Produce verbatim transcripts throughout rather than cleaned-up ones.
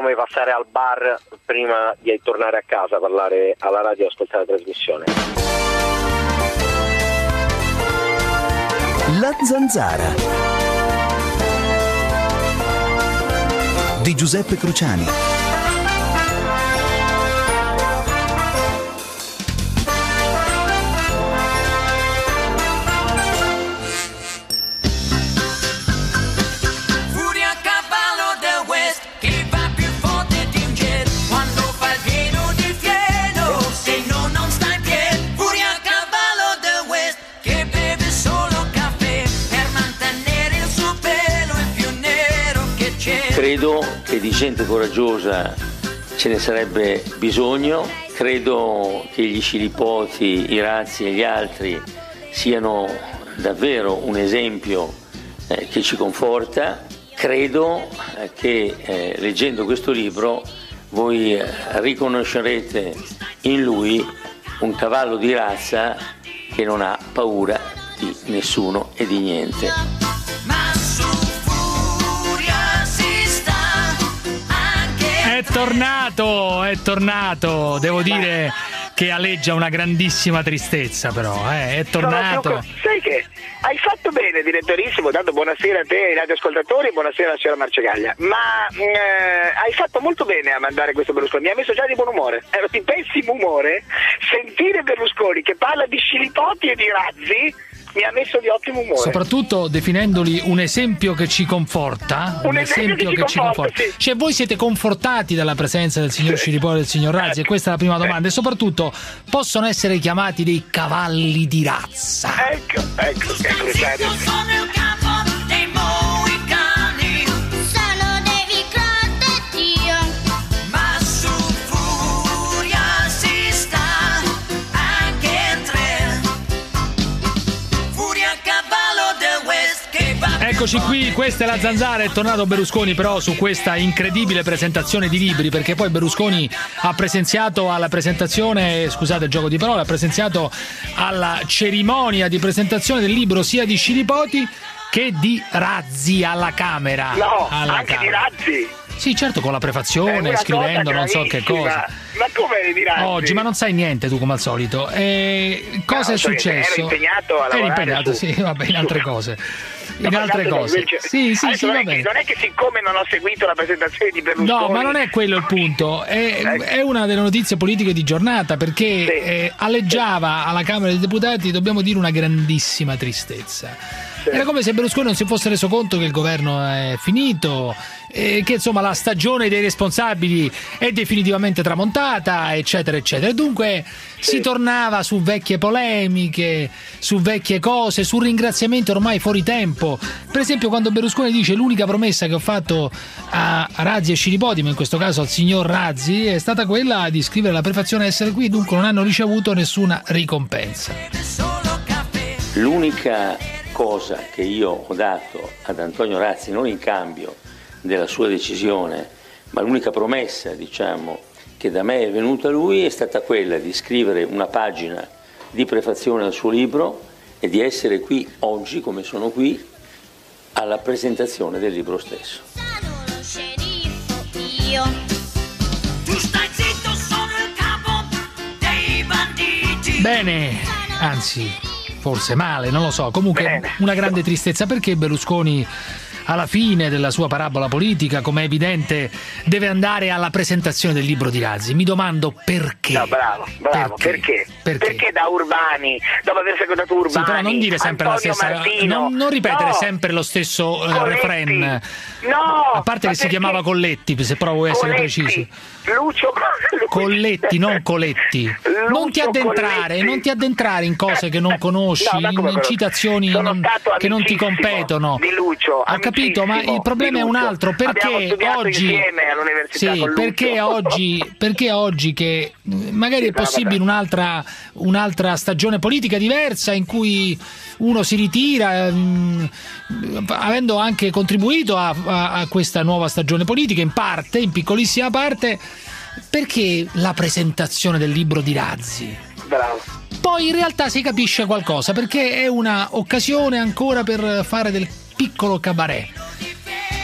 come passare al bar prima di tornare a casa, parlare alla radio e ascoltare la trasmissione. La Zanzara di Giuseppe Cruciani. Credo che di gente coraggiosa ce ne sarebbe bisogno, credo che gli Scilipoti, i Razzi e gli altri siano davvero un esempio eh, che ci conforta. Credo eh, che eh, leggendo questo libro voi eh, riconoscerete in lui un cavallo di razza che non ha paura di nessuno e di niente. È tornato, è tornato, devo dire che aleggia una grandissima tristezza, però, eh, è tornato. Sono, sai che hai fatto bene, direttorissimo, tanto buonasera a te ai radioascoltatori e buonasera alla signora Marcegaglia, ma eh, hai fatto molto bene a mandare questo Berlusconi, mi ha messo già di buon umore, ero di pessimo umore, sentire Berlusconi che parla di Scilipoti e di Razzi mi ha messo di ottimo umore. Soprattutto definendoli un esempio che ci conforta. Un, un esempio, esempio che, che ci conforta. Sì. Cioè, voi siete confortati dalla presenza del signor Scilipoti e del signor Razzi? E questa è la prima domanda. E soprattutto, possono essere chiamati dei cavalli di razza? Ecco, ecco, ecco, serio. Sono il capo dei mohicani, sono David Crockett io. Ma su Furia si sta anche in tre. Furia cavallo del West che va. Eccoci qui, questa è la Zanzara, è tornato Berlusconi però su questa incredibile presentazione di libri, perché poi Berlusconi ha presenziato alla presentazione, scusate il gioco di parole, ha presenziato alla cerimonia di presentazione del libro sia di Scilipoti che di Razzi alla Camera. No, alla anche Camera. di Razzi. Sì, certo, con la prefazione, scrivendo non so che cosa. Ma come di Razzi? Oggi, ma non sai niente tu come al solito. E cosa no, è successo? Ero impegnato a lavorare. Eri impegnato, su, sì, vabbè, in altre su. cose. In no, altre cose. Invece, sì, sì, sì, non, va è bene. che, non è che siccome non ho seguito la presentazione di Berlusconi. No, ma non è quello il punto. È, ecco. è una delle notizie politiche di giornata, perché sì. eh, aleggiava alla Camera dei Deputati, dobbiamo dire, una grandissima tristezza. Era come se Berlusconi non si fosse reso conto che il governo è finito, e che insomma la stagione dei responsabili è definitivamente tramontata, eccetera eccetera. E dunque sì. si tornava su vecchie polemiche, su vecchie cose, su ringraziamenti ormai fuori tempo. Per esempio, quando Berlusconi dice: l'unica promessa che ho fatto a Razzi e Scilipoti, ma in questo caso al signor Razzi, è stata quella di scrivere la prefazione e essere qui, dunque non hanno ricevuto nessuna ricompensa. L'unica cosa che io ho dato ad Antonio Razzi, non in cambio della sua decisione, ma l'unica promessa, diciamo, che da me è venuta a lui, è stata quella di scrivere una pagina di prefazione al suo libro e di essere qui oggi, come sono qui, alla presentazione del libro stesso. Sono lo sceriffo io. Tu stai zitto, sono il capo dei banditi. Bene, anzi, forse male, non lo so. Comunque Bene. Una grande tristezza, perché Berlusconi alla fine della sua parabola politica, come è evidente, deve andare alla presentazione del libro di Razzi. Mi domando perché. No, bravo, bravo, perché? Perché, perché? perché da Urbani, dopo aver secondato Urbani, sì, però non dire sempre Antonio la stessa, Martino, non, non ripetere no, sempre lo stesso uh, Colletti, refrain. No, a parte che si chiamava Colletti, se però vuoi essere Colletti, precisi. Lucio Colletti, non Coletti. Lucio non ti addentrare, Colletti. non ti addentrare in cose che non conosci, No, in, in citazioni non, che non ti competono. Di Lucio, ho capito, ma il problema è un altro, perché oggi sì, perché oggi perché oggi che magari sì, è possibile un'altra un'altra stagione politica diversa in cui uno si ritira mh, avendo anche contribuito a, a, a questa nuova stagione politica in parte, in piccolissima parte. Perché la presentazione del libro di Razzi? Bravo. Poi in realtà si capisce qualcosa, perché è una occasione ancora per fare del piccolo cabaret.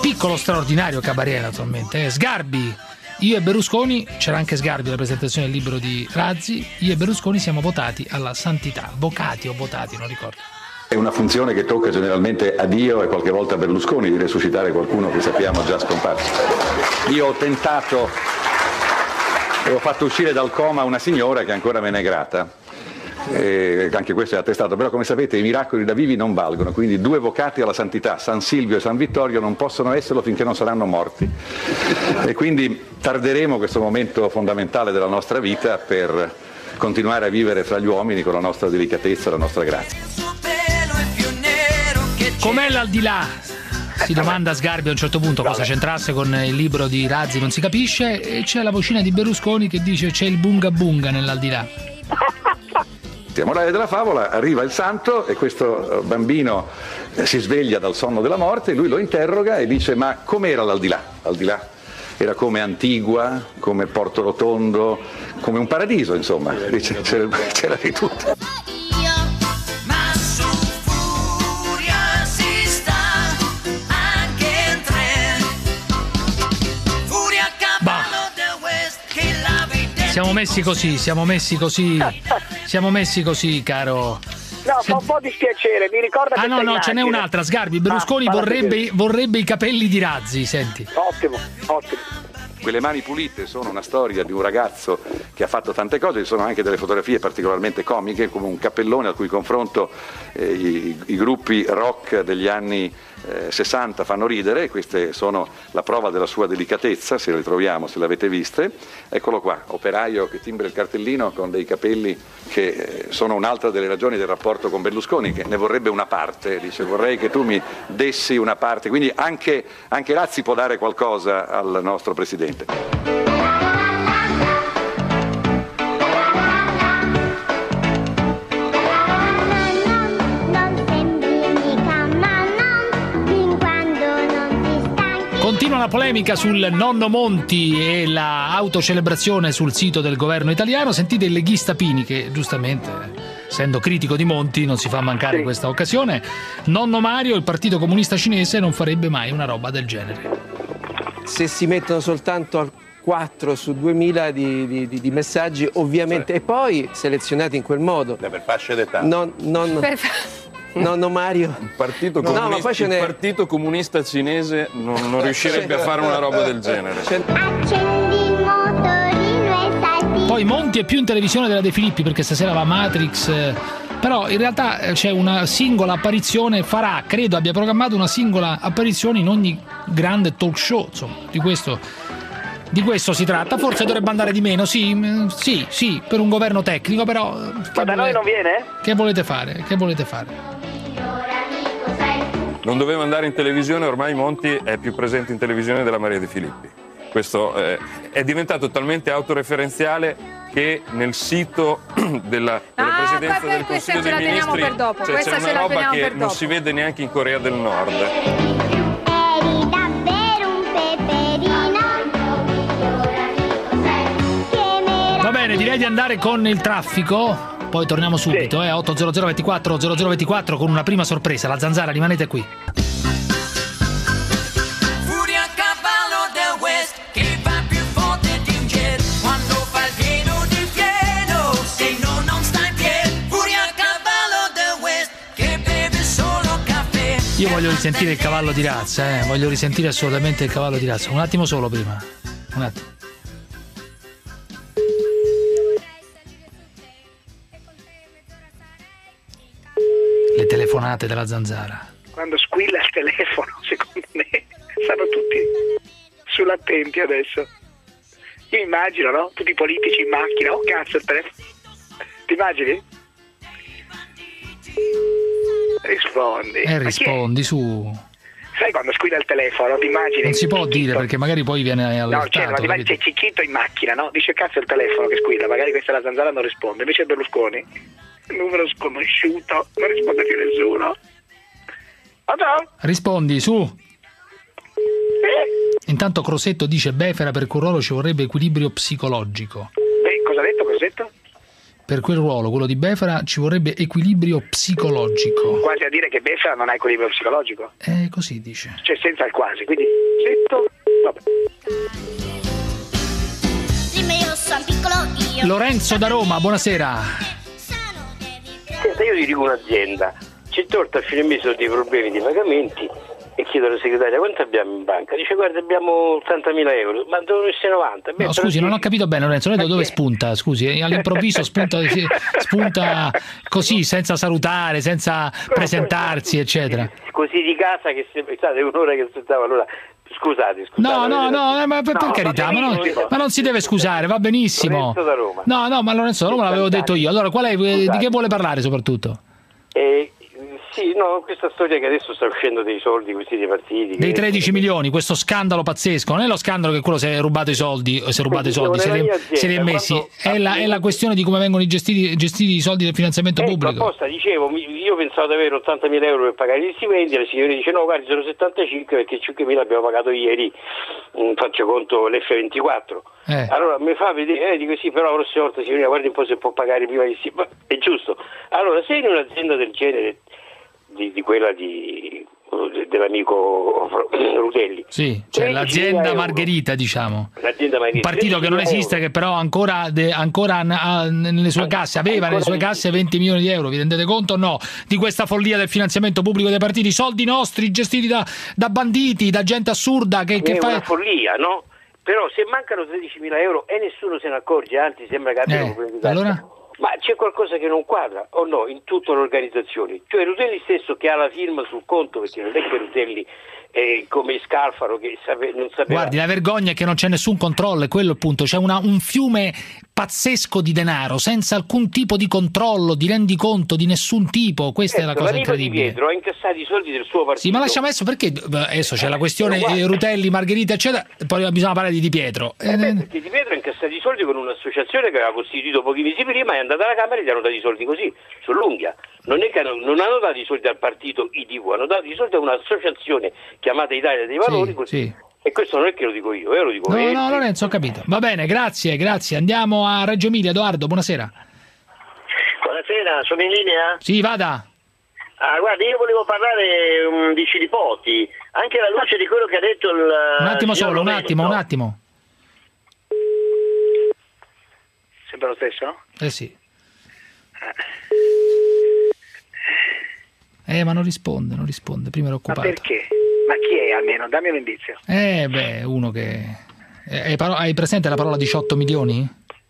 piccolo straordinario cabaret naturalmente. Eh. Sgarbi, io e Berlusconi, c'era anche Sgarbi alla presentazione del libro di Razzi, io e Berlusconi siamo votati alla santità, vocati o votati, non ricordo. È una funzione che tocca generalmente a Dio e qualche volta a Berlusconi di resuscitare qualcuno che sappiamo già scomparso. Io ho tentato e ho fatto uscire dal coma una signora che ancora me ne è grata. Eh, anche questo è attestato, però come sapete i miracoli da vivi non valgono, quindi due vocati alla santità, San Silvio e San Vittorio, non possono esserlo finché non saranno morti, e quindi tarderemo questo momento fondamentale della nostra vita per continuare a vivere fra gli uomini con la nostra delicatezza e la nostra grazia. Com'è l'aldilà? Si domanda Sgarbi a un certo punto cosa c'entrasse con il libro di Razzi, non si capisce, e c'è la vocina di Berlusconi che dice c'è il bunga bunga nell'aldilà. Morale della favola, arriva il santo e questo bambino si sveglia dal sonno della morte, lui lo interroga e dice ma com'era l'aldilà? L'aldilà era come Antigua, come Porto Rotondo, come un paradiso insomma, dice, c'era, c'era di tutto. Siamo messi così, siamo messi così, siamo messi così, caro. No, fa un po' dispiacere, mi ricorda Ah no, no, immagine. ce n'è un'altra, Sgarbi, Berlusconi ah, vorrebbe, vorrebbe i capelli di Razzi, senti. Ottimo, ottimo. Quelle mani pulite sono una storia di un ragazzo che ha fatto tante cose, ci sono anche delle fotografie particolarmente comiche, come un cappellone al cui confronto eh, i, i gruppi rock degli anni eh, sessanta fanno ridere, e queste sono la prova della sua delicatezza, se le ritroviamo, se le avete viste. Eccolo qua, operaio che timbra il cartellino con dei capelli che eh, sono un'altra delle ragioni del rapporto con Berlusconi, che ne vorrebbe una parte, dice vorrei che tu mi dessi una parte, quindi anche, anche Razzi può dare qualcosa al nostro Presidente. Continua la polemica sul nonno Monti e la autocelebrazione sul sito del governo italiano. Sentite il leghista Pini che giustamente, essendo critico di Monti, non si fa mancare sì. questa occasione. Nonno Mario, il Partito Comunista Cinese non farebbe mai una roba del genere. Se si mettono soltanto al quattro su duemila di, di, di messaggi, ovviamente, e poi selezionati in quel modo. Per fasce d'età. Non, non, Per... nonno Mario. Il Partito No, Comunista, ma poi ce n'è- il partito comunista cinese non, non riuscirebbe a fare una roba del genere. C'è- Accendi il motorino e salti. Poi Monti è più in televisione della De Filippi perché stasera va Matrix, eh, però in realtà eh, c'è una singola apparizione, farà, credo abbia programmato una singola apparizione in ogni grande talk show, insomma, di questo, di questo si tratta. Forse dovrebbe andare di meno, sì, mm, sì, sì, per un governo tecnico, però eh, Ma che, da noi non viene? che volete fare? Che volete fare? Non doveva andare in televisione, ormai Monti è più presente in televisione della Maria De Filippi. Questo eh, è diventato talmente autoreferenziale che nel sito della, della Ah, Presidenza que- del questa Consiglio ce la dei teniamo Ministri per dopo, cioè, questa c'è ce una la roba teniamo che per non dopo. si vede neanche in Corea del Nord. Eri davvero un peperino. Che meraviglia. Va bene, direi di andare con il traffico. Poi torniamo subito, Sì. eh, otto zero zero ventiquattro zero zero ventiquattro con una prima sorpresa. La Zanzara, rimanete qui. Furia a cavallo del West che va più forte di un jet quando fa il pieno di fieno, se no non sta in piedi. Furia a cavallo del West che beve solo caffè. Io voglio risentire il cavallo di razza, eh. Voglio risentire assolutamente il cavallo di razza. Un attimo solo prima. Un attimo. Le telefonate della Zanzara. Quando squilla il telefono, secondo me, stanno tutti sull'attenti adesso. Io immagino, no? Tutti i politici in macchina, oh cazzo il telefono. Ti immagini? Rispondi. Eh, Ma chi è? rispondi su. Sai quando squilla il telefono, ti immagini? Non si può Cicchito. dire perché magari poi viene No, allertato. cioè, ma ti immagini capito? c'è Cicchito in macchina, no? Dice cazzo è il telefono che squilla, magari questa è la Zanzara, non risponde. Invece Berlusconi, numero sconosciuto, non risponde più nessuno. Pronto? Rispondi su. Eh? Intanto Crosetto dice Befera per Currolo ci vorrebbe equilibrio psicologico. Beh, cosa ha detto? Cosa ha detto? per quel ruolo, quello di Befera, ci vorrebbe equilibrio psicologico. Quasi a dire che Befera non ha equilibrio psicologico. Eh, così dice. Cioè senza il quasi, quindi zitto, vabbè. Dimmi io sono piccolo io. Lorenzo da Roma, buonasera. Senta, io ti dico un'azienda, c'è torta a fine mese ho dei problemi di pagamenti e chiedo alla segretaria quanto abbiamo in banca. Dice guarda abbiamo ottantamila euro, ma devono essere novanta. Beh, No, scusi, non ho capito bene, Lorenzo, lei da dove spunta? Scusi, all'improvviso spunta, spunta così, senza salutare, senza presentarsi, eccetera. Così di casa che sempre state un'ora che aspettavo, allora scusate, scusate. No, no, no, ma per, per No, carità, va ma non, benissimo. ma non si deve scusare, va benissimo. Lorenzo da Roma. No, no, ma Lorenzo da Roma l'avevo detto io. Allora, qual è, di che vuole parlare soprattutto? Eh, sì, no, questa storia che adesso sta uscendo dei soldi questi dei partiti. Dei che- tredici milioni, questo scandalo pazzesco. Non è lo scandalo che quello si è rubato i soldi, o si è rubato i soldi, se li, nella mia se li è azienda, messi. quando- È la, è la questione di come vengono gestiti, gestiti i soldi del finanziamento Ecco, pubblico. apposta dicevo, mi- io pensavo di avere ottantamila euro per pagare gli stipendi, la signora dice no, guardi, sono settantacinque perché cinquemila abbiamo pagato ieri, mm, faccio conto l'F ventiquattro. Eh. Allora mi fa vedere, eh, dico sì, però la prossima volta signorina guardi un po' se può pagare prima gli stipendi. È giusto. Allora, se in un'azienda del genere, di, di quella di dell'amico Rutelli. Sì, cioè l'azienda euro. Margherita, diciamo. L'azienda Margherita. Un partito che non tredici esiste, euro. che però ancora, de, ancora ha nelle sue casse, aveva nelle sue casse venti milioni di euro. Vi rendete conto o no? Di questa follia del finanziamento pubblico dei partiti, soldi nostri gestiti da, da banditi, da gente assurda che, che È fa. una follia, no? Però se mancano tredicimila euro e nessuno se ne accorge, anzi sembra che abbiano Eh, problemi di tasca. allora? Ma c'è qualcosa che non quadra o no in tutta l'organizzazione? Cioè Rutelli stesso che ha la firma sul conto, perché non è che Rutelli è come Scalfaro che sape- non sapeva. Guardi, la vergogna è che non c'è nessun controllo, è quello il punto. C'è una, un fiume pazzesco di denaro senza alcun tipo di controllo, di rendiconto di nessun tipo. Questa è la Ecco, cosa l'amico di incredibile. Pietro ha incassato i soldi del suo partito. Sì, ma lasciamo adesso perché adesso c'è la questione Eh, guarda. eh, Rutelli, Margherita, eccetera. Poi bisogna parlare di Di Pietro. Eh Eh, beh, perché Di Pietro ha incassato i soldi con un'associazione che aveva costituito pochi mesi prima, è andata alla Camera e gli hanno dato i soldi così, sull'unghia. Non è che hanno, non hanno dato i soldi al partito I D V, hanno dato i soldi a un'associazione chiamata Italia dei Valori. Sì, così. sì. E questo non è che lo dico io, eh, lo dico No, io. no, Lorenzo, ho capito. Va bene, grazie, grazie. Andiamo a Reggio Emilia. Edoardo, buonasera. Buonasera, sono in linea? Sì, vada. Ah, guardi, io volevo parlare um, di Scilipoti, anche alla luce di quello che ha detto il Un attimo signor solo, un Romento. attimo, un attimo. Sempre lo stesso? Eh sì. Eh, ma non risponde, non risponde. Prima ero Ma occupato. perché? Ma chi è almeno? Dammi un indizio. Eh, beh, uno che... Eh, Hai paro- hai presente la parola diciotto milioni?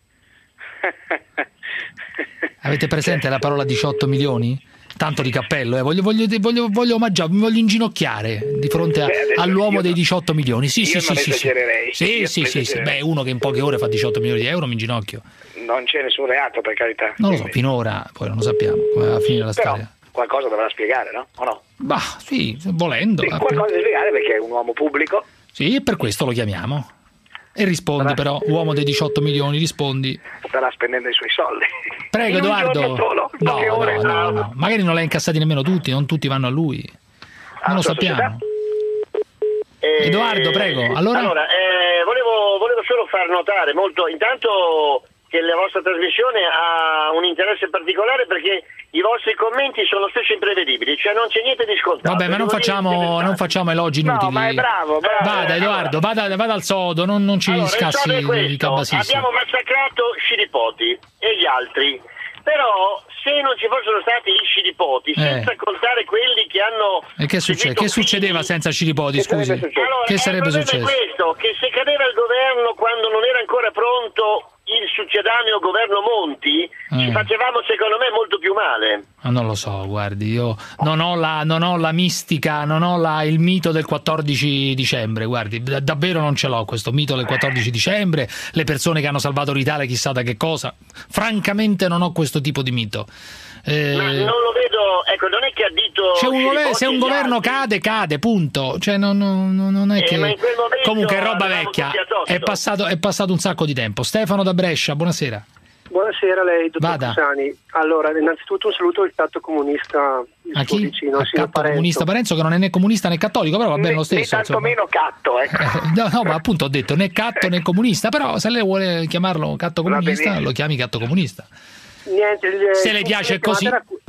Avete presente la parola diciotto milioni? Tanto di cappello, eh. voglio, voglio, voglio, voglio omaggiare, mi voglio inginocchiare di fronte a- Beh, adesso all'uomo io dei no- diciotto milioni. Sì, io sì, non sì, sì, sì. esagererei. Sì, Io sì, non sì, sì. esagererei. Beh, uno che in poche ore fa diciotto milioni di euro, mi inginocchio. Non c'è nessun reato, per carità. Non lo so, Quindi- finora, poi non lo sappiamo come va a finire la Però storia. qualcosa dovrà spiegare, no? O no? Bah, sì, volendo. Sì, qualcosa da spiegare perché è un uomo pubblico. Sì, e per questo lo chiamiamo. E rispondi però, uomo dei diciotto milioni, rispondi. Starà spendendo i suoi soldi. Prego, In un Edoardo. giorno solo, No, poche ore. no, no, no. Magari non li ha incassati nemmeno tutti, non tutti vanno a lui. Non lo sua sappiamo. Eh, Edoardo, prego. Allora? Allora, eh, volevo, volevo solo far notare molto, intanto che la vostra trasmissione ha un interesse particolare perché i vostri commenti sono spesso imprevedibili, cioè non c'è niente di scontato. Vabbè, ma non Devo dire che facciamo, è non facciamo elogi No, inutili. ma è bravo, bravo. Vada, Edoardo, vada, vada al sodo, non, non ci Allora, il scassi sodo è di questo. cabasissimo. Abbiamo massacrato Scilipoti e gli altri, però se non ci fossero stati gli Scilipoti, senza contare quelli che hanno E che, succe- seguito che succedeva senza Scilipoti, scusi? Allora, Che eh, sarebbe il problema successo? è questo, che se cadeva il governo quando non era ancora pronto il succedaneo governo Monti, ci Eh. facevamo secondo me molto più male. Ah, non lo so, guardi, io non ho la, non ho la mistica, non ho la, il mito del quattordici dicembre, guardi, da- davvero non ce l'ho questo mito del quattordici dicembre, le persone che hanno salvato l'Italia chissà da che cosa, francamente non ho questo tipo di mito. Eh, Ma non lo vedo, ecco, non è che ha dito c'è un governo- Scilipoti se un e gli governo altri. cade, cade, punto. Cioè, non, non- non è Eh, che. ma in quel momento Comunque è roba eravamo vecchia. tutti addosso. È passato, è passato un sacco di tempo. Stefano da Brescia, buonasera. Buonasera a lei, dottor Vada. Cusani. Allora, innanzitutto un saluto al catto comunista, il A suo chi? vicino, A il signor Catto Parenzo. comunista Parenzo, che non è né comunista né cattolico, però va bene lo stesso. Né tantomeno catto, ecco. Eh, No, no, ma appunto ho detto né catto né comunista, però se lei vuole chiamarlo catto Va comunista, benissimo. lo chiami catto comunista. Niente, il- Se le piace così.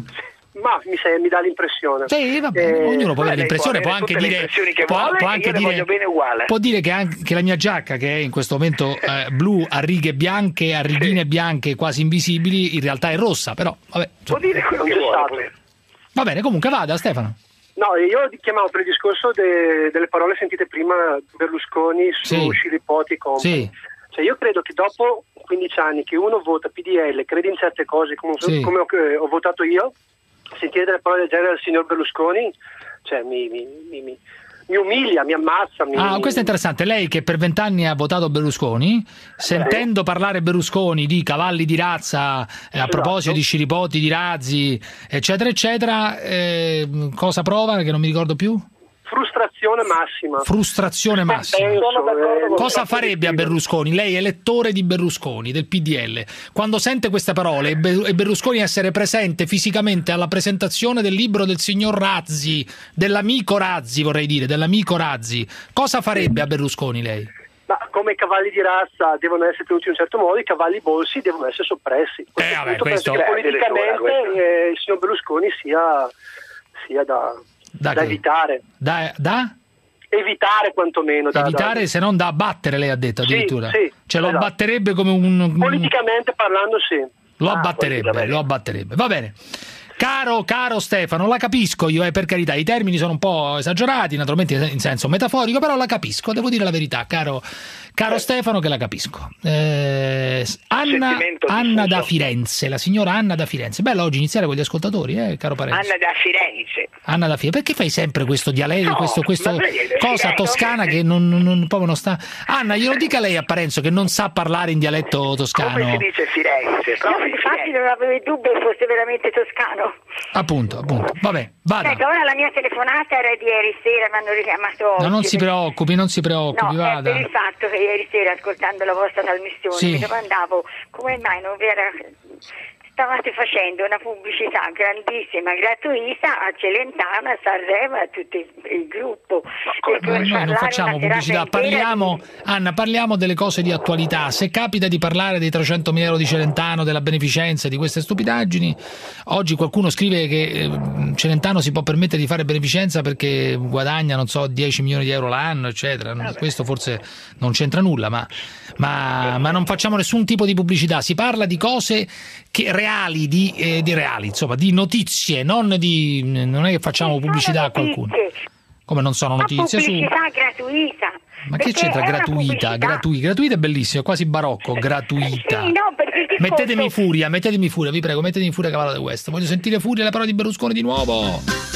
Ma mi, sa- mi dà l'impressione. Sì, vabbè, Eh, ognuno può avere lei l'impressione, può può avere anche tutte le dire, impressioni che può, vuole, può e anche io le dire, voglio bene uguale. può dire che anche la mia giacca, che è in questo momento eh, blu a righe bianche, a righine bianche quasi invisibili, in realtà è rossa, però vabbè. Può dire quello che Non c'è vuole. stato. pure. Va bene, comunque vada Stefano. No, io chiamavo per il discorso de- delle parole sentite prima Berlusconi su Sì. Scilipoti e compagni. Sì. Cioè io credo che dopo quindici anni che uno vota P D L, crede in certe cose come, Sì. come ho, eh, ho votato io, sentire delle parole del genere del signor Berlusconi, cioè mi, mi, mi, mi, mi umilia, mi ammazza. Mi, Ah, questo è interessante. Lei che per vent'anni ha votato Berlusconi, sentendo parlare Berlusconi di cavalli di razza, eh, a proposito di Scilipoti, di razzi, eccetera, eccetera, eh, cosa prova che non mi ricordo più? Frustrazione massima. Frustrazione massima. Penso, eh, Cosa farebbe a Berlusconi? Lei è elettore di Berlusconi, del P D L. Quando sente queste parole e Be- e Berlusconi essere presente fisicamente alla presentazione del libro del signor Razzi, dell'amico Razzi vorrei dire, dell'amico Razzi, cosa farebbe a Berlusconi lei? Ma come i cavalli di razza devono essere tenuti in un certo modo, i cavalli bolsi devono essere soppressi. A questo Eh, vabbè, punto questo- penso che Beh, addirittura, politicamente eh, il signor Berlusconi sia, sia da, Da da che? evitare. Da, da? Evitare quantomeno. Da, Evitare da- se non da abbattere, lei ha detto Sì, addirittura. sì, cioè lo esatto. abbatterebbe come un... un- Politicamente parlando sì. Lo Ah, abbatterebbe, politicamente. lo abbatterebbe. Va bene. Caro, caro Stefano, la capisco io, eh, per carità, i termini sono un po' esagerati, naturalmente in senso metaforico, però la capisco, devo dire la verità, caro, caro Stefano, che la capisco. Eh, Anna, Sentimento Anna da diffuso. Firenze, la signora Anna da Firenze. Bello oggi iniziare con gli ascoltatori, eh, caro Parenzo. Anna da Firenze. Anna da Firenze, perché fai sempre questo dialetto, No, questo, questo ma lei è da cosa Firenze. toscana che non, non, non- proprio non sta... Anna, glielo dica lei a Parenzo che non sa parlare in dialetto toscano. Come si dice Firenze? No, Proprio infatti Firenze. non avevo il dubbio che fosse veramente toscano. Appunto, appunto. Vabbè, vada. Ecco, ora la mia telefonata era di ieri sera, mi hanno richiamato oggi. No, non si preoccupi, non si preoccupi, No, è vada. per il fatto che ieri sera, ascoltando la vostra trasmissione, Sì. mi domandavo come mai non vi era... stavate facendo una pubblicità grandissima, gratuita a Celentano, a Sanremo, a tutto il, il gruppo. come E per Ma noi non parlare facciamo una serata pubblicità, intera parliamo, di- Anna, parliamo delle cose di attualità. Se capita di parlare dei trecentomila euro di Celentano, della beneficenza, di queste stupidaggini, oggi qualcuno scrive che eh, Celentano si può permettere di fare beneficenza perché guadagna, non so, dieci milioni di euro l'anno, eccetera. Questo forse non c'entra nulla, ma, ma, ma non facciamo nessun tipo di pubblicità. Si parla di cose che, reali, di, eh, di reali, insomma, di notizie, non di non è che facciamo pubblicità a qualcuno. notizie. Come non sono Ma notizie su... pubblicità gratuita. Ma che Perché c'entra è una gratuita? pubblicità. Gratuita, gratuita è bellissimo, è quasi barocco, gratuita. Sì, no, perché il discorso- Mettetemi furia, mettetemi furia, vi prego, mettetemi furia Cavallo del West. Voglio sentire furia le parole di Berlusconi di nuovo.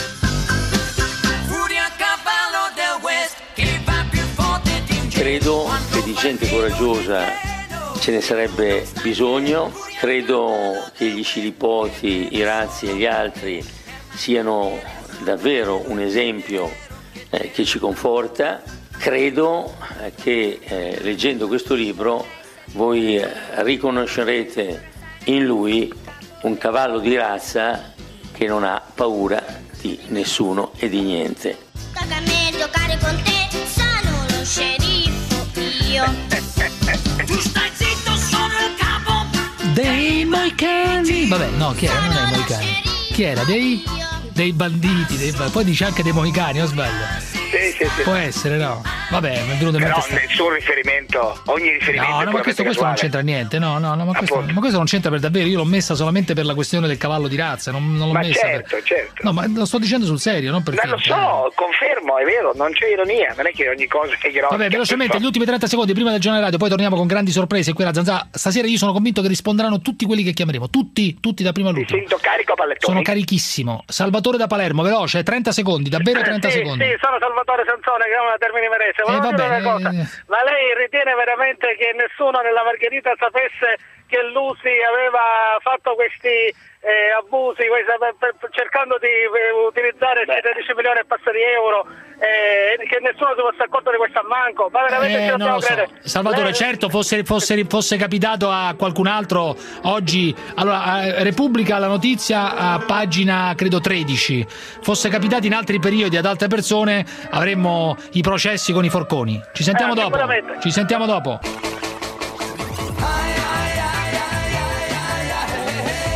Furia cavallo del West che va più forte di un jet. Credo che di gente coraggiosa ce ne sarebbe bisogno, credo che gli Scilipoti, i Razzi e gli altri siano davvero un esempio eh, che ci conforta. Credo eh, che eh, leggendo questo libro voi eh, riconoscerete in lui un cavallo di razza che non ha paura di nessuno e di niente. Tocca a me giocare con te, sono lo sceriffo io. Tu stai zitto, sono il capo. Dei Moicani. Vabbè, no, chi era? Non è Moicani. Chi era? Dei, dei banditi, dei ba- poi dice anche dei Moicani, o sbaglio? Sì, sì, sì. Può essere, no? Vabbè, mi è venuto in Però mente sta- nessun riferimento, ogni riferimento No, è no, ma questo, puramente questo non casuale. c'entra niente, no, no, no, ma questo, Appunto. ma questo non c'entra per davvero, io l'ho messa solamente per la questione del cavallo di razza, non, non l'ho Ma messa certo, per... certo. No, ma lo sto dicendo sul serio, non per Ma lo finta, eh. so, confermo, è vero, non c'è ironia, non è che ogni cosa è ironica. Vabbè, velocemente, gli ultimi trenta secondi prima del giornale radio, poi torniamo con grandi sorprese qui alla Zanzara. Stasera io sono convinto che risponderanno tutti quelli che chiameremo, tutti, tutti da prima Mi all'ultimo. sento carico a pallettoni. Sono carichissimo. Salvatore da Palermo, veloce, trenta secondi, davvero trenta sì, secondi. Sì, sono Salvatore Sansone, che è una Termini Varese. Eh, Volevo dire vabbè, una cosa, eh. ma lei ritiene veramente che nessuno nella Margherita sapesse che Lusi aveva fatto questi eh, abusi, questa- per- per- cercando di eh, utilizzare Beh. tredici milioni e passa di euro, eh, che nessuno si fosse accorto di questo ammanco? Ma veramente Eh, ci non dobbiamo lo so. credere? Salvatore, Lei- certo, fosse, fosse, fosse capitato a qualcun altro oggi. Allora, eh, Repubblica, la notizia a pagina credo tredici. Fosse capitato in altri periodi ad altre persone, avremmo i processi con i forconi. Ci sentiamo Eh, dopo. sicuramente. Ci sentiamo dopo.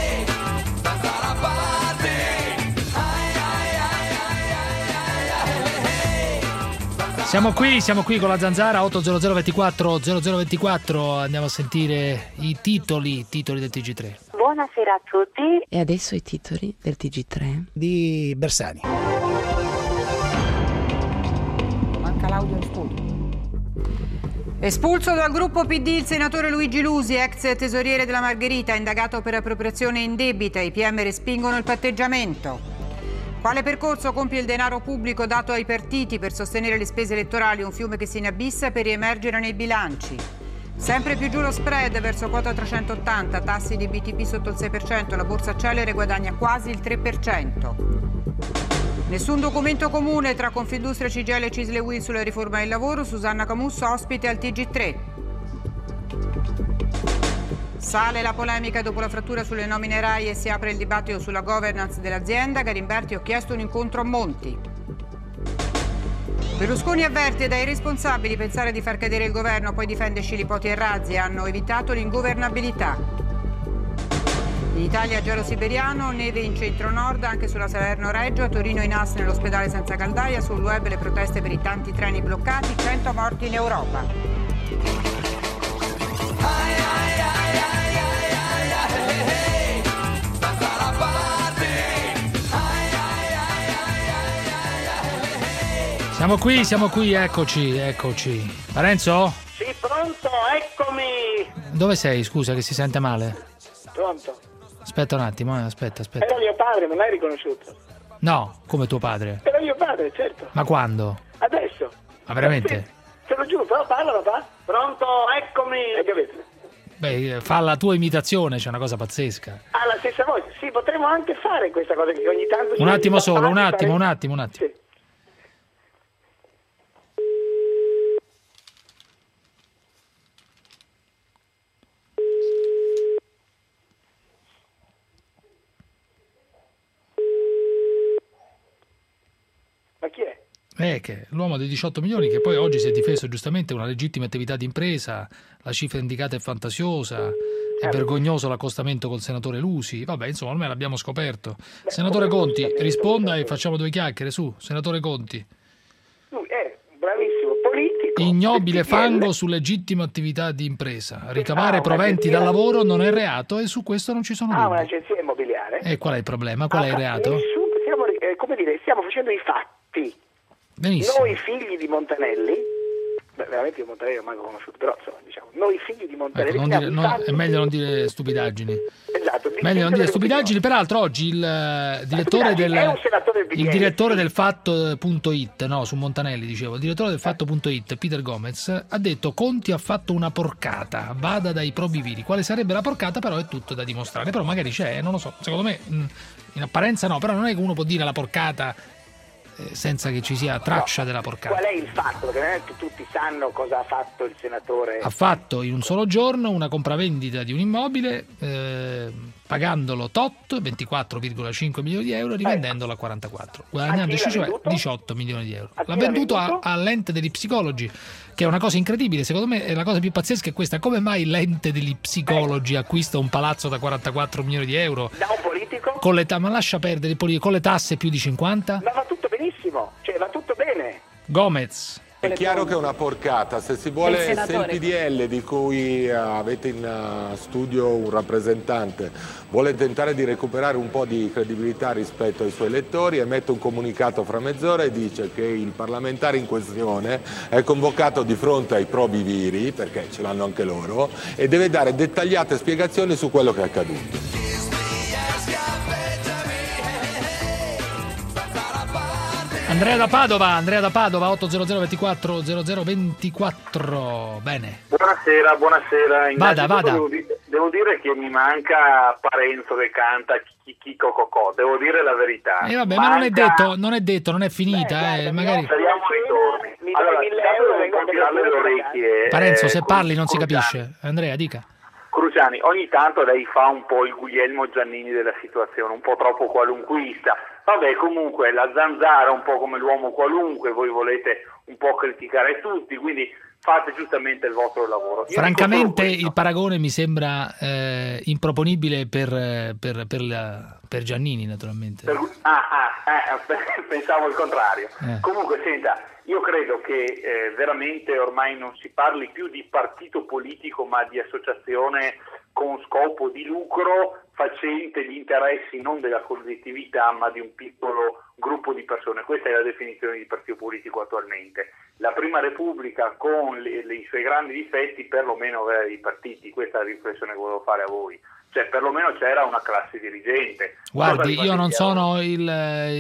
Siamo qui, siamo qui con la Zanzara. Otto zero zero ventiquattro zero zero ventiquattro. Andiamo a sentire i titoli, titoli del T G tre. Buonasera a tutti. E adesso i titoli del T G tre di Bersani. Manca l'audio in studio. Espulso dal gruppo P D il senatore Luigi Lusi, ex tesoriere della Margherita, indagato per appropriazione indebita. I P M respingono il patteggiamento. Quale percorso compie il denaro pubblico dato ai partiti per sostenere le spese elettorali? Un fiume che si inabissa per riemergere nei bilanci. Sempre più giù lo spread verso quota trecentottanta, tassi di B T P sotto il sei per cento, la borsa Celere guadagna quasi il tre per cento. Nessun documento comune tra Confindustria, C G I L e Cisle Will sulla riforma del lavoro. Susanna Camusso ospite al T G tre. Sale la polemica dopo la frattura sulle nomine RAI e si apre il dibattito sulla governance dell'azienda. Garimberti: ho chiesto un incontro a Monti. Berlusconi avverte dai responsabili pensare di far cadere il governo, poi difende Scilipoti e Razzi, hanno evitato l'ingovernabilità. In Italia gelo siberiano, neve in centro-nord, anche sulla Salerno-Reggio, a Torino in asse nell'ospedale senza caldaia, sul web le proteste per i tanti treni bloccati, cento morti in Europa. Siamo qui, siamo qui, eccoci, eccoci. Parenzo? Sì, pronto, eccomi. Dove sei? Scusa, che si sente male. Pronto. Aspetta un attimo, eh, aspetta, aspetta. Era mio padre, non l'hai riconosciuto? No, come tuo padre. Era mio padre, certo. Ma quando? Adesso. Ma veramente? Sì, te lo giuro, però parla papà. Pronto, eccomi. E che avete? Beh, fa la tua imitazione, c'è una cosa pazzesca. Ha la stessa voce. Sì, potremmo anche fare questa cosa che ogni tanto... Un attimo solo, un attimo, un attimo, un attimo. Sì. Ma chi è? Eh, che l'uomo dei diciotto milioni che poi oggi si è difeso giustamente una legittima attività di impresa, la cifra indicata è fantasiosa, è eh, vergognoso l'accostamento col senatore Lusi, vabbè insomma ormai l'abbiamo scoperto. Beh, senatore Conti, risponda e facciamo due chiacchiere, su, senatore Conti. Lui è bravissimo, politico. Ignobile fango su legittima attività di impresa, ricavare ah, proventi dal lavoro non è reato e su questo non ci sono dubbi. Ah, un'agenzia immobiliare. E qual è il problema? Qual ah, è il reato? Nessun, stiamo, eh, come dire, stiamo facendo i fatti. Benissimo. Noi figli di Montanelli, beh, veramente io Montanelli non ho mai conosciuto, però insomma, diciamo, noi figli di Montanelli... Ecco, non dire, no, è meglio non dire stupidaggini. Esatto. Meglio non dire stupidaggini, peraltro oggi il direttore del, il direttore del Fatto.it, no, su Montanelli dicevo, il direttore del Fatto.it, Peter Gomez, ha detto Conti ha fatto una porcata, vada dai probiviri. Quale sarebbe la porcata però è tutto da dimostrare, però magari c'è, non lo so, secondo me in apparenza no, però non è che uno può dire la porcata senza che ci sia traccia no, della porcata. Qual è il fatto? Perché non è che tutti sanno cosa ha fatto il senatore. Ha fatto in un solo giorno una compravendita di un immobile eh, pagandolo tot, ventiquattro virgola cinque milioni di euro, rivendendolo a quarantaquattro, guadagnandoci cioè diciotto milioni di euro. L'ha venduto a, all'ente degli psicologi, che è una cosa incredibile. Secondo me è la cosa più pazzesca è questa: come mai l'ente degli psicologi eh. acquista un palazzo da quarantaquattro milioni di euro? Da un politico? Con le ta- ma lascia perdere il politico, con le tasse più di cinquanta? Ma va tutto benissimo, cioè va tutto bene. Gomez. È chiaro che è una porcata, se si vuole, se il P D L di cui avete in studio un rappresentante vuole tentare di recuperare un po' di credibilità rispetto ai suoi elettori, emette un comunicato fra mezz'ora e dice che il parlamentare in questione è convocato di fronte ai probi viri, perché ce l'hanno anche loro, e deve dare dettagliate spiegazioni su quello che è accaduto. Andrea da Padova, Andrea da Padova, otto zero zero ventiquattro zero zero ventiquattro, bene. Buonasera, buonasera. Vada, vada. Devo, devo dire che mi manca Parenzo che canta Chico Cocò, devo dire la verità. E eh vabbè, manca... ma non è detto, non è detto, non è finita, Beh, eh, magari... Speriamo ritorni. Mi allora, mille euro vengo tirare le orecchie. Parenzo, se eh, parli non si Cruciani. capisce. Andrea, dica. Cruciani, ogni tanto lei fa un po' il Guglielmo Giannini della situazione, un po' troppo qualunquista. Vabbè, comunque la Zanzara un po' come l'uomo qualunque, voi volete un po' criticare tutti, quindi fate giustamente il vostro lavoro. Io Francamente il paragone mi sembra eh, improponibile per, per, per, la, per Giannini, naturalmente. Per, ah, ah, eh, pensavo il contrario. Eh. Comunque, senta, Io credo che eh, veramente ormai non si parli più di partito politico ma di associazione con scopo di lucro facente gli interessi non della collettività ma di un piccolo gruppo di persone. Questa è la definizione di partito politico attualmente. La Prima Repubblica con le, le, i suoi grandi difetti perlomeno aveva i partiti, questa è la riflessione che volevo fare a voi. Cioè perlomeno c'era una classe dirigente. Guardi, io non sono il,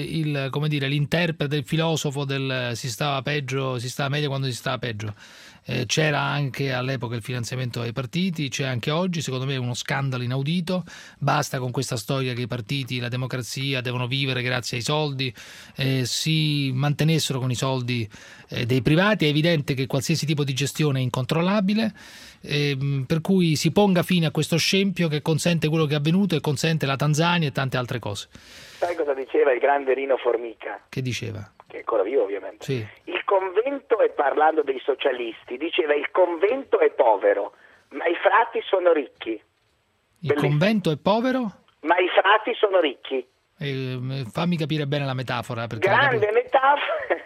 il come dire, l'interprete, il filosofo del si stava peggio, si stava meglio quando si stava peggio. Eh, c'era anche all'epoca il finanziamento ai partiti, c'è anche oggi, secondo me è uno scandalo inaudito. Basta con questa storia che i partiti, la democrazia devono vivere grazie ai soldi, eh, si mantenessero con i soldi eh, dei privati. È evidente che qualsiasi tipo di gestione è incontrollabile, eh, per cui si ponga fine a questo scempio che consente quello che è avvenuto e consente la Tanzania e tante altre cose. Sai cosa diceva il grande Rino Formica? Che diceva? Che è ancora vivo ovviamente. Sì. Il convento, e parlando dei socialisti, diceva il convento è povero, ma i frati sono ricchi. Il Bellissimo. Convento è povero? Ma i frati sono ricchi. Eh, fammi capire bene la metafora. Perché Grande metafora.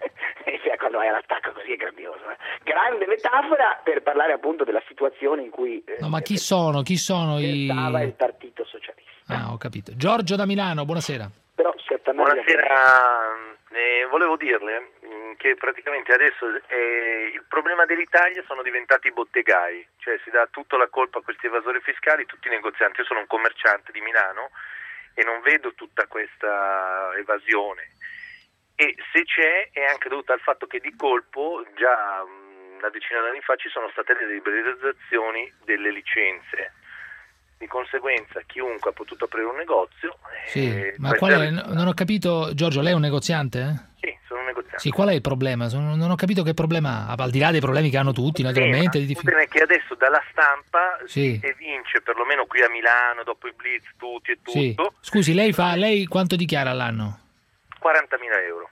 Quando hai l'attacco così è grandioso. Eh? Grande metafora per parlare appunto della situazione in cui eh, no, ma chi sono? Chi sono i... il Partito Socialista. Ah, ho capito. Giorgio da Milano, buonasera. Però certamente... Buonasera, eh, volevo dirle mh, che praticamente adesso eh, il problema dell'Italia sono diventati i bottegai, cioè si dà tutta la colpa a questi evasori fiscali, tutti i negozianti. Io sono un commerciante di Milano e non vedo tutta questa evasione. E se c'è è anche dovuta al fatto che di colpo già una decina d'anni fa ci sono state le liberalizzazioni delle licenze. Di conseguenza chiunque ha potuto aprire un negozio. Sì, eh, ma qual è, non ho capito, Giorgio, lei è un negoziante? Eh? Sì, sono un negoziante. Sì, qual è il problema? Sono, non ho capito che problema ha, al di là dei problemi che hanno tutti, naturalmente. Il di problema è che adesso dalla stampa sì. si evince, perlomeno qui a Milano, dopo i blitz, tutti e tutto, sì. Scusi, lei fa, lei quanto dichiara all'anno? quarantamila euro.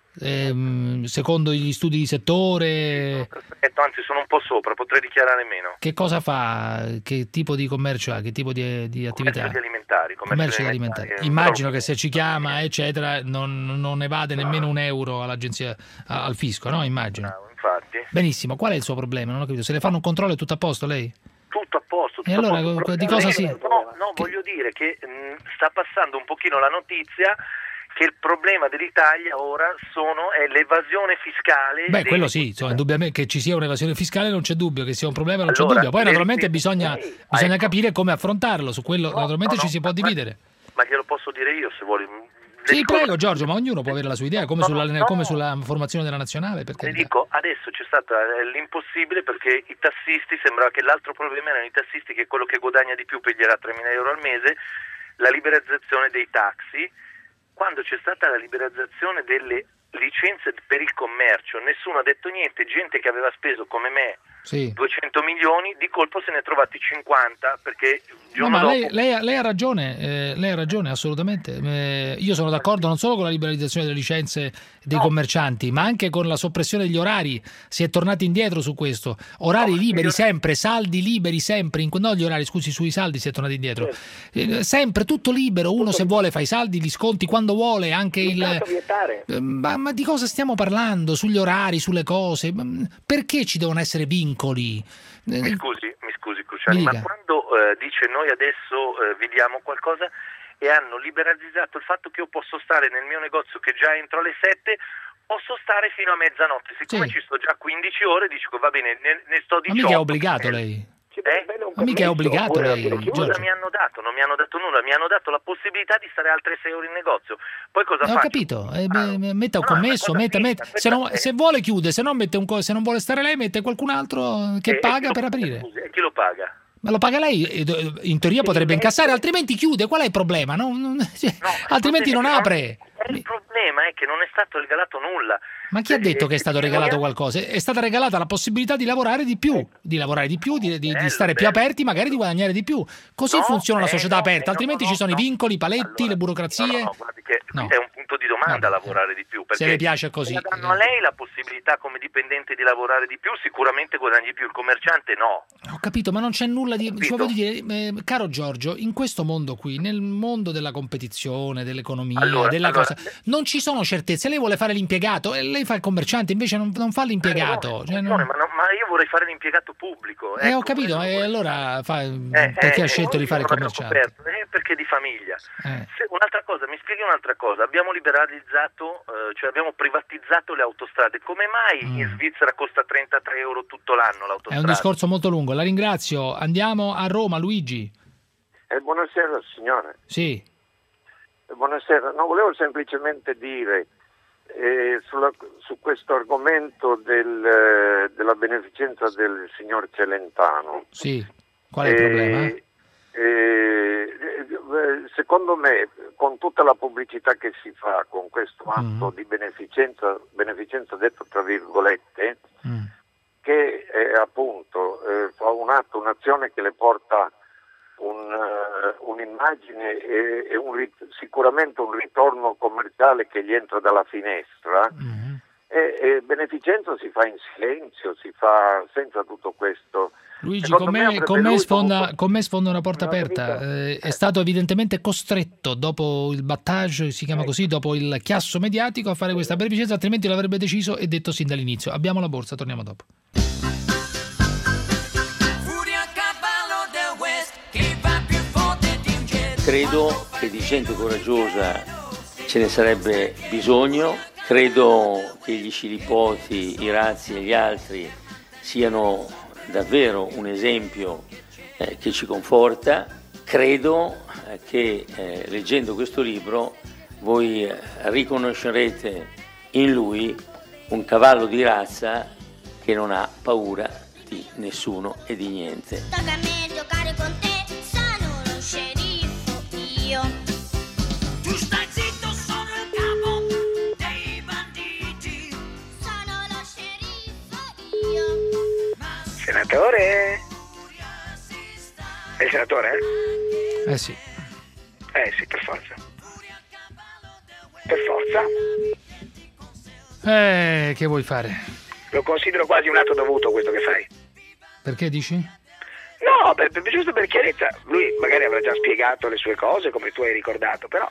Eh, secondo gli studi di settore? Perfetto, anzi sono un po' sopra, potrei dichiarare meno. Che cosa fa? Che tipo di commercio ha? Che tipo di, di attività? Commercio di alimentari. Commercio, commercio di alimentari. alimentari. Immagino che se ci chiama, eccetera, non, non evade nemmeno un euro all'agenzia, al fisco, no? Immagino. Bravo, infatti. Benissimo, qual è il suo problema? Non ho capito. Se le fanno un controllo è tutto a posto lei? Tutto a posto. Tutto e allora a posto. di cosa si... No, no che... voglio dire che mh, sta passando un pochino la notizia che il problema dell'Italia ora sono, è l'evasione fiscale. Beh, quello sì, insomma, indubbiamente che ci sia un'evasione fiscale non c'è dubbio, che sia un problema non allora, c'è dubbio. Poi naturalmente sì, bisogna, sì, bisogna ecco. capire come affrontarlo, su quello no, naturalmente no, ci no, si può ma, dividere. Ma glielo posso dire io se vuoi. Sì, dico, prego Giorgio, ma ognuno può avere la sua idea, come, no, sulla, no, come sulla formazione della nazionale. Le dico, adesso c'è stato l'impossibile perché i tassisti, sembrava che l'altro problema erano i tassisti, che quello che guadagna di più prenderà tremila euro al mese, la liberalizzazione dei taxi. Quando c'è stata la liberalizzazione delle licenze per il commercio, nessuno ha detto niente, gente che aveva speso come me sì. duecento milioni, di colpo se ne è trovati cinquanta, perché il giorno no, ma dopo... lei, lei, lei ha ragione, eh, lei ha ragione assolutamente. Eh, io sono d'accordo non solo con la liberalizzazione delle licenze dei no. commercianti, ma anche con la soppressione degli orari. Si è tornati indietro su questo. Orari no, liberi io... sempre, saldi liberi sempre, in... no gli orari, scusi, sui saldi si è tornati indietro. Sì. Eh, sempre tutto libero, uno tutto se libero. vuole fa i saldi, li sconti quando vuole, anche il... Eh, ma, ma di cosa stiamo parlando? Sugli orari, sulle cose? Perché ci devono essere vincoli? Mi scusi, mi scusi Cruciani, ma quando eh, dice noi adesso eh, vi diamo qualcosa e hanno liberalizzato il fatto che io posso stare nel mio negozio che già entro alle sette, posso stare fino a mezzanotte, siccome sì. ci sto già quindici ore, dico va bene, ne, ne sto diciotto. Ma mica è obbligato lei? Eh? Ma mica è obbligato lei, Cosa mi hanno dato? Non mi hanno dato nulla, mi hanno dato la possibilità di stare altre sei ore in negozio. Poi cosa faccio? Ho capito, eh, ah, metta un no, commesso, metta, metta, se, non, se vuole chiude, se, non mette un, se non vuole stare lei mette qualcun altro che eh, paga per aprire. Scusi, e chi lo paga? Ma lo paga lei, in teoria potrebbe incassare, altrimenti chiude, qual è il problema? No, non, cioè, no, altrimenti non apre. Il problema è che non è stato regalato nulla. Ma chi ha detto che è stato regalato qualcosa? È stata regalata la possibilità di lavorare di più, di lavorare di più, di, di, di stare più aperti, magari di guadagnare di più. Così no, funziona la società no, aperta, altrimenti no, no, ci sono no. i vincoli, i paletti, allora, le burocrazie. No, no, guardi che no. è un punto di domanda no. lavorare di più. Se le piace così. Se danno a lei la possibilità come dipendente di lavorare di più, sicuramente guadagni più, il commerciante no. Ho capito, ma non c'è nulla di... Cioè, voglio dire, eh, caro Giorgio, in questo mondo qui, nel mondo della competizione, dell'economia, allora, della allora, cosa, non ci sono certezze. Lei vuole fare l'impiegato e le lei fa il commerciante, invece non, non fa l'impiegato. Cioè, non... ma, no, ma io vorrei fare l'impiegato pubblico. Eh, ecco, ho capito, e allora fa... Eh, perché eh, ha scelto di fare il commerciante? Eh, perché di famiglia. Eh. Se, un'altra cosa, mi spieghi un'altra cosa. Abbiamo liberalizzato, eh, cioè abbiamo privatizzato le autostrade. Come mai Mm. in Svizzera costa trentatré euro tutto l'anno È l'autostrada? un discorso molto lungo, la ringrazio. Andiamo a Roma, Luigi. Eh, buonasera signore. Sì. Eh, buonasera, no, volevo semplicemente dire eh, sulla, su questo argomento del, eh, della beneficenza del signor Celentano. Sì, qual è il problema? Eh, eh, secondo me, con tutta la pubblicità che si fa con questo atto Mm. di beneficenza, beneficenza detto tra virgolette, Mm. che è appunto eh, fa un atto, un'azione che le porta un, uh, un'immagine e, e un rit- sicuramente un ritorno commerciale che gli entra dalla finestra, Mm. e, e beneficenza si fa in silenzio, si fa senza tutto questo. Luigi, Secondo con me me, avrebbe con me lui sfonda, dovuto- con me sfonda una porta aperta. Eh, è stato evidentemente costretto, dopo il battage, si chiama così, dopo il chiasso mediatico, a fare questa beneficenza, altrimenti l'avrebbe deciso e detto sin dall'inizio. Abbiamo la borsa, torniamo dopo. Credo che di gente coraggiosa ce ne sarebbe bisogno, credo che gli scilipoti, i razzi e gli altri siano davvero un esempio eh, che ci conforta. Credo eh, che eh, leggendo questo libro voi eh, riconoscerete in lui un cavallo di razza che non ha paura di nessuno e di niente. Tocca a me giocare con te, sono lo sceriffo io. Tu stai zitto, sono il capo dei banditi. Sono lo sceriffo io. Senatore? È il senatore? Eh sì. Eh sì, per forza. Per forza. Eh, che vuoi fare? Lo considero quasi un atto dovuto questo che fai. Perché dici? No, per, per- giusto per chiarezza. Lui magari avrà già spiegato le sue cose come tu hai ricordato, però...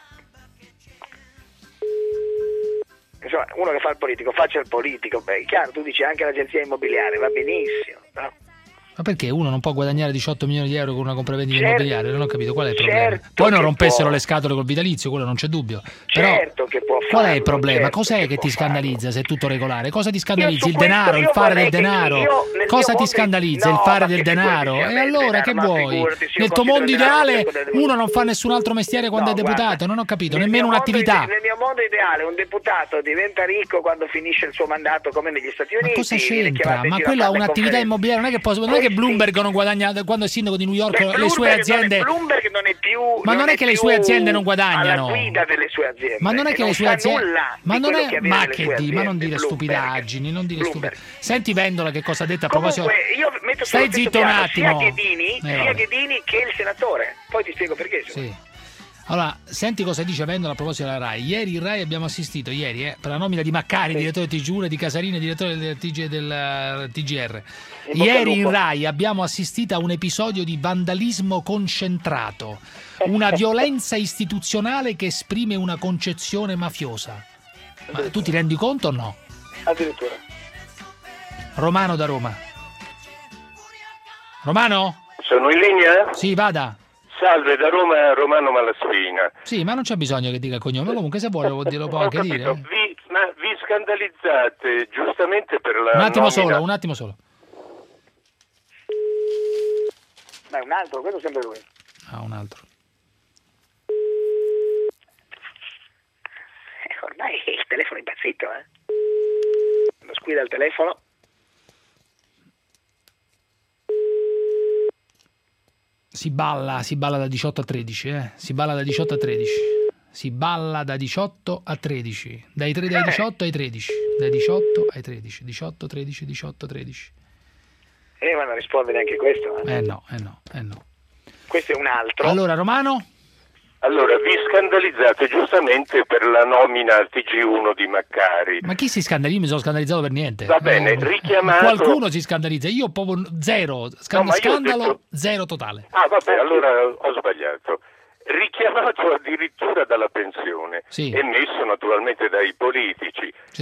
Insomma, uno che fa il politico, faccia il politico. Beh, è chiaro, tu dici anche l'agenzia immobiliare, va benissimo, no? Ma perché uno non può guadagnare diciotto milioni di euro con una compravendita Certo, immobiliare? Non ho capito qual è il problema. certo Poi non che rompessero può. le scatole col vitalizio, quello non c'è dubbio. Però Certo che può qual è il farlo, problema? certo Cos'è che che può ti scandalizza se è tutto regolare? Cosa ti Io scandalizza? su Il questo denaro, il io fare vorrei del che denaro? io nel Cosa mio ti mondo- scandalizza? no, il fare ma del che denaro? figurati, E a me il allora che denaro, ma vuoi? figurati, se io Nel tuo mondo considero il denaro ideale come del- uno non fa nessun altro mestiere quando No, è deputato, guarda, non ho capito, nel nemmeno mio mondo un'attività. ide- nel mio mondo ideale un deputato diventa ricco quando finisce il suo mandato come negli Stati Ma Uniti. cosa viene c'entra? chiamato in Ma giro a quello ha fare le un'attività conferenze. immobiliare, non è che, posso, non è che Bloomberg non guadagna quando è sindaco di New York, Beh, le Bloomberg sue non è- aziende. Bloomberg non è più Ma non è che le sue più aziende non guadagnano. alla guida delle sue aziende. Ma non è e che le sue sa aziende. nulla Ma di non quello è. che avviene Ma nelle che sue di, ma non aziende, dire Bloomberg. stupidaggini, non dire Bloomberg. stupidaggini. Senti Vendola che cosa ha detto a proposito. Comunque io metto Stai sullo stesso zitto un piano attimo. sia Ghedini, Eh, sia vabbè. Ghedini che il senatore. Poi ti spiego perché. Sì. Allora, senti cosa dice Vendola a proposito della RAI. Ieri in RAI abbiamo assistito, ieri, eh, per la nomina di Maccari, direttore del T G uno, e di Casarini, direttore del, T G, del eh, T G R. In bocca al Ieri in lupo. RAI abbiamo assistito a un episodio di vandalismo concentrato, una violenza istituzionale che esprime una concezione mafiosa. Ma tu ti rendi conto o no? Addirittura. Romano da Roma. Romano? Sono in linea? Sì, vada. Salve, da Roma Romano Malaspina. Sì, ma non c'è bisogno che dica il cognome, comunque se vuole lo, lo può Ho anche capito, dire. eh. vi, ma vi scandalizzate giustamente per la Un attimo nomina... solo, un attimo solo. Ma è un altro, questo sembra lui. Ah, un altro. Eh, ormai il telefono è impazzito, eh. Lo squilla il telefono. Si balla, si balla da diciotto a tredici, eh? Si balla da diciotto a tredici. Si balla da diciotto a tredici. Dai, tre, dai diciotto ai tredici. Dai diciotto ai tredici. diciotto, tredici, diciotto, tredici. Eh, ma non risponde neanche questo. Eh. Eh no, eh no, eh no. Questo è un altro. Allora, Romano? Allora, vi scandalizzate giustamente per la nomina al T G uno di Maccari. Ma chi si scandalizza? Io mi sono scandalizzato per niente. Va bene, Eh, richiamato... Qualcuno si scandalizza. Io proprio zero. Scan- No, ma io ho scandalo, detto- zero totale. Ah, vabbè, allora ho sbagliato. Richiamato addirittura dalla pensione Sì. e messo naturalmente dai politici. Sì.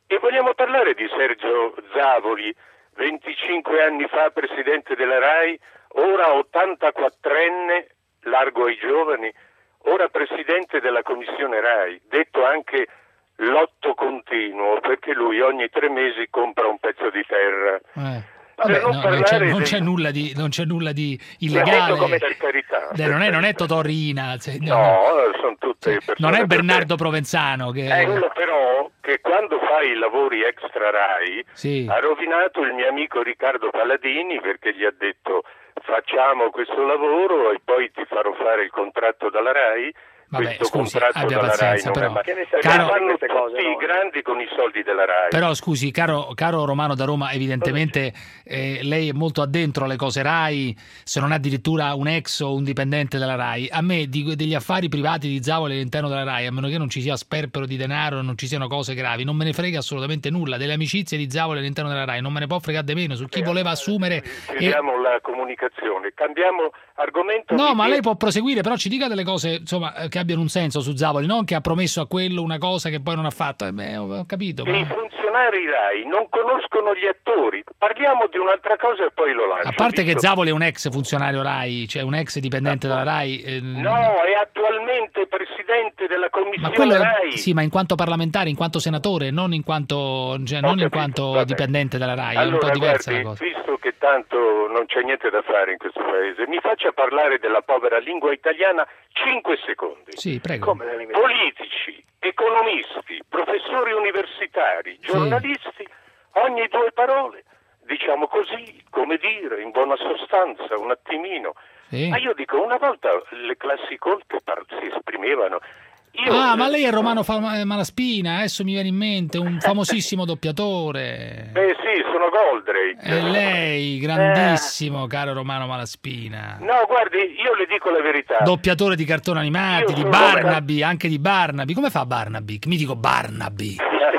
E vogliamo parlare di Sergio Zavoli, venticinque anni fa presidente della RAI, ora ottantaquattrenne, largo ai giovani, ora presidente della commissione RAI, detto anche lotto continuo, perché lui ogni tre mesi compra un pezzo di terra. Eh. Per Vabbè, non no, non, c'è, parlare non dei- c'è nulla di, non c'è nulla di Detto illegale. come per carità. Eh, non, è, non è Totò Riina, cioè, no. No, sono tutte persone. Non è per Bernardo Provenzano che... È quello però che quando fa i lavori extra RAI Sì. ha rovinato il mio amico Riccardo Paladini, perché gli ha detto facciamo questo lavoro e poi ti farò fare il contratto dalla RAI. Vabbè, questo scusi, contratto abbia dalla pazienza, RAI non però. è mai- Che ne perché Caro- fanno queste tutti cose, no? i grandi con i soldi della RAI. Però scusi, caro, caro Romano da Roma, evidentemente eh, lei è molto addentro alle cose RAI, se non addirittura un ex o un dipendente della RAI. A me di, degli affari privati di Zavoli all'interno della RAI, a meno che non ci sia sperpero di denaro, non ci siano cose gravi, non me ne frega assolutamente nulla. Delle amicizie di Zavoli all'interno della RAI non me ne può fregare di meno, su chi voleva assumere... e- Chiudiamo la comunicazione, cambiamo argomento. No, mi ma dia- lei può proseguire, però ci dica delle cose insomma eh, che abbiano un senso su Zavoli, non che ha promesso a quello una cosa che poi non ha fatto. Eh, beh, ho capito. I Ma... funzionari RAI non conoscono gli attori. Parliamo di un'altra cosa e poi lo lascio. A parte che visto- Zavoli è un ex funzionario RAI, cioè un ex dipendente della RAI. eh, No, è attualmente presidente della commissione Ma quello RAI. sì, ma in quanto parlamentare, in quanto senatore, non in quanto, cioè, non in quanto dipendente della RAI, è un Allora, po' diversa guardi, la cosa. visto che tanto non c'è niente da fare in questo paese, mi faccia parlare della povera lingua italiana cinque secondi. Sì, prego. Politici, economisti, professori universitari, giornalisti, ogni due parole, diciamo così, come dire, in buona sostanza, un attimino. Sì. Ma io dico, una volta le classi colte par- si esprimevano. Io, Ah, ma lei è Romano Fa- eh, Malaspina, adesso mi viene in mente, un famosissimo doppiatore. Eh sì, sono Goldrake. È lei, grandissimo, caro Romano Malaspina. No, guardi, io le dico la verità. Doppiatore di cartoni animati, Io di sono Barnaby, anche di Barnaby. Come fa Barnaby? Mi dico Barnaby.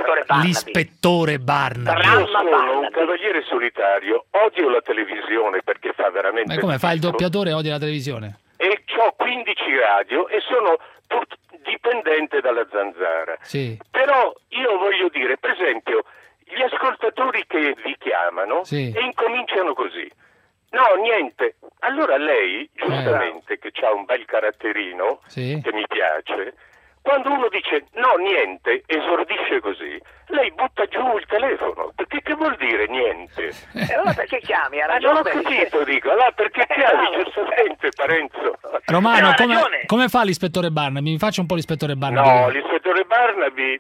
L'ispettore Barnaby. Io sono un cavaliere solitario, odio la televisione perché fa veramente Ma come fa il schifo. doppiatore e odia la televisione? E ho quindici radio e sono pur- dipendente dalla Zanzara. Sì. Però io voglio dire, per esempio, gli ascoltatori che vi chiamano Sì. e incominciano così. No, niente. Allora lei, giustamente, che ha un bel caratterino, Sì. che mi piace, quando uno dice no, niente, esordisce così, lei butta giù il telefono. Perché che vuol dire niente? E allora perché chiami? Ha Ma non ho ragione. capito, dico. Allora perché chiami, bravo. giustamente, Parenzo? Romano, ha come, ragione. come fa l'ispettore Barnaby? Mi faccia un po' l'ispettore Barnaby. No, l'ispettore Barnaby,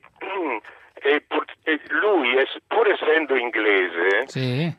è pur- è- lui, è, pur essendo inglese, Sì.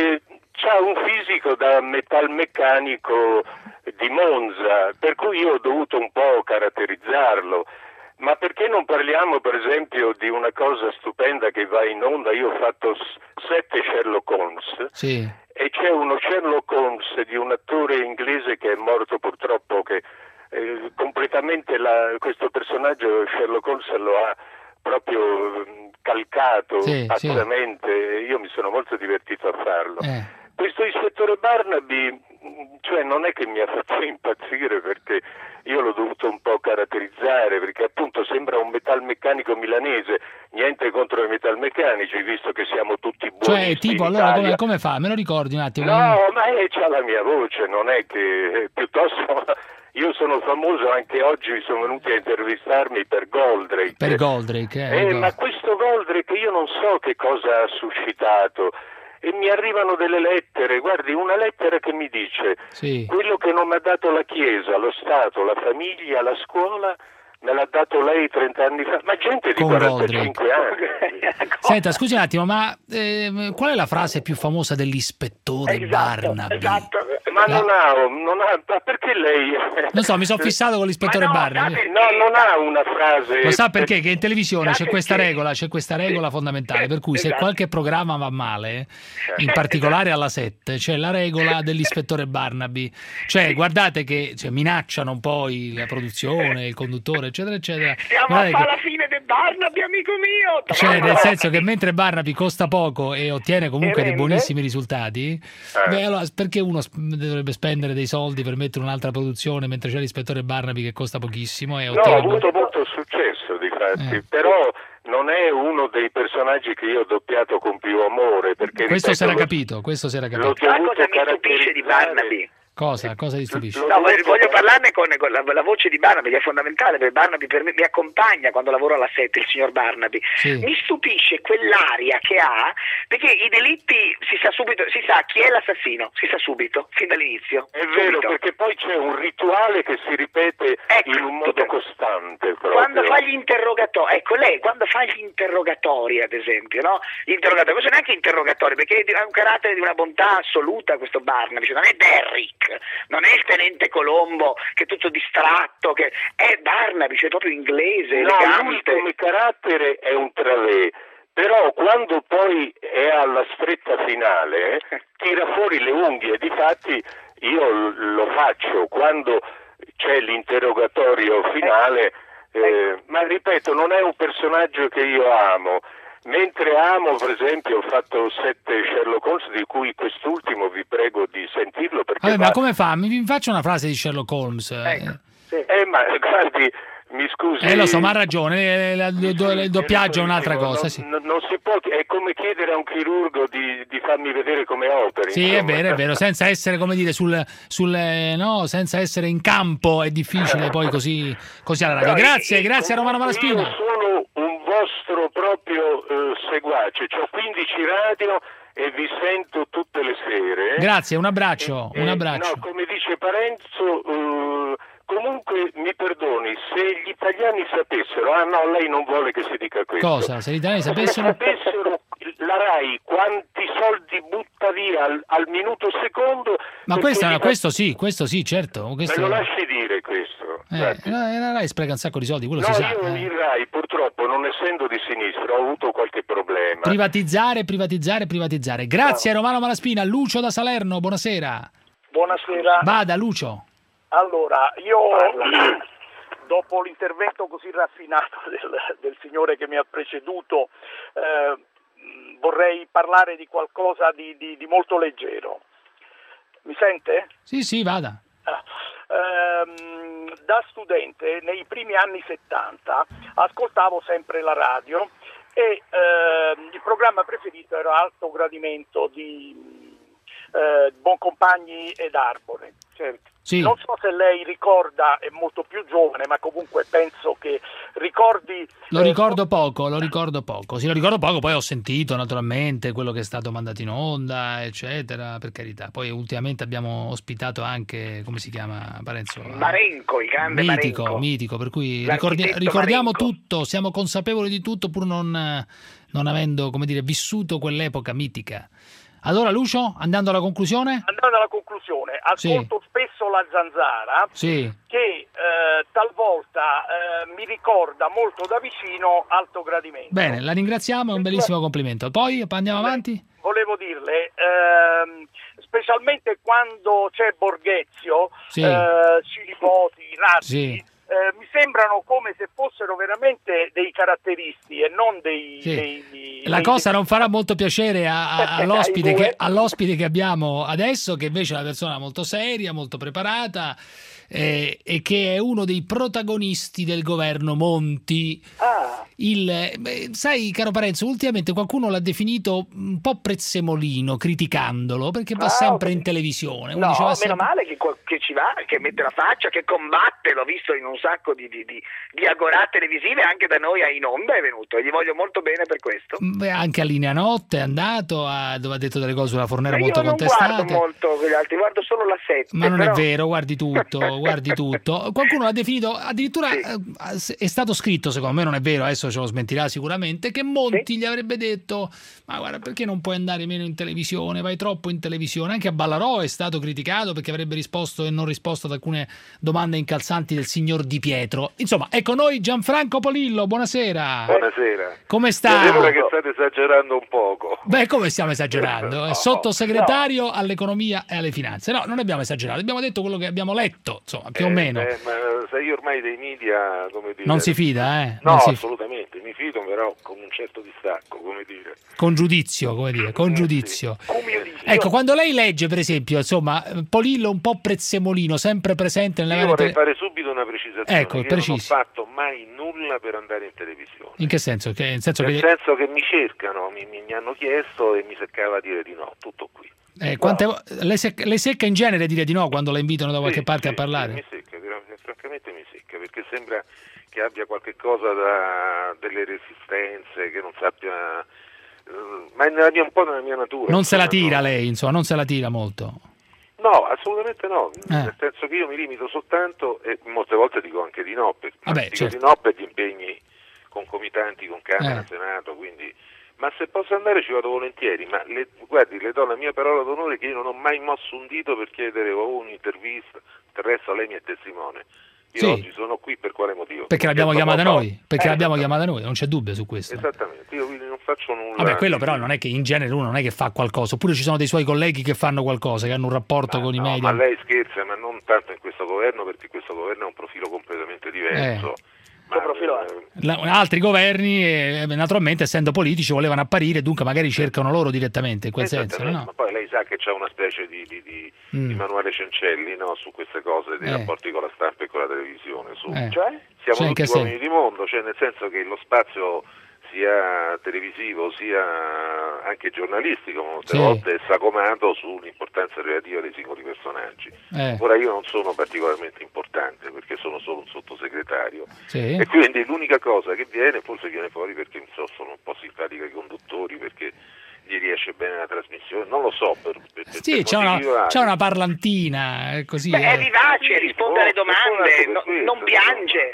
ha un fisico da metalmeccanico di Monza, per cui io ho dovuto un po' caratterizzarlo. Ma perché non parliamo, per esempio, di una cosa stupenda che va in onda? Io ho fatto s- sette Sherlock Holmes. Sì. E c'è uno Sherlock Holmes di un attore inglese che è morto purtroppo, che eh, completamente la- questo personaggio Sherlock Holmes lo ha proprio mm, calcato Sì, pazzamente. Io mi sono molto divertito a farlo. Eh. Questo ispettore Barnaby, mm, cioè non è che mi ha fatto impazzire, perché io l'ho dovuto un po' caratterizzare, perché appunto sembra un metalmeccanico milanese. Niente contro i metalmeccanici, visto che siamo tutti buoni. Cioè, tipo, allora come, come fa? Me lo ricordi un attimo? No, ma eh, c'ha la mia voce, non è che eh, piuttosto io sono famoso, anche oggi sono venuti a intervistarmi per Goldrake. Per Goldrake, eh. Eh, ecco. ma questo Goldrake io non so che cosa ha suscitato. E mi arrivano delle lettere, guardi, una lettera che mi dice Sì. quello che non mi ha dato la Chiesa, lo Stato, la famiglia, la scuola, me l'ha dato lei trent'anni fa. Ma gente di Con quarantacinque anni. Senta, scusi un attimo, ma eh, qual è la frase più famosa dell'ispettore Barnaby? Ma non ha, non ha, ma perché lei... Non so, mi sono fissato con l'ispettore Barnaby. No, non ha una frase... Lo sa perché? Che in televisione c'è questa regola, c'è questa regola fondamentale, per cui se esatto. qualche programma va male, in particolare alla sette, c'è la regola dell'ispettore Barnaby. Cioè, guardate che cioè, minacciano un po' il- la produzione, il conduttore, eccetera, eccetera. Siamo a Guardate fare che- la fine del Barnaby, amico mio. Cioè, nel senso che mentre Barnaby costa poco e ottiene comunque E dei rende. buonissimi risultati, beh, allora perché uno sp- dovrebbe spendere dei soldi per mettere un'altra produzione mentre c'è l'ispettore Barnaby che costa pochissimo e No, ha ottiene... avuto molto successo, di tratti, Eh. però non è uno dei personaggi che io ho doppiato con più amore, perché Questo ripeto, si era lo- capito, questo si era l'ho capito. Sa dovuto cosa mi stupisce di Barnaby? Cosa? Cosa ti stupisce? No, voglio voglio parlarne con, con la, la voce di Barnaby, che è fondamentale, perché Barnaby per me mi accompagna quando lavoro alla sette, il signor Barnaby. Sì. Mi stupisce quell'aria che ha, perché i delitti si sa subito, si sa chi è l'assassino, si sa subito, fin dall'inizio. È vero, subito. perché poi c'è un rituale che si ripete Ecco, in un modo costante. Proprio. Quando fa gli interrogatori, ecco lei, quando fa gli interrogatori ad esempio, no? Gli interrogatori, non sono neanche interrogatori, perché ha un carattere di una bontà assoluta questo Barnaby, cioè non è Derrick, non è il tenente Colombo che è tutto distratto, che è Barnaby, cioè proprio inglese, No, lui elegante. come carattere è un travè, però quando poi è alla stretta finale eh, tira fuori le unghie, difatti io l- lo faccio quando c'è l'interrogatorio finale, eh, ma ripeto, non è un personaggio che io amo. Mentre amo, per esempio, ho fatto sette Sherlock Holmes, di cui quest'ultimo vi prego di sentirlo perché Vabbè, va- ma come fa? Mi, mi faccia una frase di Sherlock Holmes. Eh, Eh, ma guardi, mi scusi. Eh, lo so, ma ha ragione, eh, la- do- do- il doppiaggio è un'altra cosa, sì. Non, non si può, è come chiedere a un chirurgo di, di farmi vedere come operi. Sì, è insomma. vero, è vero, senza essere, come dire, sul, sul eh, no, senza essere in campo è difficile poi così, così alla radio. Però Grazie, io- grazie a Romano Io Malaspina. sono un vostro proprio eh, seguace, ho quindici radio e vi sento tutte le sere. Grazie, un abbraccio, un Eh, abbraccio. No, come dice Parenzo, eh, comunque mi perdoni, se gli italiani sapessero, ah no, lei non vuole che si dica questo. Cosa? Se gli italiani Se sapessero... sapessero la RAI quanti soldi butta via al, al minuto secondo... Ma perché questa, gli- questo sì, questo sì, certo. Questo... Me lo lasci dire questo. Eh, Guardi. la la Rai spreca un sacco di soldi, quello No, si sa. io eh. il RAI purtroppo, non essendo di sinistra, ho avuto qualche problema. Privatizzare, privatizzare, privatizzare. Grazie a Romano Malaspina. Lucio da Salerno, buonasera. Buonasera. Vada, Lucio. Allora, io dopo l'intervento così raffinato del, del signore che mi ha preceduto, eh, vorrei parlare di qualcosa di, di- di molto leggero. Mi sente? Sì, sì, vada. Ehm, da studente nei primi anni settanta ascoltavo sempre la radio e ehm, il programma preferito era Alto Gradimento di eh, Boncompagni ed Arbore. Certo. Sì. Non so se lei ricorda, è molto più giovane, ma comunque penso che ricordi. Lo eh, ricordo poco, lo ricordo poco. Sì, lo ricordo poco, poi ho sentito naturalmente quello che è stato mandato in onda, eccetera, per carità. Poi ultimamente abbiamo ospitato anche, come si chiama, Parenzo? Marenco, il grande Mitico, Marenco. mitico, per cui ricordi- L'architetto ricordiamo Marenco. tutto, siamo consapevoli di tutto pur non, non avendo, come dire, vissuto quell'epoca mitica. Allora, Lucio, andando alla conclusione? Andando alla conclusione, ascolto spesso la Zanzara Sì. che eh, talvolta eh, mi ricorda molto da vicino Alto Gradimento. Bene, la ringraziamo, è un bellissimo complimento. Poi andiamo avanti? Volevo dirle, ehm, specialmente quando c'è Borghezio, Sì. eh, Cilipoti, Ratti, Sì. eh, mi sembrano come se fossero veramente dei caratteristi e non dei... Sì. dei- La dei- cosa non farà molto piacere a- a- all'ospite, Ai due. che, all'ospite che abbiamo adesso, che invece è una persona molto seria, molto preparata eh, e che è uno dei protagonisti del governo Monti. Ah. Il, beh, sai, caro Parenzo, ultimamente qualcuno l'ha definito un po' prezzemolino, criticandolo, perché va Ah, sempre ok. in televisione. Uno No, diceva meno sempre- male che, che ci va, che mette la faccia, che combatte, l'ho visto in un sacco di, di, di, di agorà televisive, anche da noi a in onda è venuto, e gli voglio molto bene per questo. Beh, anche a Linea Notte è andato, a- dove ha detto delle cose sulla Fornero Ma molto io non contestate. guardo molto gli altri, guardo solo la sette. Ma non però... è vero, guardi tutto, guardi tutto. Qualcuno l'ha definito, addirittura eh, è stato scritto, secondo me non è vero, adesso ce lo smentirà sicuramente, che Monti gli avrebbe detto: ma guarda, perché non puoi andare meno in televisione, vai troppo in televisione. Anche a Ballarò è stato criticato perché avrebbe risposto e non risposto ad alcune domande incalzanti del signor Di Pietro. Insomma, ecco noi Gianfranco Polillo, buonasera. Buonasera. Come sta? Mi sembra che state esagerando un poco. Beh, come stiamo esagerando? È sottosegretario all'economia e alle finanze. No, non abbiamo esagerato, abbiamo detto quello che abbiamo letto, insomma, più o Eh, meno. eh, ma sai, io ormai dei media, come dire... Non si fida, eh? No, Non si- assolutamente, mi fido però con un certo distacco, come dire. Con giudizio, come dire, con giudizio. Ecco, quando lei legge, per esempio, insomma, Polillo un po' prezzemolino, sempre presente nelle Io varie vorrei tele- fare subito una precisazione. Ecco, Io precisi. non ho fatto mai nulla farla per andare in televisione. In che senso? Che, nel senso Nel che, senso che mi cercano, mi, mi- mi hanno chiesto e mi seccava a dire di no, tutto qui. eh, quante vo- le, sec- le secca in genere dire di no quando la invitano da qualche Sì, parte sì, a parlare? sì, mi secca, vera- francamente mi secca, perché sembra che abbia qualche cosa da delle resistenze, che non sappia, eh, ma è nella mia, un po' nella mia natura. Non se la insomma, tira no. lei, insomma, non se la tira molto. No, assolutamente no, Eh. nel senso che io mi limito soltanto, e molte volte dico anche di no, per, Vabbè, dico certo. di no per gli impegni concomitanti con Camera, Eh. Senato, quindi... Ma se posso andare ci vado volentieri, ma le, guardi, le do la mia parola d'onore che io non ho mai mosso un dito per chiedere o un'intervista, del resto lei mi è testimone. Io Sì. oggi sono qui per quale motivo? Perché l'abbiamo Perché chiamata sono- noi, perché Eh, l'abbiamo chiamata noi, non c'è dubbio su questo. Esattamente, io quindi non faccio nulla. Vabbè, quello però non è che in genere uno non è che fa qualcosa, oppure ci sono dei suoi colleghi che fanno qualcosa, che hanno un rapporto con i No, media. ma lei scherza, ma non tanto in questo governo, perché questo governo ha un profilo completamente diverso. Ma, eh, La- altri governi, eh, naturalmente, essendo politici, volevano apparire, dunque magari cercano loro direttamente, in quel senso, esattamente, no? ma poi lei sa che c'è una specie di, di, di, Mm. di manuale Cencelli, no, su queste cose, dei Eh. rapporti con la stampa e con la televisione. Su. Eh. Cioè? Siamo Cioè, in tutti che uomini di mondo, cioè nel senso che lo spazio sia televisivo sia anche giornalistico molte Sì. volte è sagomato sull'importanza relativa dei singoli personaggi. Eh. Ora io non sono particolarmente importante perché sono solo un sottosegretario Sì. e quindi l'unica cosa che viene, forse viene fuori perché mi so, sono un po' simpatica ai conduttori, perché gli riesce bene la trasmissione, non lo so per, per, per Sì, c'è motivi una, vari. c'è una parlantina, è così. Beh, eh. è vivace, risponde alle domande, no- non piange.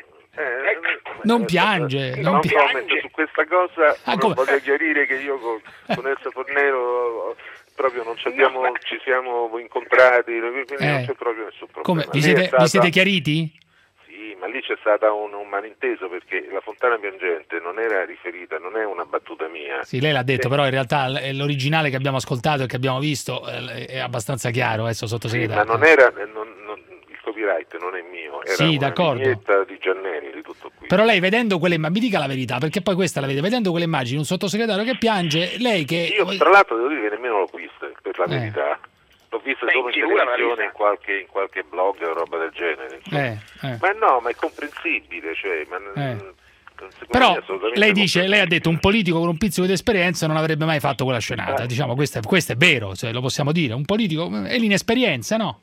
Eh, Non piange, non non piange. comment su questa cosa, Ah, non come? voglio chiarire che io con, con Elsa Fornero proprio non ci abbiamo, ci siamo incontrati, quindi non Eh. c'è proprio nessun problema. Come? Vi Lì è siete, stata- vi siete chiariti? Sì, ma lì c'è stato un, un malinteso perché la Fontana Piangente non era riferita, non è una battuta mia. Sì, lei l'ha detto, Eh, però in realtà l- l'originale che abbiamo ascoltato e che abbiamo visto eh, è abbastanza chiaro, adesso sì, sottosegretario. ma non era, non- non- il copyright non è mio, era Sì, una d'accordo. vignetta di Giannelli, di tutto qui. Però lei vedendo quelle immagini, mi dica la verità, perché poi questa la vede, vedendo quelle immagini, un sottosegretario che piange, lei che... Io tra l'altro devo dire che nemmeno l'ho vista, per la Eh. verità. L'ho vista Beh, solo in in figura l'ha televisione, vista. in qualche, in qualche blog o roba del genere. insomma. Eh, eh. Ma no, ma è comprensibile, cioè, ma n- Eh. secondo me Però è assolutamente lei dice, lei ha comprensibile. detto un politico con un pizzico di esperienza non avrebbe mai fatto quella scenata, diciamo questo è, questo è vero, cioè, lo possiamo dire, un politico è l'inesperienza, no?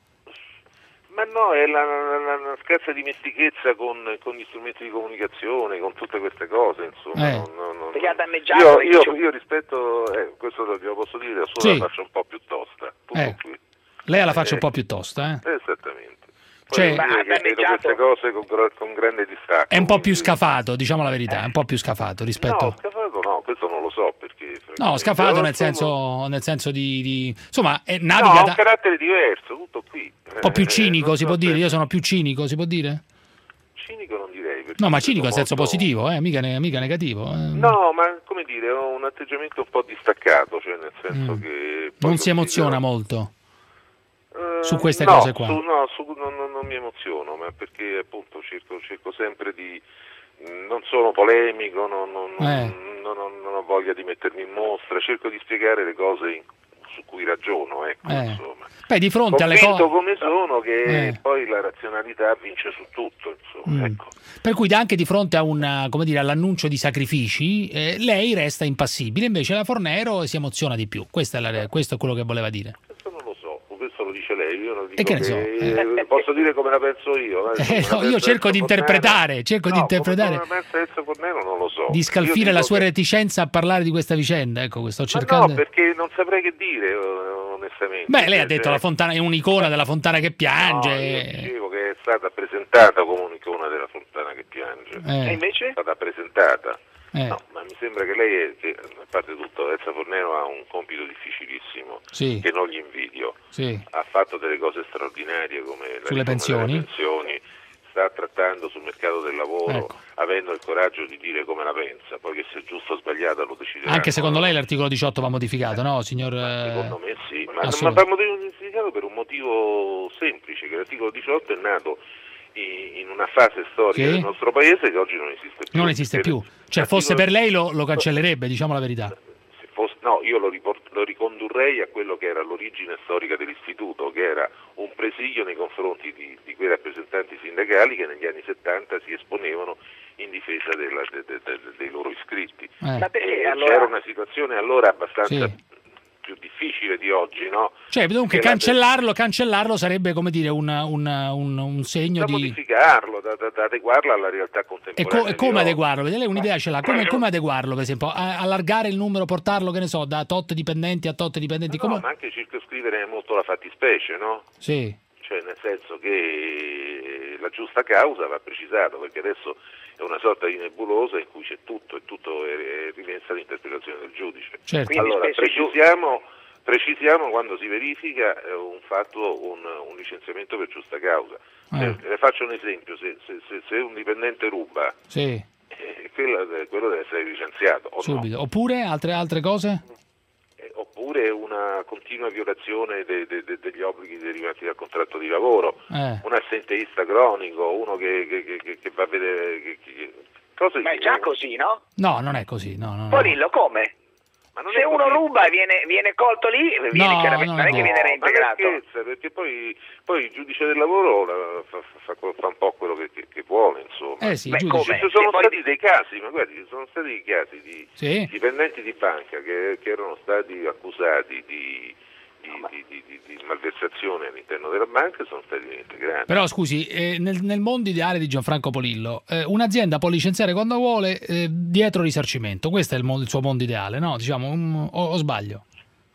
Ma no, è la, la, la- la scarsa dimestichezza con, con gli strumenti di comunicazione, con tutte queste cose, insomma. Eh. non- non- non- Perché ha danneggiato Io, le io, dice- io rispetto, eh, questo lo lo posso dire, da sola Sì. la faccio un po' più tosta, tutto Eh. qui. Lei ha la faccia Eh. un po' più tosta, eh? Esattamente. Poi Cioè- devo dire Ma ha che vedo danneggiato- queste cose con, gra- con grande distacco. È un po' più quindi- scafato, diciamo la verità, è un po' più scafato rispetto... No, scafato no, questo non lo so perché... No, francamente, scafato però nel sono- senso, nel senso di, di- insomma, eh, No, naviga ha un da- carattere diverso, tutto qui. un po' più Eh, cinico, non si so può dire, se- io sono più cinico, si può dire? Cinico non direi. perché No, ma sono cinico in senso molto- positivo, eh, mica, ne- mica negativo. eh. No, ma come dire, ho un atteggiamento un po' distaccato, cioè nel senso Mm. che... poi Non si considero- emoziona molto Eh, su queste no, cose qua. su- no, su- non, non- non mi emoziono, ma perché appunto cerco, cerco sempre di... Non sono polemico, non, non- Eh. non- non- non ho voglia di mettermi in mostra, cerco di spiegare le cose in- su cui ragiono, ecco, Eh. insomma. Beh, di fronte alle Convinto cose... come sono che Eh. poi la razionalità vince su tutto, insomma, Mm. ecco. Per cui anche di fronte a una, come dire, all'annuncio di sacrifici, eh, lei resta impassibile, invece la Fornero si emoziona di più. Questa è la- questo è quello che voleva dire. Questo non lo so, questo lo dice lei, io non dico E che ne so, eh, posso dire come la penso io. eh, Eh, come la no, io pensa cerco di Elsa interpretare, Fornero. cerco di No, interpretare, come la pensa Elsa Fornero non lo so. di Io scalfire la dico sua che- reticenza a parlare di questa vicenda. Ecco, questo sto Ma cercando. no, perché non saprei che dire, eh, onestamente. Beh, lei ha Cioè, detto la Fontana è un'icona della Fontana che No, piange. io dicevo che è stata presentata come un'icona della Fontana che piange. Eh. E invece? È stata presentata. Eh. No, ma mi sembra che lei, è, che, a parte tutto, Elsa Fornero ha un compito difficilissimo, Sì. che non gli invidio. Sì. Ha fatto delle cose straordinarie come la Sulle riforma pensioni? delle pensioni, sta trattando sul mercato del lavoro, Ecco. avendo il coraggio di dire come la pensa, poi che se è giusto o sbagliata lo deciderà. Anche secondo lei l'articolo diciotto va modificato, no, signor? eh, Secondo me sì, ma, ma assolut- va modificato per un motivo semplice, che l'articolo diciotto è nato in, in una fase storica Sì. del nostro paese che oggi non esiste più. Non esiste Perché più. Cioè, l'articolo- fosse per lei lo, lo cancellerebbe, diciamo la verità. se fosse- no, io lo, riport- lo ricondurrei a quello che era l'origine storica dell'istituto, che era un presidio nei confronti di, di quei rappresentanti sindacali che negli anni settanta si esponevano in difesa della, de, de, de, dei loro iscritti. Eh. Ma perché eh, allora- c'era una situazione allora abbastanza Sì. più difficile di oggi, no? Cioè, dunque, Che la- cancellarlo, cancellarlo sarebbe, come dire, un, un, un, un segno da di... modificarlo, da, da, da adeguarlo alla realtà E, contemporanea. co- e come di oggi. adeguarlo? Perché lei un'idea ce l'ha. Come, come adeguarlo, per esempio? A- allargare il numero, portarlo, che ne so, da tot dipendenti a tot dipendenti? No, Come... ma anche circoscrivere molto la fattispecie, no? Sì. Cioè, nel senso che la giusta causa va precisato, perché adesso è una sorta di nebulosa in cui c'è tutto e tutto è, è rimessa all'interpretazione del giudice. Certo. Quindi Allora, spesso i giu- precisiamo, precisiamo quando si verifica eh, un fatto, un, un licenziamento per giusta causa. Eh. Se- le faccio un esempio, se, se- se- se un dipendente ruba, Sì, eh, quello, quello deve essere licenziato, o no? subito. Oppure altre, altre cose? Eh, oppure una continua violazione de- de- de- degli obblighi derivanti dal contratto di lavoro, Eh. un assenteista cronico, uno che, che- che- che va a vedere... Che, che- cose Ma è già così, no? No, non è così. No, no, no. Polillo, come? Ma non Se è uno così. ruba e viene, viene colto lì, viene No, chiaramente, no, non è no. che viene Ma reintegrato. che scherza, perché poi, poi il giudice del lavoro la- fa, fa- fa un po' quello che, che- che vuole, insomma. Eh sì, Beh, giudice. come? Ci sono Se poi- stati dei casi, ma guardi, ci sono stati dei casi di Sì. dipendenti di banca che, che erano stati accusati di, di, di- di- di- di malversazione all'interno della banca e sono stati reintegrati. Però scusi, eh, nel, nel mondo ideale di Gianfranco Polillo, eh, un'azienda può licenziare quando vuole eh, dietro risarcimento. Questo è il, mo- il suo mondo ideale, no? Diciamo, um, o, o sbaglio?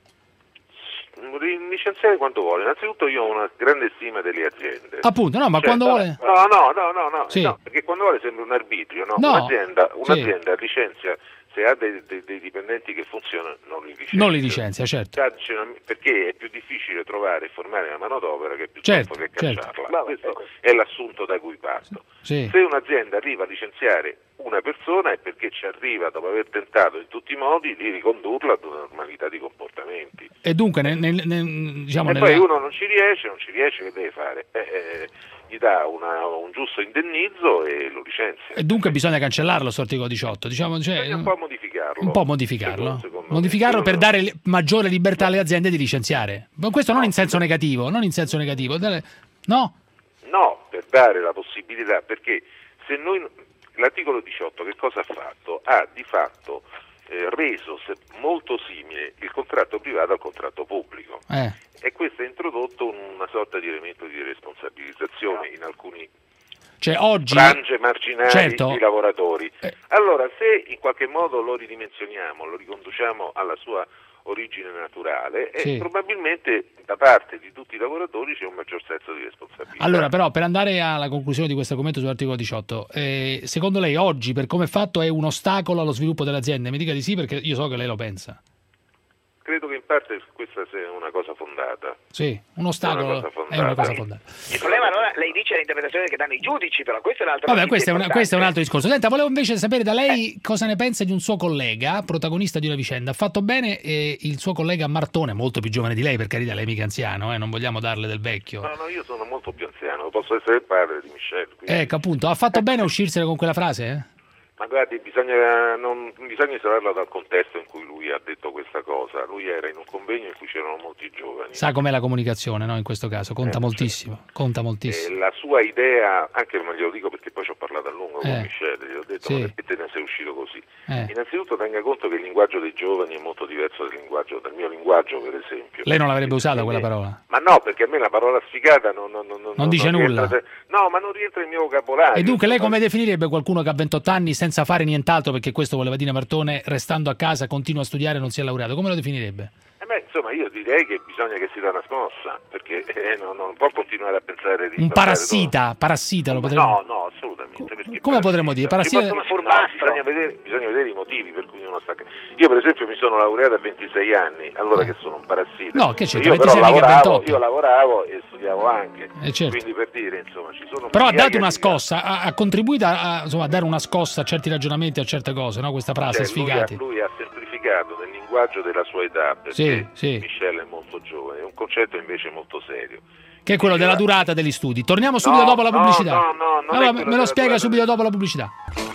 Ri- Licenziare quando vuole. Innanzitutto io ho una grande stima delle aziende. Appunto, no, ma Cioè, quando no, vuole... No, no, no, no, no, Sì. no, perché quando vuole sembra un arbitrio, no? No, Un'azienda, sì. un'azienda licenzia, se ha dei, dei- dei dipendenti che funzionano, non li licenzia. Non li licenzia, certo. Sa- c'è una- Perché è più difficile trovare e formare una manodopera che Certo, piuttosto che certo. cacciarla. Questo è l'assunto da cui parto. Sì. Se un'azienda arriva a licenziare una persona è perché ci arriva, dopo aver tentato in tutti i modi, di ricondurla ad una normalità di comportamenti. E dunque, nel, nel- nel- diciamo, E nella- poi uno non ci riesce, non ci riesce, che deve fare? Eh, eh, gli dà una- un giusto indennizzo e lo licenzia. e dunque bisogna cancellarlo, sto articolo diciotto. Diciamo, cioè, Bisogna un po' modificarlo. un po' modificarlo. Secondo- secondo me. Modificarlo per Secondo- dare li- maggiore libertà alle aziende di licenziare. Ma questo non in senso negativo, non in senso negativo. dare- No? No, per dare la possibilità, perché se noi l'articolo diciotto che cosa ha fatto? Ha di fatto eh, reso se- molto simile il contratto privato al contratto pubblico. Eh. E questo ha introdotto una sorta di elemento di responsabilizzazione in alcuni Cioè oggi... frange marginali Certo. di lavoratori. Allora, se in qualche modo lo ridimensioniamo, lo riconduciamo alla sua origine naturale, Sì. eh, probabilmente da parte di tutti i lavoratori c'è un maggior senso di responsabilità. Allora, però, per andare alla conclusione di questo commento sull'articolo diciotto, eh, secondo lei oggi, per come è fatto, è un ostacolo allo sviluppo delle aziende? Mi dica di sì, perché io so che lei lo pensa. Credo che in parte questa sia una cosa fondata. Sì, un ostacolo È una cosa è fondata. una cosa fondata. Il problema allora, lei dice l'interpretazione che danno i giudici, però questo è un altro Vabbè, notizia questo è, una- importante. questo è un altro discorso. Senta, volevo invece sapere da lei cosa ne pensa di un suo collega, protagonista di una vicenda. Ha fatto bene eh, il suo collega Martone, molto più giovane di lei, per carità, lei è mica anziano, eh, non vogliamo darle del vecchio. No, no, io sono molto più anziano, posso essere il padre di Michel. quindi- Ecco, appunto, ha fatto bene a uscirsene con quella frase? Eh? Ma guardi, bisogna, non, bisogna isolarla dal contesto in cui lui ha detto questa cosa. Lui era in un convegno in cui c'erano molti giovani. Sa com'è la comunicazione, no? In questo caso, conta Eh, moltissimo, conta E moltissimo. la sua idea, anche me glielo dico perché poi ci ho parlato a lungo Eh. con Michel, gli ho detto Sì. ma perché te ne sei uscito così? Eh. Innanzitutto tenga conto che il linguaggio dei giovani è molto diverso dal linguaggio, dal mio linguaggio per esempio. Lei non l'avrebbe usata quella parola? Ma no, perché a me la parola sfigata non, non, non, Non dice rientra- nulla. No, ma non rientra nel mio vocabolario. E dunque lei insomma. come definirebbe qualcuno che ha ventotto anni senza fare nient'altro, perché questo voleva dire Martone, restando a casa continua a studiare e non si è laureato? Come lo definirebbe? Eh beh, insomma, io direi che bisogna che si dà una smossa, perché eh, non, non può continuare a pensare di Un passare parassita, parassita lo tutto. potremmo... No, no, assolutamente. Perché Come potremmo dire? Parassita... Ci possono formare, bisogna vedere, bisogna vedere i motivi per cui uno sta. Io per esempio mi sono laureato a ventisei anni, allora che sono un parassita. No, che c'è, io però ventisei mica lavoravo, ventotto. io lavoravo e studiavo anche. Eh, certo. Quindi per dire, insomma, ci sono Però ha migliaia dato una di- scossa, ha, ha contribuito a, a, insomma, a dare una scossa a certi ragionamenti, a certe cose, no? Questa frase, Cioè, lui, sfigati. ha, lui ha semplificato nel linguaggio della sua età, perché Sì, sì. Michel è molto giovane, è un concetto invece molto serio. Che è quello della durata degli studi. Torniamo subito No, dopo la no, pubblicità. no, no, non è Allora, quello me lo della spiega durata subito dopo la pubblicità.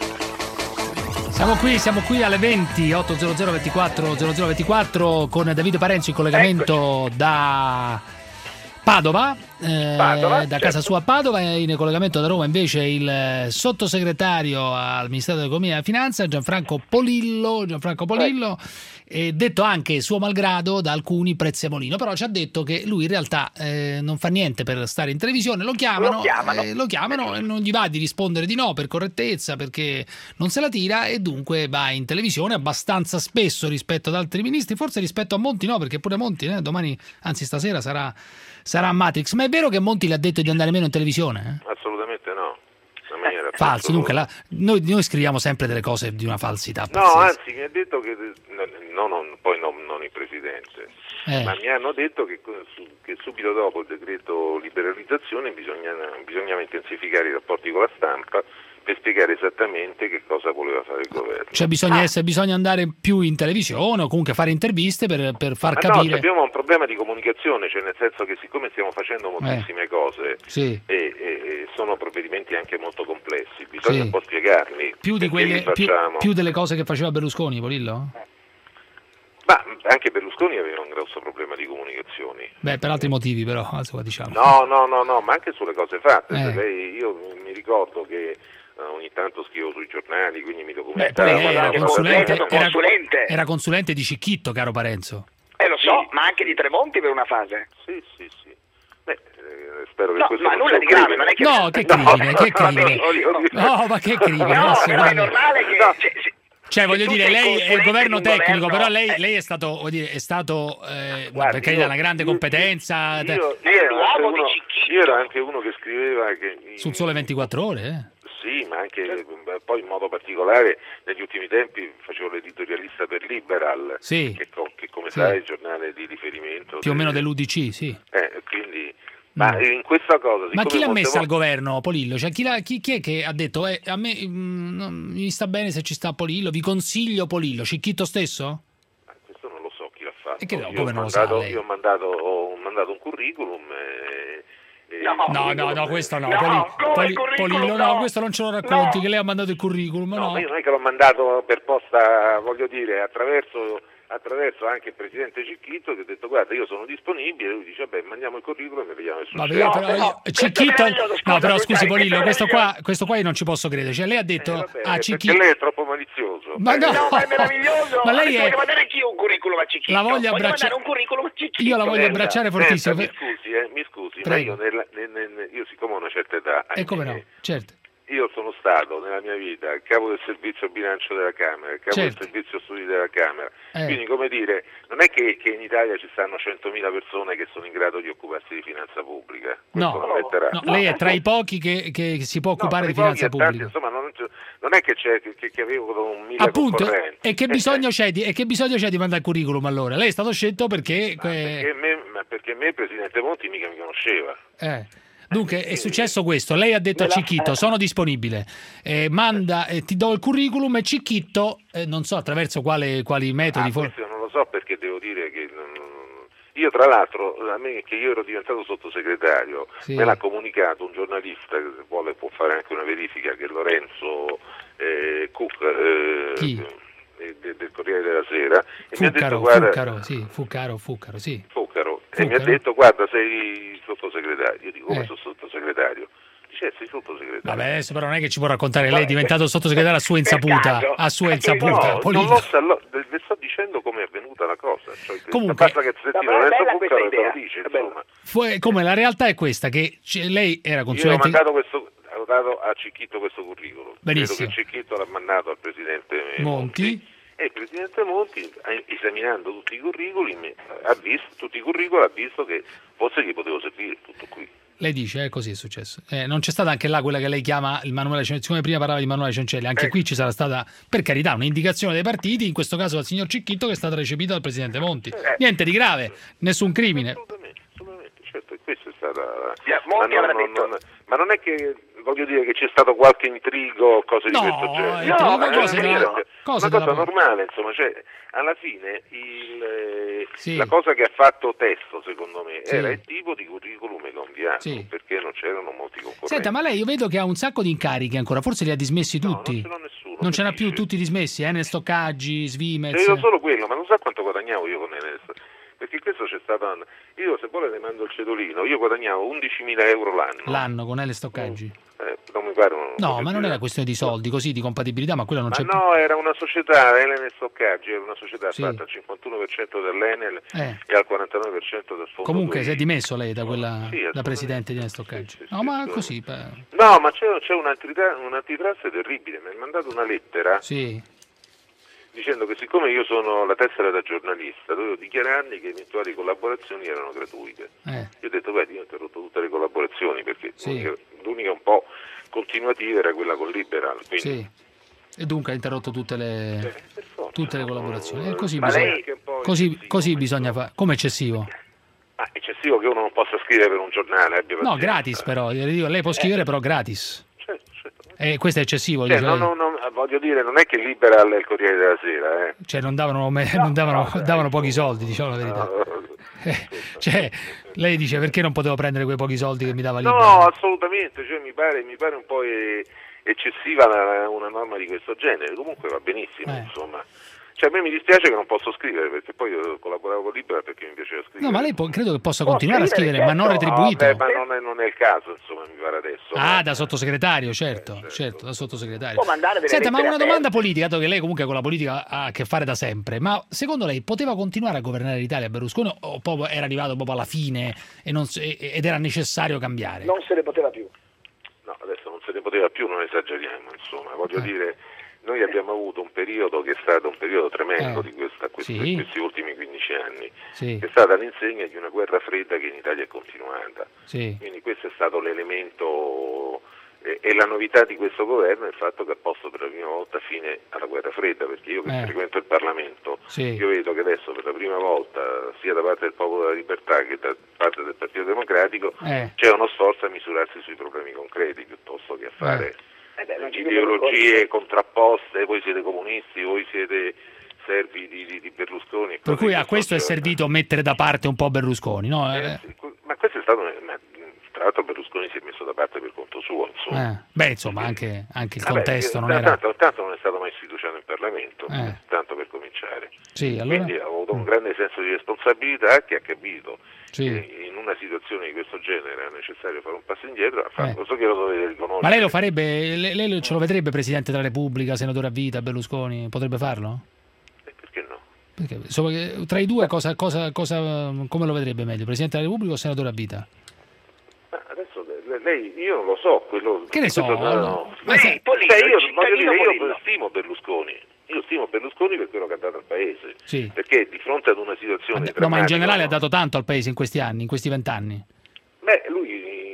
Siamo qui, siamo qui alle venti, ottocento ventiquattro zero zero ventiquattro con Davide Parenzo in collegamento da Padova. eh, Padova, da certo. casa sua a Padova, e in collegamento da Roma invece il eh, sottosegretario al Ministero dell'Economia e della Finanza Gianfranco Polillo, Gianfranco Polillo e detto anche suo malgrado da alcuni prezzemolino, però ci ha detto che lui in realtà eh, non fa niente per stare in televisione, lo chiamano, Lo chiamano. eh, lo chiamano e non gli va di rispondere di no per correttezza, perché non se la tira, e dunque va in televisione abbastanza spesso rispetto ad altri ministri, forse rispetto a Monti no, perché pure Monti eh, domani, anzi stasera sarà, sarà a Matrix. Ma è vero che Monti le ha detto di andare meno in televisione? Eh? Assolutamente no. In maniera Falso, dunque la, noi, noi scriviamo sempre delle cose di una falsità No, pazzesca. anzi, mi ha detto che, no, non, poi non, non il Presidente, Eh. ma mi hanno detto che, che subito dopo il decreto liberalizzazione bisogna, bisognava intensificare i rapporti con la stampa per spiegare esattamente che cosa voleva fare il governo. Cioè bisogna, essere, bisogna andare più in televisione o comunque fare interviste per, per far Ma capire. no, abbiamo un problema di comunicazione, cioè nel senso che siccome stiamo facendo moltissime cose Sì. e, e- e sono provvedimenti anche molto complessi, bisogna Sì. un po' spiegarli. Più, di perché quelle, li più, facciamo. più delle cose che faceva Berlusconi, Polillo? Ma anche Berlusconi aveva un grosso problema di comunicazioni. Beh, per altri motivi però, insomma, diciamo. No, no, no, no, ma anche sulle cose fatte. Eh. Se lei- io mi ricordo che eh, ogni tanto scrivo sui giornali, quindi mi Beh, documentavo. lei era no, consulente, no, era, consulente. era consulente di Cicchitto, caro Parenzo. Eh lo so, ma anche di Tremonti per una fase. Sì, sì, sì. Beh, eh, spero che No, questo ma non nulla sia di un grave, crimine. non è che... No, che crimine, che crimine. No, ma che crimine. No, adesso, però è guarda. normale che... No. cioè, se- Cioè, voglio se tu dire, sei lei è il consulente governo di un tecnico, governo, però lei, eh, lei è stato, voglio dire, è stato, eh, Guardi, perché lei io- ha una grande io- competenza te- Io, io, ero anche uno, io ero anche uno che scriveva che sul Sole ventiquattro Ore. Eh. sì, ma anche eh, poi in modo particolare negli ultimi tempi facevo l'editorialista per Liberal, Sì. che, co- che come Sì. sai è il giornale di riferimento. Più o del- meno dell'U D C, sì. Eh, quindi, ma in questa cosa... Ma siccome chi l'ha molte messa al volte- governo, Polillo? Cioè, chi, l'ha- chi- chi è che ha detto eh, a me mm, non- mi sta bene se ci sta Polillo, vi consiglio Polillo? Cicchitto stesso? Questo non lo so chi l'ha fatto. E che no, io, come ho non lo sa mandato, lei? io ho mandato, ho mandato un curriculum e, e No, il no, curriculum- no, questo no. No, Poli- come Poli- il curriculum, Polillo, no, no. questo non ce lo racconti, No. che lei ha mandato il curriculum, No, no? ma io non è che l'ho mandato per posta, voglio dire, attraverso, attraverso anche il presidente Cicchitto, che ha detto guarda io sono disponibile, lui dice vabbè mandiamo il curriculum e vediamo che Vabbè, succede. io però, io- Cicchitto, no, però scusi Polillo, questo qua, questo qua io non ci posso credere. Cioè, lei ha detto Eh, a perché Cicchitto. lei è troppo malizioso. Ma no, No, ma è meraviglioso. Ma lei Adesso è- voglio mandare anch'io un curriculum a Cicchitto. La voglio Voglio abbraccia- mandare un curriculum a Cicchitto. Io la voglio Senta, abbracciare senta, fortissimo. mi scusi, eh, mi scusi, ma Prego. io, nella- nel- nel- io siccome ho una certa età, E come no? Certo. io sono stato nella mia vita il capo del servizio bilancio della Camera, il capo Certo. del servizio studi della Camera, Eh. quindi come dire, non è che, che in Italia ci stanno centomila persone che sono in grado di occuparsi di finanza pubblica. Questo No, non metterà. no, lei è tra i pochi che, che si può occupare No, di tra i pochi finanza e tanti, pubblica. insomma, non, non è che, c'è, che, che avevo un mille Appunto, concorrenti. e che bisogno c'è di, e che bisogno c'è di mandare il curriculum allora? Lei è stato scelto perché... Perché me, ma perché me il Presidente Monti mica mi conosceva. eh. Dunque è successo questo, lei ha detto a Cicchitto sono disponibile, eh, manda, eh, ti do il curriculum e Cicchitto, eh, non so attraverso quale, quali metodi... Ah, for- questo non lo so perché devo dire che non- io tra l'altro a me che io ero diventato sottosegretario Sì. me l'ha comunicato un giornalista che se vuole può fare anche una verifica, che è Lorenzo eh, Cook eh, Chi? eh, de- del Corriere della Sera e mi ha Fuccaro, detto guarda Fuccaro, sì, Fuccaro, Fuccaro, sì. Fuccaro, e mi ha Fuccaro. detto guarda sei sottosegretario. Io dico come Eh. sono sottosegretario? Dice "Eh, sei sottosegretario. Vabbè, adesso però non è che ci può raccontare, lei è diventato sottosegretario a sua insaputa, caso. a sua insaputa. No, Polillo. non lo so, lo- le sto dicendo come è avvenuta la cosa. Cioè, che Comunque- basta che senti Ma è Lorenzo bella Fuccaro questa e te lo idea, dice, è bella. insomma. Fu- come la realtà è questa, che c- lei era Io ho consulente... mandato, questo, ho dato a Cicchitto questo curriculum. Benissimo. Credo che Cicchitto l'ha mandato al Presidente Monti. e il Presidente Monti, eh, esaminando tutti i curriculum, ha visto, tutti i curriculum, ha visto che forse gli potevo servire, tutto qui. Lei dice, eh, così è successo. Eh, non c'è stata anche là quella che lei chiama il manuale Cencelli, siccome prima parlava di manuale Cencelli, anche Eh. qui ci sarà stata, per carità, un'indicazione dei partiti, in questo caso dal signor Cicchitto, che è stata recepita dal Presidente Monti. Eh. Niente di grave, nessun crimine. Assolutamente, assolutamente, certo, e questa è stata... Yeah, ma, Monti non, avrà non- detto- non- ma non è che, voglio dire, che c'è stato qualche intrigo o cose No, di questo genere. intrigo, No, ma è cose una della- maniera- cose una cosa della- normale, insomma, cioè, alla fine il, eh, Sì. la cosa che ha fatto Testo, secondo me, Sì. era il tipo di curriculum che ho inviato, Sì. perché non c'erano molti concorrenti. Senta, ma lei io vedo che ha un sacco di incarichi ancora, forse li ha dismessi No, tutti. non ce n'ho nessuno. Non ce n'ha capisci? più tutti dismessi, eh, nel stoccaggi, Svimez. Cioè, io solo quello, ma non so quanto guadagnavo io con Enel. perché questo c'è stato, io se vuole le mando il cedolino, io guadagnavo undicimila euro l'anno. L'anno con Ele Stoccaggi? Eh, non mi pare un, No, ma non era questione di soldi, così, di compatibilità, ma quella non Ma c'è no, era una società, Enel Stoccaggi, era una società Sì. fatta al cinquantuno per cento dall'Enel Eh. e al quarantanove per cento del fondo. Comunque due. si è dimesso lei da quella Sì, da presidente di Ele Stoccaggi. No, sì, ma sì. così. beh, No, ma c'è, c'è un, antitrust, un antitrust terribile, mi ha mandato una lettera Sì. dicendo che siccome io sono la tessera da giornalista, dovevo dichiarargli che eventuali collaborazioni erano gratuite. Eh. Io ho detto, guardi, io ho interrotto tutte le collaborazioni perché Sì. l'unica, l'unica un po' continuativa era quella con Liberal. Quindi, Sì. E dunque ha interrotto tutte le, tutte le collaborazioni. E così Ma bisogna, lei- così, così bisogna fare. Come eccessivo? Ah, eccessivo che uno non possa scrivere per un giornale. Abbia No, pazienza. gratis però. Io dico, lei può scrivere però gratis. E questo è eccessivo. Cioè, dice no, lei. no, no, voglio dire, non è che Liberal è il Corriere della Sera, eh. Cioè non davano, me- non davano, davano pochi soldi, diciamo la verità. Eh, cioè, lei dice perché non potevo prendere quei pochi soldi che mi dava Libera? No, assolutamente, cioè, mi, pare, mi pare un po' eh, eccessiva la- una norma di questo genere, comunque va benissimo, Eh. insomma. Cioè, a me mi dispiace che non posso scrivere, perché poi io collaboravo con Libera perché mi piaceva scrivere. No, ma lei può- credo che possa continuare a scrivere, ma non retribuito. No, beh, ma non è, non è il caso, insomma, mi pare adesso. Ah, da sottosegretario, certo, certo, da sottosegretario. Può mandare delle Senta, ma lettere una domanda aperte. politica, dato che lei comunque con la politica ha a che fare da sempre, ma secondo lei poteva continuare a governare l'Italia Berlusconi o proprio era arrivato proprio alla fine e non s- e- ed era necessario cambiare? Non se ne poteva più. No, adesso non se ne poteva più, non esageriamo, insomma, voglio Eh. dire, noi abbiamo avuto un periodo che è stato un periodo tremendo Eh. di questa, questi, Sì. questi ultimi quindici anni, Sì. che è stata all'insegna di una guerra fredda che in Italia è continuata. Sì. Quindi questo è stato l'elemento e, e la novità di questo governo è il fatto che ha posto per la prima volta fine alla guerra fredda, perché io che Eh. frequento il Parlamento, Sì. io vedo che adesso per la prima volta sia da parte del Popolo della Libertà che da parte del Partito Democratico Eh. c'è uno sforzo a misurarsi sui problemi concreti piuttosto che a fare Eh beh, non ci ideologie contrapposte, voi siete comunisti, voi siete servi di, di, di Berlusconi. e Per cose cui di a questo è questo servito mettere da parte un po' Berlusconi, no? Eh, Ma questo è stato, ma, tra l'altro Berlusconi si è messo da parte per conto suo, insomma. eh. Beh, insomma, anche, anche il Vabbè, contesto non t- era... tanto, tanto non è stato mai sfiduciato in Parlamento, Eh. tanto per cominciare. Sì, allora... Quindi ha avuto un grande senso di responsabilità che ha capito Sì. che in una situazione di questo genere è necessario fare un passo indietro, ha Eh. fatto, so che lo dovete riconoscere. Ma lei lo farebbe, lei, lei ce lo vedrebbe Presidente della Repubblica, senatore a vita, Berlusconi? Potrebbe farlo? Perché no? Perché, insomma, che- tra i due cosa, cosa, cosa, come lo vedrebbe meglio? Presidente della Repubblica o senatore a vita? Ma adesso le- lei, io non lo so, quello Che ne so, quello- no. Ma Lei, Polillo, Polillo, cioè, io, il voglio dire, cittadino io Polillo. stimo Berlusconi, io stimo Berlusconi per quello che ha dato al Paese, Sì. perché di fronte ad una situazione No, ma in drammatica, generale ha dato tanto al Paese in questi anni, in questi vent'anni. beh, lui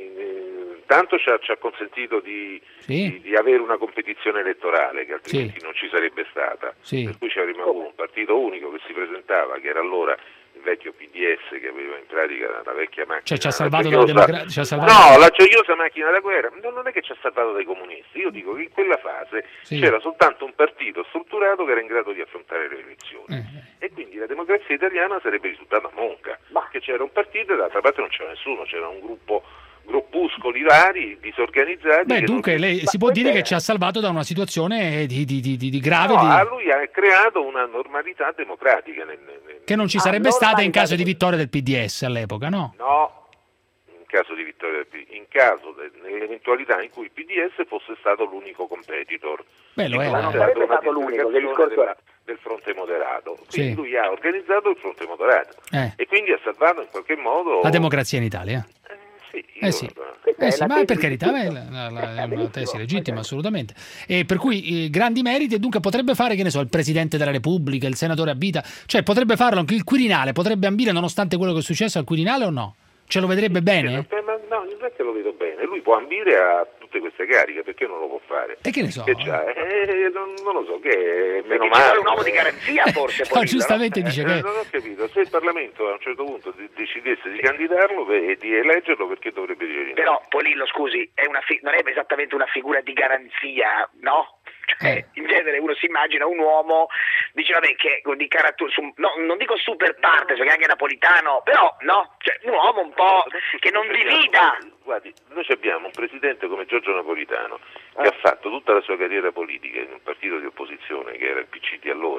eh, tanto ci ha, ci ha consentito di, Sì. di, di avere una competizione elettorale che altrimenti non ci sarebbe stata, Sì. per cui ci avremmo avuto un partito unico che si presentava, che era allora il vecchio P D S, che aveva in pratica la vecchia macchina. Cioè ci ha la salvato gioiosa- dalla democrazia, ci ha salvato... No, la gioiosa macchina da guerra no, non è che ci ha salvato dai comunisti, io dico che in quella fase Sì. c'era soltanto un partito strutturato che era in grado di affrontare le elezioni Eh. e quindi la democrazia italiana sarebbe risultata monca, perché c'era un partito e dall'altra parte non c'era nessuno, c'era un gruppo, gruppuscoli vari, disorganizzati. Beh, che dunque non- lei si può dire che ci ha salvato da una situazione di, di- di- di- di grave... No, di- a lui ha creato una normalità democratica nel, nel- che non ci Ah, sarebbe stata in normalità caso di vittoria del P D S all'epoca, no? No, in caso di vittoria del P D S, in caso de- nell'eventualità in cui il P D S fosse stato l'unico competitor. Beh, lo Di era. fronte Non ad sarebbe una stato l'unico, che disgregazione discorso della- del fronte moderato. Quindi Sì. lui ha organizzato il fronte moderato Eh. e quindi ha salvato in qualche modo La democrazia in Italia. Sì, Eh sì, eh sì, ma per carità, è, la- la- la- è una tesi legittima, assolutamente. E per cui eh, grandi meriti, e dunque potrebbe fare, che ne so, il Presidente della Repubblica, il senatore a vita, cioè potrebbe farlo anche il Quirinale, potrebbe ambire nonostante quello che è successo al Quirinale o no? Ce lo vedrebbe bene? Eh, ma no, non è che lo vedo bene, lui può ambire a tutte queste cariche, perché non lo può fare? E che ne so? Che c'ha? Eh, non, non lo so, che è meno Perché ci male. vuole un uomo di garanzia, forse, No, Polillo, giustamente Eh, dice eh, che... non ho capito, se il Parlamento a un certo punto de- decidesse di candidarlo beh, e di eleggerlo, perché dovrebbe dire di no? Però, Polillo, scusi, è una fi- non è esattamente una figura di garanzia, no? Cioè, in genere uno si immagina un uomo, dice vabbè, che di carattere, su- no, non dico super parte, perché anche Napolitano, però no, cioè un uomo un po' che non divida. Guardi, noi abbiamo un presidente come Giorgio Napolitano che ha fatto tutta la sua carriera politica in un partito di opposizione che era il P C di allora,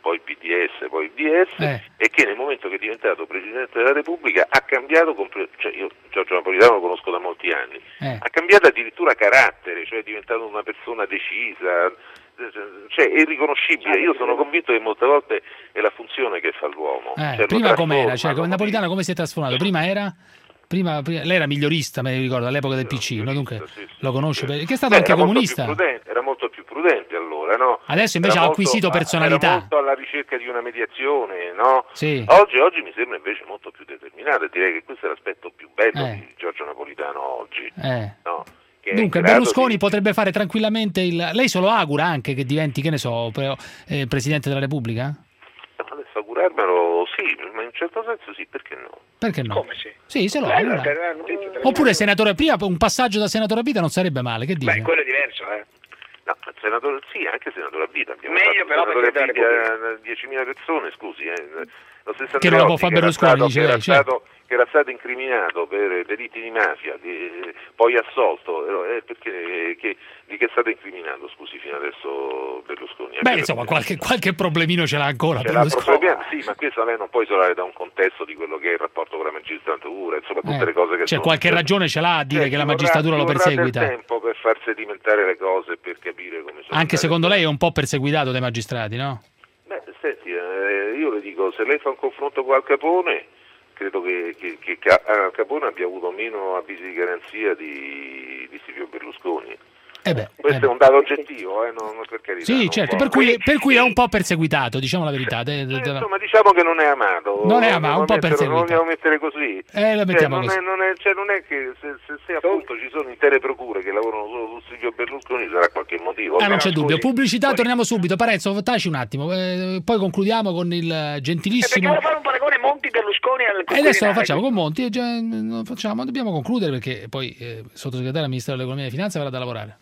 poi P D S, poi D S, Eh. e che nel momento che è diventato Presidente della Repubblica ha cambiato, compre- cioè io Giorgio Napolitano lo conosco da molti anni, Eh. ha cambiato addirittura carattere, cioè è diventato una persona decisa, cioè è irriconoscibile. Io sono convinto che molte volte è la funzione che fa l'uomo. Eh, Cioè, lo prima com'era? trasforma, Cioè, come lo Napolitano come si è trasformato? Prima era... Prima, prima- lei era migliorista, me ne ricordo, all'epoca del P C, no? Dunque lo conosce, per- che è stato Beh, anche era molto comunista. più prudente, era molto più prudente allora, no? Adesso invece Era ha molto- acquisito personalità. Era molto alla ricerca di una mediazione, no? Sì. Oggi, oggi mi sembra invece molto più determinato, e direi che questo è l'aspetto più bello Eh. di Giorgio Napolitano oggi, Eh. no? Che è Dunque in grado Berlusconi di- potrebbe fare tranquillamente il... Lei se lo augura anche che diventi, che ne so, pre- eh, Presidente della Repubblica? Adesso augurarmelo, sì, ma in un certo senso sì, perché no? Perché no? Come sì? Sì, se lo Beh, augura. per la notizia della- Oppure senatore, prima un passaggio da senatore a vita non sarebbe male, che dice? Beh, quello è diverso, eh. No, senatore, sì, anche senatore a vita. Abbiamo Meglio fatto però senatore a Presidente della vita, eh, diecimila persone, scusi, eh. Lo stesso Che non lo può Andreotti, fare che era Berlusconi, stato- dice che era lei, certo. stato- che era stato incriminato per delitti di mafia, di- poi assolto, eh, perché che- di che è stato incriminato, scusi, fino adesso Berlusconi? Beh, insomma, qualche, qualche problemino ce l'ha ancora Ce l'ha Berlusconi. probabilmente, sì, ma questo lei non può isolare da un contesto di quello che è il rapporto con la magistratura, insomma, tutte Eh, le cose che cioè, sono qualche successe. ragione ce l'ha a dire Eh, che la ci vorrà- magistratura lo ci vorrà perseguita. del tempo per far sedimentare le cose, per capire come sono. Anche andate. secondo lei è un po' perseguitato dai magistrati, no? Beh, senti, eh, io le dico, se lei fa un confronto con Al Capone, credo che, che, che Ca- Al Capone abbia avuto meno avvisi di garanzia di, di Silvio Berlusconi. Eh beh, Questo eh è un dato oggettivo, eh, non, non per carità. Sì, non certo, può- per cui, per cui è un po' perseguitato, diciamo la verità. de- de- de- Insomma, diciamo che non è amato. Non è amato, un po' metterlo- perseguitato. Non vogliamo mettere così. Eh, lo Cioè, mettiamo non, così. È, non, è, cioè, non è che se, se, se appunto ci sono intere procure che lavorano solo su Silvio Berlusconi sarà qualche motivo. Ah, non c'è Scusi, dubbio. Pubblicità, torniamo subito. Parenzo, taci un attimo, eh, poi concludiamo con il gentilissimo. Volevo fare un paragone Monti-Berlusconi al E adesso lo facciamo con Monti, e già, lo facciamo, dobbiamo concludere perché poi eh, sottosegretario al Ministero dell'Economia e delle Finanze avrà da lavorare.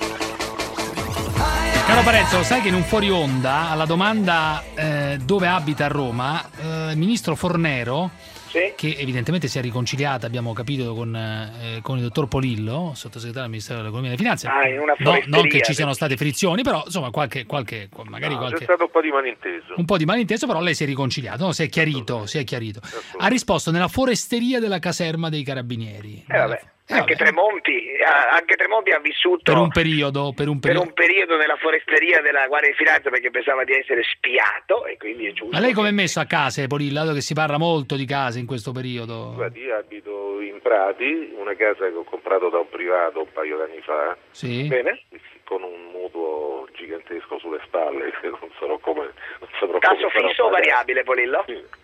Caro Parenzo, sai che in un fuori onda alla domanda eh, dove abita a Roma, eh, il ministro Fornero, Sì. che evidentemente si è riconciliata, abbiamo capito, con, eh, con il dottor Polillo, sottosegretario al Ministero dell'Economia e delle Finanze. Ah, in una No, non foresteria, che ci siano state frizioni, però insomma qualche, qualche magari no, qualche... c'è stato un po' di malinteso. Un po' di malinteso, però lei si è riconciliato, no? Si è chiarito, si è chiarito. Ha risposto nella foresteria della caserma dei Carabinieri. Eh, vabbè. Anche Tremonti, eh, anche Tremonti ha vissuto Per un periodo, per un per periodo. un periodo nella foresteria della Guardia di Finanza perché pensava di essere spiato e quindi è giusto. Ma lei come è messo a case, Polillo, dato che si parla molto di case in questo periodo? Guardi, io abito in Prati, una casa che ho comprato da un privato un paio d'anni fa. Sì. Bene. Con un mutuo gigantesco sulle spalle, che non so come. Non saprò Tasso come farò fisso o a pagare. variabile, Polillo?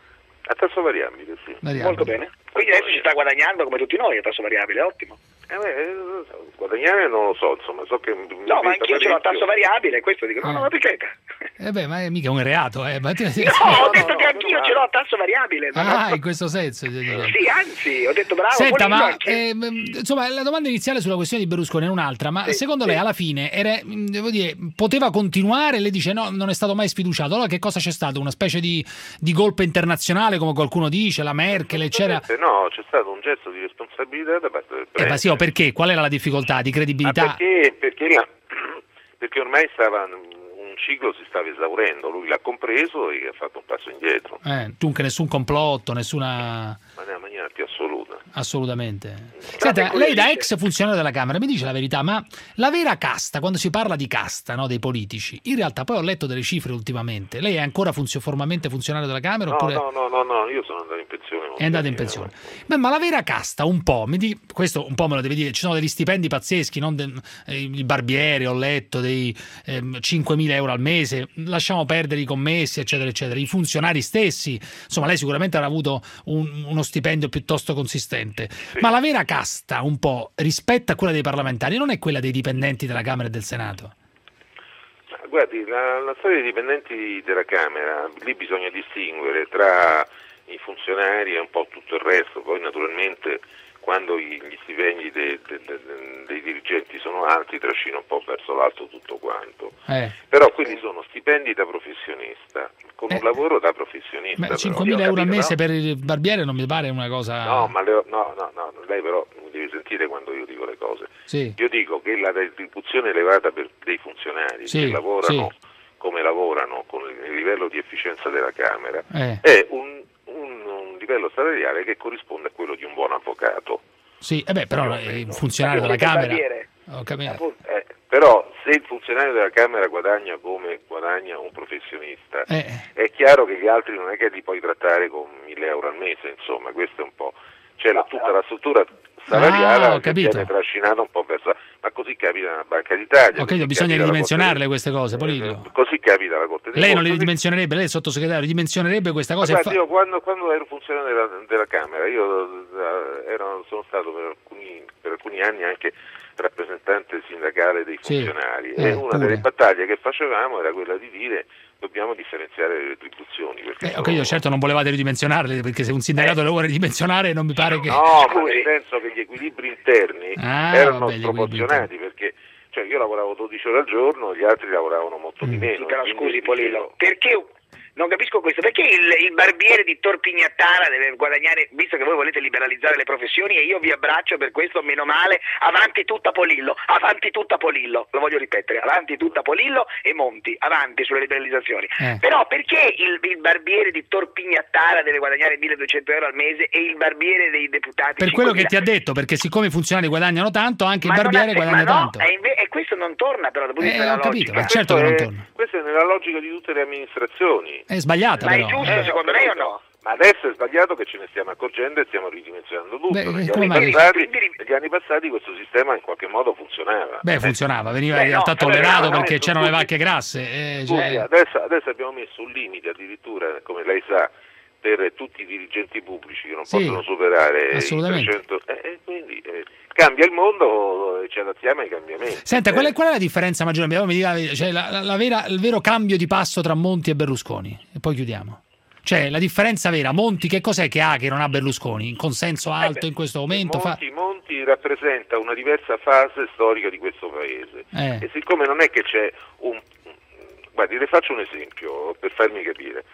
A tasso variabile, sì. Molto bene. Quindi adesso si sta guadagnando come tutti noi a tasso variabile, ottimo. Eh beh, eh, guadagnare non lo so, insomma, so che... No, ma anch'io ce l'ho a tasso variabile, questo dico, no, Eh. no, ma perché? Eh beh, ma è mica un reato, eh. Ma ti- No, ho detto che anch'io ce l'ho a tasso variabile. non Ah, ho- in questo senso. Sì, anzi, ho detto bravo. Senta, Polillo, ma anche- ehm, insomma, la domanda iniziale sulla questione di Berlusconi è un'altra, ma secondo lei alla fine era, mh, devo dire, poteva continuare? Lei dice no, non è stato mai sfiduciato. Allora che cosa c'è stato? Una specie di, di golpe internazionale, come qualcuno dice, la Merkel, eccetera? No, c'è stato un gesto di responsabilità da parte del Eh, Premier. ma sì, oh, perché? Qual era la difficoltà di credibilità? Ah, perché, perché, la- perché ormai stava, un ciclo si stava esaurendo, lui l'ha compreso e ha fatto un passo indietro, Eh, dunque nessun complotto, nessuna... ma nella maniera più assoluta. Assolutamente. Senta, lei da ex funzionario della Camera mi dice la verità, ma la vera casta, quando si parla di casta, no, dei politici, in realtà poi ho letto delle cifre ultimamente, lei è ancora funzio- formalmente funzionario della Camera No, oppure no, no, no, no, io sono andato in pensione. molti è andato in anni pensione? Beh, ma la vera casta, un po', mi di... questo un po' me lo devi dire, ci sono degli stipendi pazzeschi, non de... eh, il barbiere, ho letto, dei ehm, cinquemila euro al mese, lasciamo perdere i commessi, eccetera, eccetera, i funzionari stessi, insomma lei sicuramente avrà avuto un- uno stipendio piuttosto consistente, ma la vera casta, un po', rispetto a quella dei parlamentari, non è quella dei dipendenti della Camera e del Senato? Ma guardi, la, la storia dei dipendenti della Camera, lì bisogna distinguere tra i funzionari e un po' tutto il resto, poi naturalmente quando i- gli stipendi de- de- de- de- dei dirigenti sono alti trascina un po' verso l'alto tutto quanto. Eh. Però quelli sono stipendi da professionista, con un lavoro da professionista. Beh, però. cinquemila Io ho euro al capito, mese no? per il barbiere non mi pare una cosa... No, ma le- no, no, no, lei però mi deve sentire quando io dico le cose. Sì. Io dico che la retribuzione elevata per dei funzionari Sì, che lavorano sì. come lavorano, con il livello di efficienza della Camera, Eh. è un, un, un livello salariale che corrisponde a quello di un buon avvocato. Sì, eh beh, però eh, il funzionario della Camera... Ho capito. Eh, però se il funzionario della Camera guadagna come guadagna un professionista, Eh. è chiaro che gli altri non è che li puoi trattare con mille euro al mese, insomma, questo è un po'... C'è la- tutta la struttura salariale Ah, ho che capito. viene trascinata un po' verso... Ma così capita nella Banca d'Italia. Ok, così bisogna capita alla ridimensionarle Corte queste cose, dei- Polillo. Così capita alla Corte dei Lei non le Conti. ridimensionerebbe, lei sottosegretario ridimensionerebbe questa cosa? Ma e guarda, fa- io quando, quando ero funzionario della, della Camera, io eh, ero, sono stato per alcuni, per alcuni anni anche rappresentante sindacale dei Sì, funzionari eh, e una pure. delle battaglie che facevamo era quella di dire dobbiamo differenziare le retribuzioni. Perché Eh, ok, sono- io certo non volevate ridimensionarle, perché se un sindacato le vuole ridimensionare non mi pare che... No, ma nel senso che gli equilibri interni Ah, erano vabbè, gli equilibri sproporzionati perché cioè, io lavoravo dodici ore al giorno, gli altri lavoravano molto Mm. di meno. Però quindi scusi dicevo, Polillo, perché non capisco questo? Perché il, il barbiere di Torpignattara deve guadagnare, visto che voi volete liberalizzare le professioni e io vi abbraccio per questo, meno male, avanti tutta Polillo, avanti tutta Polillo, lo voglio ripetere, avanti tutta Polillo e Monti, avanti sulle liberalizzazioni. Eh. Però perché il, il barbiere di Torpignattara deve guadagnare milleduecento euro al mese e il barbiere dei deputati Per quello che cinquemila? ti ha detto, perché siccome i funzionari guadagnano tanto, anche il Ma non barbiere ha- guadagna ma no, tanto. E, inve- e questo non torna però dopo Eh, la ho capito, logica. ma certo che non Questo è- torna. Questo è nella logica di tutte le amministrazioni. È sbagliata, Ma è però. giusto eh. secondo lei o no? Ma adesso è sbagliato che ce ne stiamo accorgendo e stiamo ridimensionando tutto. Beh, negli, come anni mai? passati, negli anni passati questo sistema in qualche modo funzionava. Beh, funzionava, veniva Beh, in realtà no, tollerato no, no, perché no, c'erano le tutti- vacche grasse. eh, Scusi, cioè- adesso, adesso abbiamo messo un limite addirittura, come lei sa, per tutti i dirigenti pubblici che non Sì, possono superare i assolutamente. trecento. E e quindi eh, cambia il mondo e ci adattiamo ai cambiamenti. Senta, qual Eh, è, qual è la differenza maggiore? Mi dica la verità, cioè, la- la- la vera- il vero cambio di passo tra Monti e Berlusconi? E poi chiudiamo. Cioè, la differenza vera, Monti che cos'è che ha che non ha Berlusconi? In consenso alto in questo momento? Fa... Monti, Monti rappresenta una diversa fase storica di questo paese Eh. e siccome non è che c'è un... Guardi, le faccio un esempio per farmi capire.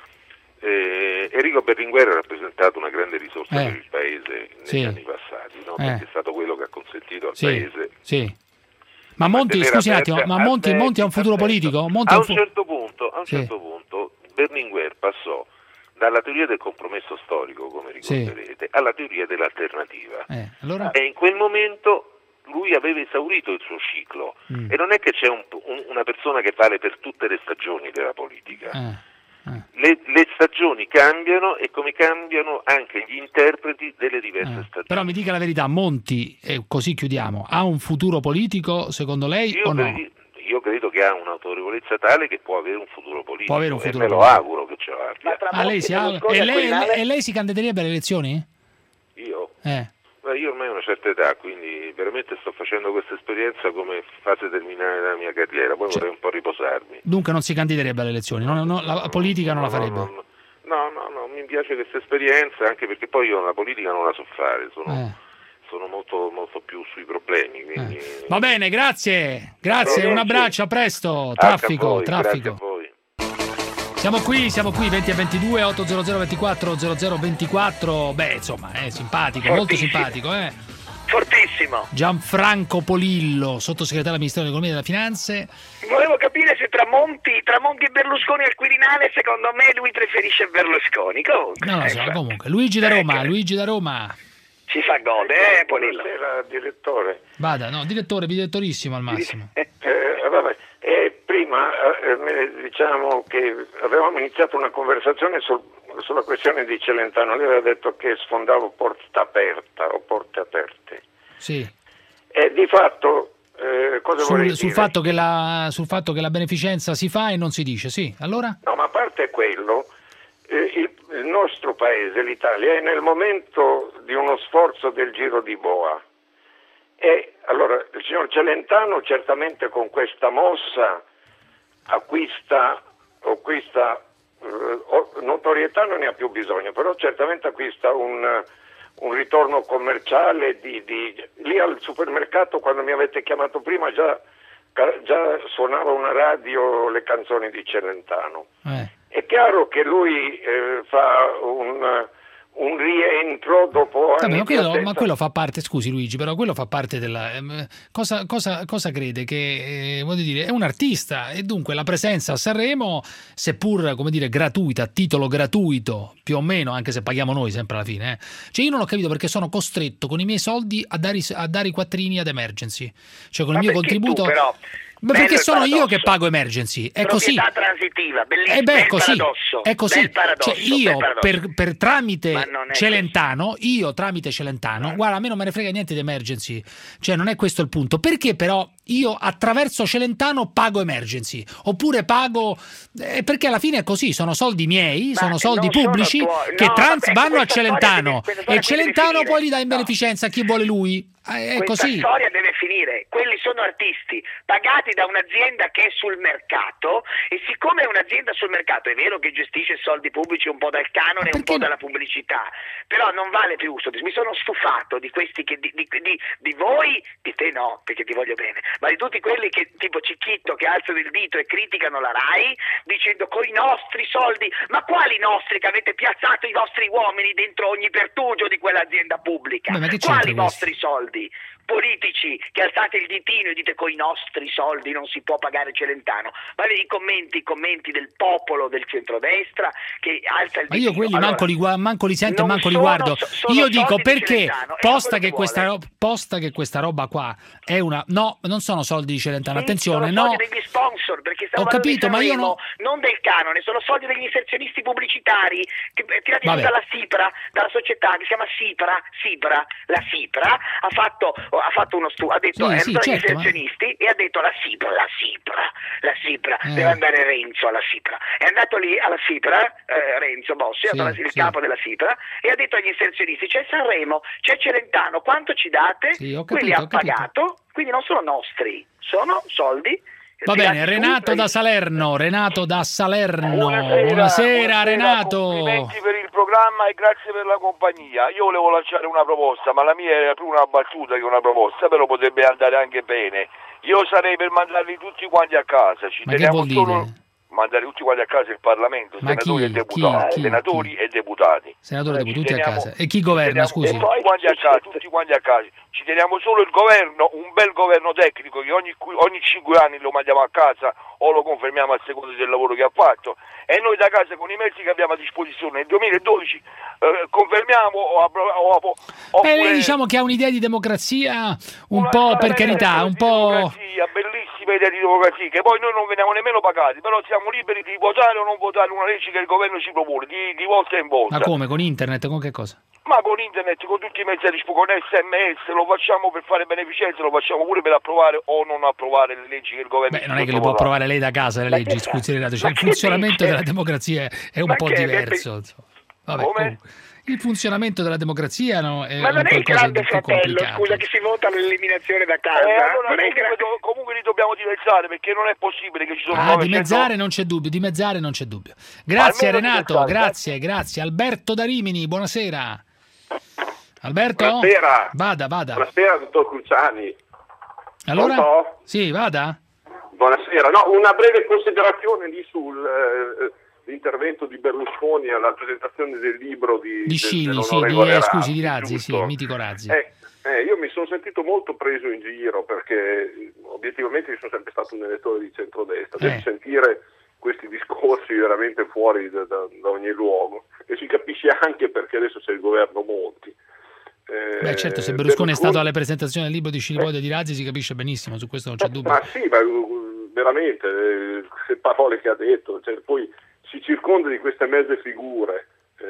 Eh, Enrico Berlinguer ha rappresentato una grande risorsa Eh. per il paese negli Sì. anni passati, no? Eh. Perché è stato quello che ha consentito al Sì, paese sì. Ma Monti, mantenere scusi un attimo, aperta- ma Monti, aspetti, Monti ha un futuro aspetta. politico? Monti A ha un fu- certo punto, a un Sì. certo punto Berlinguer passò dalla teoria del compromesso storico, come Sì. ricorderete, alla teoria dell'alternativa. Eh, allora? E in quel momento lui aveva esaurito il suo ciclo Mm. e non è che c'è un- un- una persona che vale per tutte le stagioni della politica. Eh. Le, le stagioni cambiano e come cambiano anche gli interpreti delle diverse Eh. stagioni. Però mi dica la verità, Monti, e così chiudiamo, ha un futuro politico secondo lei Io, o no? cre- io credo che ha un'autorevolezza tale che può avere un futuro politico Può avere un e futuro me lo politico. auguro che ce l'abbia. Ah, lei si ha... e, lei, e lei si candiderebbe alle elezioni? Io? Eh. Beh, io ormai ho una certa età, quindi veramente sto facendo questa esperienza come fase terminale della mia carriera, poi Cioè- vorrei un po' riposarmi. Dunque non si candiderebbe alle elezioni, no, no, la politica non la farebbe. No, no, no, no, mi piace questa esperienza anche perché poi io la politica non la so fare, sono, Eh. sono molto, molto più sui problemi. Quindi... Va bene, grazie, grazie, un abbraccio, a presto, H a traffico, voi, traffico. grazie a voi. Siamo qui, siamo qui, venti e ventidue, ottocento ventiquattro zero zero ventiquattro, beh insomma è simpatico, molto Fortissimo. simpatico, eh. Fortissimo. Gianfranco Polillo, sottosegretario al Ministero dell'Economia e delle Finanze. Volevo capire se tra Monti, tra Monti e Berlusconi al Quirinale, secondo me lui preferisce Berlusconi. Comunque, No, no, eh, so, infatti. comunque, Luigi da Roma, Luigi da Roma. Ci fa gode, eh, Polillo. Buonasera, direttore. Vada, no, direttore, direttorissimo al massimo. Eh, vabbè, eh, prima eh, me- diciamo che avevamo iniziato una conversazione sul- sulla questione di Celentano. Lei aveva detto che sfondavo porta aperta o porte aperte. Sì. E di fatto eh, cosa vorrei Sul, sul, dire? fatto che la, sul fatto che la beneficenza si fa e non si dice, sì. Allora? No, ma a parte quello, eh, il, il nostro paese, l'Italia, è nel momento di uno sforzo del giro di boa. E allora il signor Celentano certamente con questa mossa acquista, acquista eh, notorietà, non ne ha più bisogno, però certamente acquista un, un ritorno commerciale di, di, lì al supermercato, quando mi avete chiamato prima, già, già suonava una radio le canzoni di Celentano. Eh. È chiaro che lui eh, fa un, un rientro dopo Vabbè, anni ma, di quello, assenza. ma quello fa parte, scusi Luigi, però quello fa parte della... ehm, cosa, cosa- cosa crede? Che, eh, voglio dire, è un artista e dunque la presenza a Sanremo, seppur, come dire, gratuita, a titolo gratuito, più o meno, anche se paghiamo noi sempre alla fine, eh. Cioè io non ho capito perché sono costretto con i miei soldi a dare, i- a dare i quattrini ad Emergency. Cioè con il mio Ma perché contributo... tu, però, Ma bello perché il sono io paradosso. che pago Emergency, è così. Proprietà transitiva, bellissimo, Eh beh, è bel così, paradosso, è così. bel paradosso, Cioè, io bel paradosso. per, per tramite Ma non è Celentano, io tramite Celentano, guarda, a me non me ne frega niente di Emergency, cioè non è questo il punto. Perché però io attraverso Celentano pago Emergency, oppure pago eh, perché alla fine è così, sono soldi miei, sono soldi non sono pubblici tuoi. che No, trans vabbè, vanno a questa storia Celentano deve- questa e storia deve Celentano finire. poi li dà in beneficenza a chi vuole lui. Eh, È Questa così. storia deve finire, quelli sono artisti pagati da un'azienda che è sul mercato e siccome è un'azienda sul mercato è vero che gestisce soldi pubblici un po' dal canone e un po' dalla pubblicità, però non vale più sto dis- mi sono stufato di questi che di, di, di, di voi, di te no perché ti voglio bene, ma di tutti quelli che tipo Cicchitto che alzano il dito e criticano la RAI dicendo coi nostri soldi, ma quali nostri che avete piazzato i vostri uomini dentro ogni pertugio di quell'azienda pubblica, Beh, ma che c'entra quali questo? vostri soldi? Politici che alzate il ditino e dite coi nostri soldi non si può pagare Celentano, ma vedi i commenti, i commenti del popolo del centrodestra che alza il Ma ditino. io quelli Allora, manco li, gua- manco li sento e non manco li sono- guardo. so- sono Io soldi dico di perché, Celentano, è posta quello che, che questa, vuole. ro- posta che questa roba qua è una... No, non sono soldi di Celentano, Sì, attenzione, sono no. soldi degli sponsor perché stiamo Ho parlando di capito, ma io Sanremo, non del canone, sono soldi degli inserzionisti pubblicitari che, eh, tirati su Vabbè. dalla SIPRA, dalla società che si chiama SIPRA, SIPRA, la SIPRA ha fatto, ha fatto uno studio, ha detto Sì, è sì, andato agli certo, ma- inserzionisti e ha detto la SIPRA, la SIPRA, la SIPRA, Eh. deve andare Renzo alla SIPRA. È andato lì alla SIPRA, eh, Renzo Bossi, è Sì, andato il sì. capo della SIPRA e ha detto agli inserzionisti c'è Sanremo, c'è Celentano, quanto ci date? Sì, ho Quelli capito, ha ho capito. pagato, quindi non sono nostri, sono soldi. Va bene, tirati su Renato dai- da Salerno, Renato da Salerno. Buonasera, Buonasera, Renato. Complimenti per il programma e grazie per la compagnia. Io volevo lanciare una proposta, ma la mia era più una battuta che una proposta, però potrebbe andare anche bene. Io sarei per mandarli tutti quanti a casa. Ci Ma che teniamo vuol solo dire? mandare tutti quanti a casa il Parlamento, Ma senatori chi? e deputati, Chi? Chi? senatori e deputati. Senatore Ci dopo tutti a teniamo- casa. E chi governa, ci teniamo scusi? Tutti quanti a casa, tutti quanti a casa. Ci teniamo solo il governo, un bel governo tecnico che ogni, ogni cinque anni lo mandiamo a casa o lo confermiamo a seconda del lavoro che ha fatto e noi da casa con i mezzi che abbiamo a disposizione nel duemiladodici eh, confermiamo o, appro- o, o, Beh, oppure- lei diciamo che ha un'idea di democrazia un po', per carità, un po'... democrazia, bellissima idea di democrazia, che poi noi non veniamo nemmeno pagati, però siamo liberi di votare o non votare una legge che il governo ci propone, di, di volta in volta. Ma come? Con internet? Con che cosa? Ma con internet, con tutti i mezzi a disposizione, con S M S, lo facciamo per fare beneficenza, lo facciamo pure per approvare o non approvare le leggi che il governo Beh, ci non è che le può propone. approvare lei da casa le leggi, scusi Renato, cioè ma il che funzionamento dice? della democrazia è un Ma po' che- diverso. insomma. Vabbè, Come? comunque, il funzionamento della democrazia no, è Ma un non è il qualcosa grande di più fratello, complicato. scusa, che si vota l'eliminazione da casa. Eh, allora non è il comunque, grande... do- comunque li dobbiamo dimezzare perché non è possibile che ci sono Ah, novecento dimezzare non c'è dubbio, dimezzare non c'è dubbio. Grazie Almeno Renato, dimezzare, grazie, grazie. Alberto da Rimini, buonasera. Alberto? Buonasera. Vada, vada. Buonasera, dottor Cruciani. Allora? Pronto? Sì, vada. Buonasera. No, una breve considerazione lì sull'intervento di Berlusconi alla presentazione del libro di, Di de- Scili, sì, di, dell'onorevole eh, scusi, di Razzi, Razzi, sì, giusto? mitico Razzi. Eh, eh, io mi sono sentito molto preso in giro perché eh, obiettivamente io sono sempre stato un elettore di centrodestra, Eh. devo sentire questi discorsi veramente fuori da, da- da ogni luogo e si capisce anche perché adesso c'è il governo Monti. Eh, Beh, certo, se Berlusconi è stato alle presentazioni del libro di Scilipoti e di Razzi si capisce benissimo, su questo non c'è dubbio. Ma sì, ma uh, veramente, eh, le parole che ha detto, cioè, poi si circonda di queste mezze figure,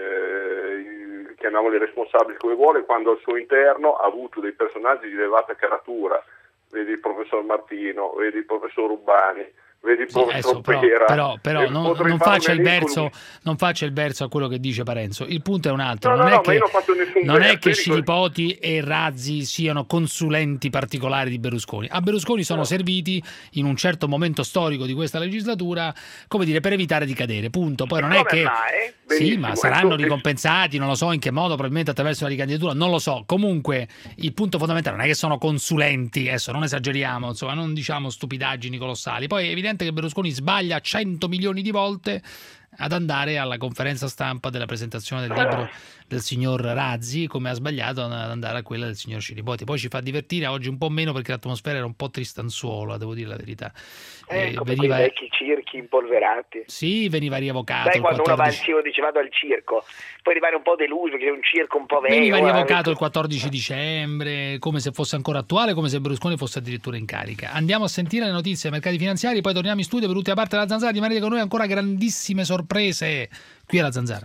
eh, chiamiamoli responsabili come vuole, quando al suo interno ha avuto dei personaggi di elevata caratura, vedi il professor Martino, vedi il professor Urbani, vedi il Sì, professor adesso, però, Pera. però, però e non, potrei non fare faccia un il elenco verso, lungo. non faccia il verso a quello che dice Parenzo. Il punto è un altro. No, no, non no, è ma che, io non faccio nessun non è verso, che io dico- Scilipoti e Razzi siano consulenti particolari di Berlusconi. A Berlusconi sono serviti in un certo momento storico di questa legislatura, come dire, per evitare di cadere. Punto. Poi non è che Governare, sì, benissimo, ma saranno ecco, ricompensati, non lo so in che modo, probabilmente attraverso la ricandidatura, non lo so. Comunque il punto fondamentale non è che sono consulenti, adesso non esageriamo, insomma, non diciamo stupidaggini colossali. Poi è evidente che Berlusconi sbaglia cento milioni di volte ad andare alla conferenza stampa della presentazione del libro del signor Razzi, come ha sbagliato ad andare a quella del signor Scilipoti. Poi ci fa divertire, oggi un po' meno perché l'atmosfera era un po' tristanzuola, devo dire la verità. Eh, Eh, come veniva- quei vecchi circhi impolverati. Sì, veniva rievocato Sai il quando uno va al quattordici circo dice vado al circo, poi rimane un po' deluso che è un circo un po' vecchio. Veniva eh, rievocato il quattordici dicembre, come se fosse ancora attuale, come se Berlusconi fosse addirittura in carica. Andiamo a sentire le notizie dei mercati finanziari, poi torniamo in studio per l'ultima parte della Zanzara. Rimanete con noi, ancora grandissime sorprese qui alla Zanzara.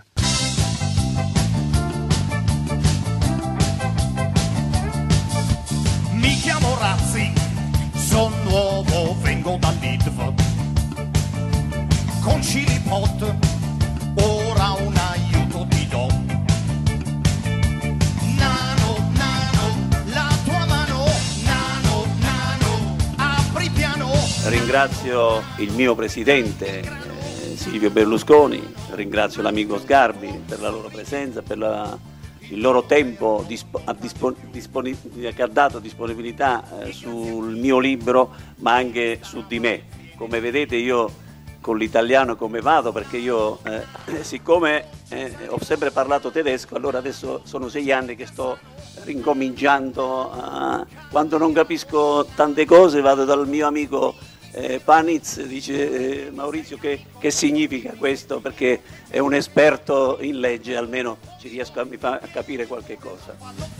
Mi chiamo Razzi, son nuovo, vengo dall'I D V. Con Scilipot, ora un aiuto ti do. Nano, nano, la tua mano, nano, nano, apri piano. Ringrazio il mio presidente eh, Silvio Berlusconi, ringrazio l'amico Sgarbi per la loro presenza, per la, il loro tempo dispo, a dispo, disponi, che ha dato disponibilità eh, sul mio libro, ma anche su di me. Come vedete io con l'italiano come vado, perché io eh, siccome eh, ho sempre parlato tedesco, allora adesso sono sei anni che sto rincominciando, a, quando non capisco tante cose vado dal mio amico eh, Panitz, dice eh, Maurizio che, che significa questo, perché è un esperto in legge, almeno ci riesco a, mi fa a capire qualche cosa.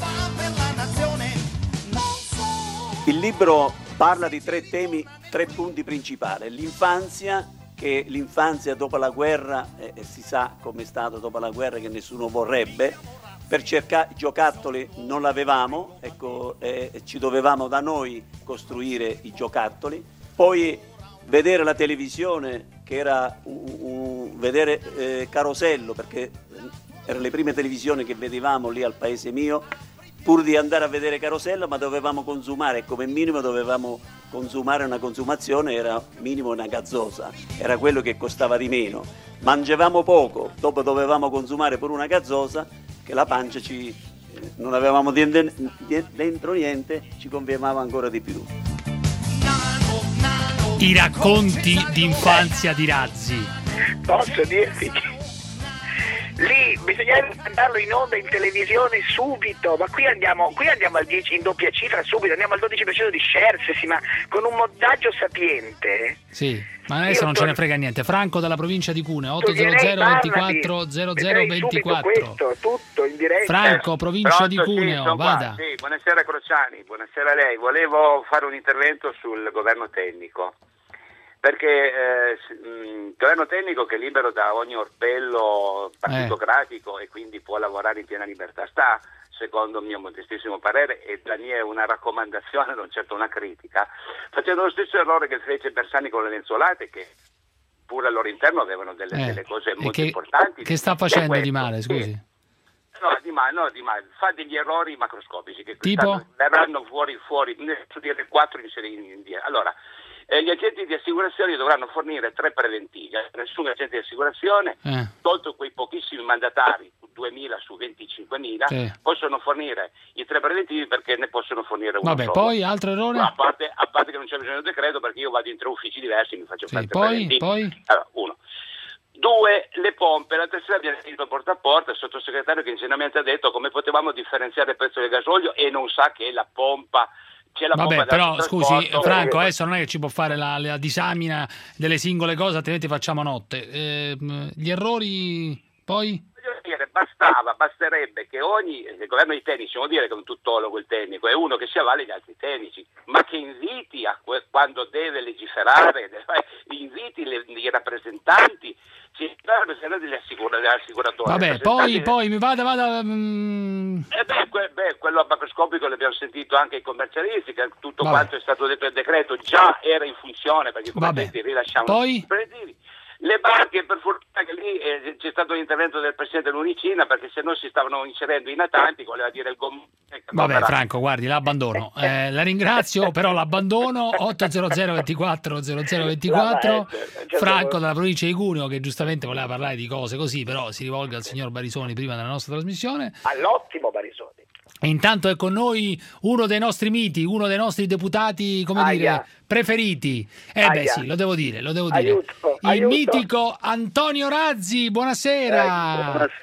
Il libro parla di tre temi, tre punti principali: l'infanzia, che l'infanzia dopo la guerra, eh, si sa come è stato dopo la guerra, che nessuno vorrebbe, per cercare giocattoli non l'avevamo, ecco, eh, ci dovevamo da noi costruire i giocattoli, poi vedere la televisione, che era un, un, vedere eh, Carosello, perché erano le prime televisioni che vedevamo lì al paese mio, pur di andare a vedere Carosello, ma dovevamo consumare, e come minimo dovevamo consumare una consumazione, era minimo una gazzosa, era quello che costava di meno. Mangiavamo poco, dopo dovevamo consumare pure una gazzosa, che la pancia ci, eh, non avevamo dentro, dentro niente, ci confermava ancora di più. I racconti d'infanzia di Razzi. Posso dirti che lì bisognerebbe mandarlo in onda in televisione subito, ma qui andiamo, qui andiamo al dieci in doppia cifra subito, andiamo al dodici per cento di share, sì, ma con un montaggio sapiente. Sì, ma adesso Io non to- ce ne frega niente. Franco dalla provincia di Cuneo, Toglierei ottocento Barnaby, ventiquattro zero zero vedrei subito ventiquattro. questo, tutto in diretta. Franco, provincia Pronto, di sì, Cuneo, sono qua. vada. Sì, buonasera Crociani, buonasera a lei. Volevo fare un intervento sul governo tecnico, perché eh, s- mh, governo tecnico che è libero da ogni orpello partitocratico e quindi può lavorare in piena libertà, sta, secondo il mio modestissimo parere, e la mia è una raccomandazione, non certo una critica, facendo lo stesso errore che fece Bersani con le lenzuolate, che pure al loro interno avevano delle, Eh, delle cose e molto che, importanti. che sta facendo di male, scusi? No, di male, no, di male. Fa degli errori macroscopici che Tipo? quest'anno verranno fuori, fuori, ne posso dire quattro in serie in in- Allora, eh, gli agenti di assicurazione dovranno fornire tre preventivi. Nessun agente di assicurazione, Eh. tolto quei pochissimi mandatari, duemila su venticinquemila, Sì. possono fornire i tre preventivi, perché ne possono fornire uno Vabbè, solo. poi altro errore? A parte, a parte che non c'è bisogno del decreto, perché io vado in tre uffici diversi e mi faccio Sì, fare tre poi, preventivi. poi? Allora, uno. Due, le pompe. L'altra sera abbiamo sentito porta a porta il sottosegretario che ingenuamente ha detto come potevamo differenziare il prezzo del gasolio e non sa che la pompa c'è la Vabbè, pompa però da scusi trasporto. Franco, adesso non è che ci può fare la, la disamina delle singole cose, altrimenti facciamo notte. Ehm, gli errori poi? Voglio dire, bastava, basterebbe che ogni il governo dei tecnici, vuol dire che un tuttologo il tecnico è uno che si avvale gli altri tecnici, ma che inviti a que- quando deve legiferare, deve- inviti le, i rappresentanti, si rappresentanti degli, assicura, degli assicuratori. Vabbè, poi, rappresentanti- poi mi vada, vada. mm, Eh beh, que- beh, quello macroscopico l'abbiamo sentito anche ai commercialisti, che tutto Vabbè. quanto è stato detto nel decreto già era in funzione, perché come Vabbè. senti rilasciamo Poi? i preventivi. Le banche, per fortuna che lì eh, c'è stato l'intervento del Presidente dell'Unicina, perché se no si stavano inserendo i natanti, voleva dire il gommone. Vabbè, Franco, guardi, l'abbandono. Eh, la ringrazio, però l'abbandono. ottocento ventiquattro zero zero ventiquattro. Franco dalla provincia di Cuneo, che giustamente voleva parlare di cose così, però si rivolge al signor Barisoni prima della nostra trasmissione. All'ottimo Barisoni. E intanto è con noi uno dei nostri miti, uno dei nostri deputati, come Aia. dire, preferiti. Eh beh Aia. sì, lo devo dire, lo devo dire. Aiuto, Il aiuto. mitico Antonio Razzi, buonasera. Buonasera,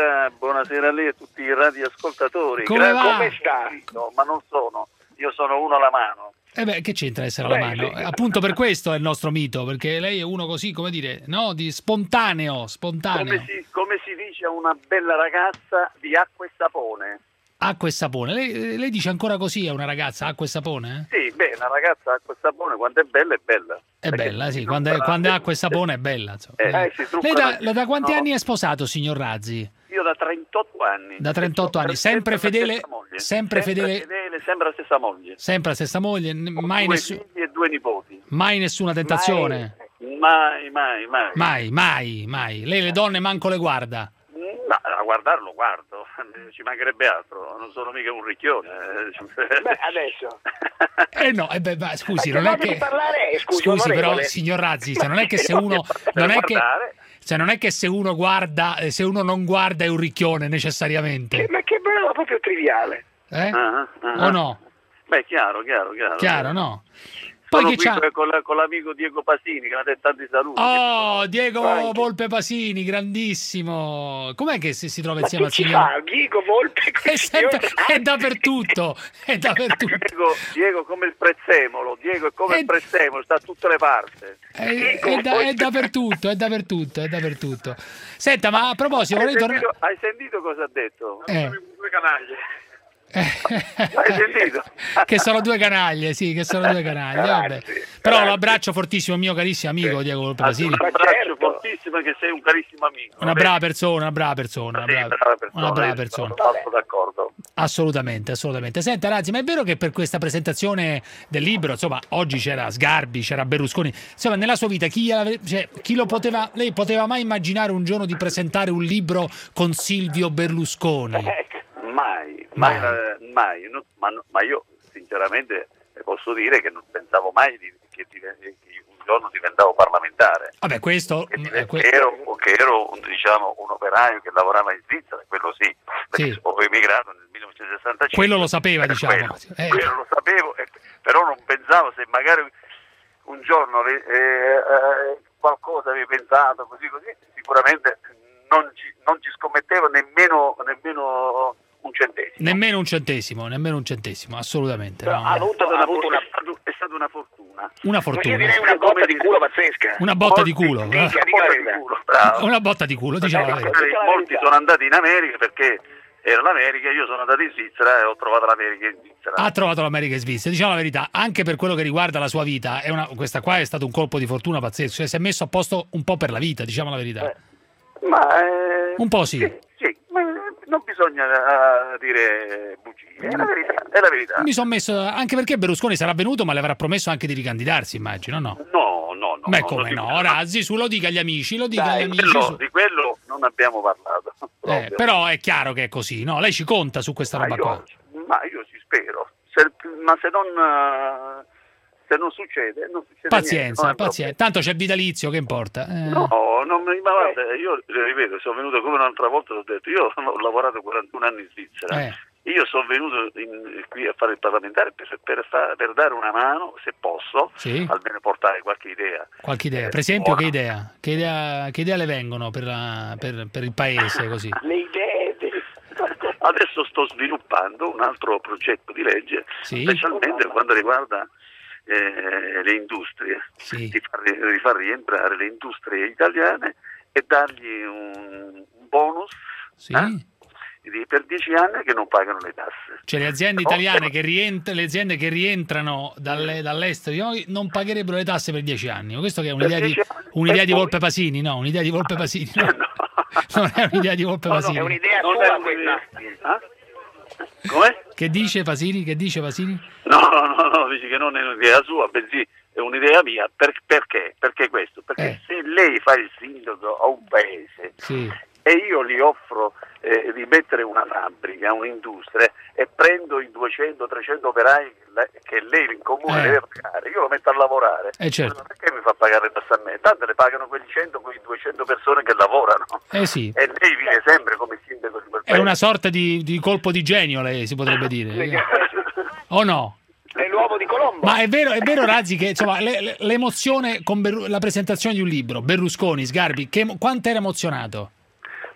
buonasera, buonasera a lei e a tutti i radioascoltatori. Come va? Come sta? No, ma non sono, io sono uno alla mano. Eh beh, che c'entra essere alla Beh, mano? sì. Appunto per questo è il nostro mito, perché lei è uno così, come dire, no? Di spontaneo, spontaneo. Come si, come si dice a una bella ragazza di acqua e sapone? Acqua e sapone. Lei, lei dice ancora così a una ragazza, acqua e sapone? Sì, beh, una ragazza acqua e sapone quando è bella è bella. È Perché bella, sì, si quando è, trucca- quando è acqua e sapone è bella. insomma. Eh, Eh. si trucca Lei da, la- da quanti no. anni è sposato, signor Razzi? Io da trentotto anni. Da trentotto anni, sempre fedele, sempre Sempre fedele, fedele, sempre la stessa moglie. sempre la stessa moglie, n- mai, Due nessu- figli e due nipoti. mai nessuna tentazione? Mai, mai, mai. Mai, mai, mai. Lei le donne manco le guarda. No, a guardarlo guardo, ci mancherebbe altro, non sono mica un ricchione. Beh, adesso. Eh no, eh beh, ma scusi, Ma che non è modo che di parlare è, scusi, scusi però, onorevole? signor Razzi, se non è che se uno non è che cioè non è che se uno guarda, eh, se uno non guarda è un ricchione necessariamente. Ma che bravo, proprio triviale. Eh? Ah, ah, O no? Beh, chiaro, chiaro, chiaro. Chiaro, no? Poi Sono che qui c'ha? con, la- con l'amico Diego Pasini che mi ha detto tanti saluti. Oh, Diego Volpe Pasini, grandissimo. Com'è che si, si trova Ma insieme che al ci signor? fa? Diego Volpe? È, sempre, è dappertutto, è dappertutto. Diego, Diego come il prezzemolo, Diego è come il prezzemolo, sta da tutte le parti. È, è da- è dappertutto, è dappertutto, è dappertutto. Senta, ma a proposito, Hai vorrei tornare... sentito, hai sentito cosa ha detto? Eh. Due canaglie. Hai sentito? Che sono due canaglie, sì, che sono due canaglie. Vabbè. Però lo abbraccio fortissimo, mio carissimo amico Diego Volpe Pasini. Un abbraccio fortissimo che sei un carissimo amico. Una brava persona, una brava persona, una brava, una brava persona. Sono d'accordo. Assolutamente, assolutamente. Senta Razzi, ma è vero che per questa presentazione del libro, insomma, oggi c'era Sgarbi, c'era Berlusconi, insomma, nella sua vita chi, gliela- cioè, chi lo poteva, lei poteva mai immaginare un giorno di presentare un libro con Silvio Berlusconi? Mai, mai, eh, mai. No, ma, no- ma io sinceramente le posso dire che non pensavo mai di, che, diven- che un giorno diventavo parlamentare. Vabbè, questo Che, eh, que- ero, che ero un, diciamo, un operaio che lavorava in Svizzera, quello sì, perché Sì. ho emigrato nel millenovecentosessantacinque. quello lo sapeva, Per diciamo. quello, Eh, quello lo sapevo, eh, però non pensavo se magari un giorno ave- eh, eh, qualcosa avevi pensato così così, sicuramente non ci, non ci scommettevo nemmeno, nemmeno un centesimo. Nemmeno un centesimo, nemmeno un centesimo, assolutamente. Però no. ha avuto, ha avuto una, è stata una fortuna. Una fortuna. Io direi una botta di culo pazzesca. Una botta di culo. eh. Dica, dica la verità. Bravo. Una botta di culo, diciamo la verità. Magari molti sono andati in America perché era l'America, io sono andato in Svizzera e ho trovato l'America in Svizzera. Ha trovato l'America in Svizzera, diciamo la verità, anche per quello che riguarda la sua vita, è una, questa qua è stato un colpo di fortuna pazzesco, cioè si è messo a posto un po' per la vita, diciamo la verità. Ma eh, Un po' sì. sì, ma non bisogna eh, dire bugie, è la verità, è la verità. Mi sono messo, anche perché Berlusconi sarà venuto, ma le avrà promesso anche di ricandidarsi, immagino, no? No, no, no. Ma no, come non no? Razzi, su, lo dica agli amici, lo dica Dai, agli amici. quello- su. di quello non abbiamo parlato. Eh, però è chiaro che è così, no? Lei ci conta su questa roba Ma qua. io, ma io ci spero, Se- ma se non, eh, se non succede, non succede Pazienza, niente, non è pazienza. Tanto c'è vitalizio, che importa? Eh. No, non mi- ma guarda, io le ripeto, sono venuto come un'altra volta, l'ho detto, io ho lavorato quarantuno anni in Svizzera, Eh. io sono venuto in- qui a fare il parlamentare per, per fa- per dare una mano, se posso, Sì. almeno portare qualche idea. Qualche idea? Eh, Per esempio, che buona. idea? Che idea, che idea le vengono per, la- per- per il paese così? Le idee. Adesso sto sviluppando un altro progetto di legge, Sì. specialmente quando riguarda eh, le industrie, Sì. di, far, di far rientrare le industrie italiane e dargli un un bonus Sì. eh, di- per dieci anni che non pagano le tasse. Cioè le aziende No, italiane eh, che rientrano, le aziende che rientrano dalle- dall'estero noi non pagherebbero le tasse per dieci anni. Questo che è un'idea Per di, dieci anni. un'idea E di poi- Volpe Pasini, no? Un'idea di Volpe Pasini. No. Non è un'idea di Volpe No, no, Pasini. È un'idea Non sua è questa. un'idea. Eh? Come? Che dice Pasini? Che dice Pasini? No, no, no, no, dici che non è un'idea sua, bensì è un'idea mia. Per- perché? Perché questo? Perché Eh. se lei fa il sindaco a un paese Sì. e io gli offro eh, di mettere una fabbrica, un'industria e prendo i duecento trecento operai che lei, che lei in comune Eh. deve pagare, io lo metto a lavorare. Eh, certo. Ma perché mi fa pagare le tasse a me? Tanto le pagano quegli cento, quei duecento persone che lavorano. Eh sì. E lei vive sempre come sindaco di quel È paese. una sorta di, di colpo di genio, lei si potrebbe dire. O no? È l'uovo di Colombo. Ma è vero, è vero Razzi, che insomma, le- le- l'emozione con Berru- la presentazione di un libro, Berlusconi, Sgarbi, che, quanto era emozionato?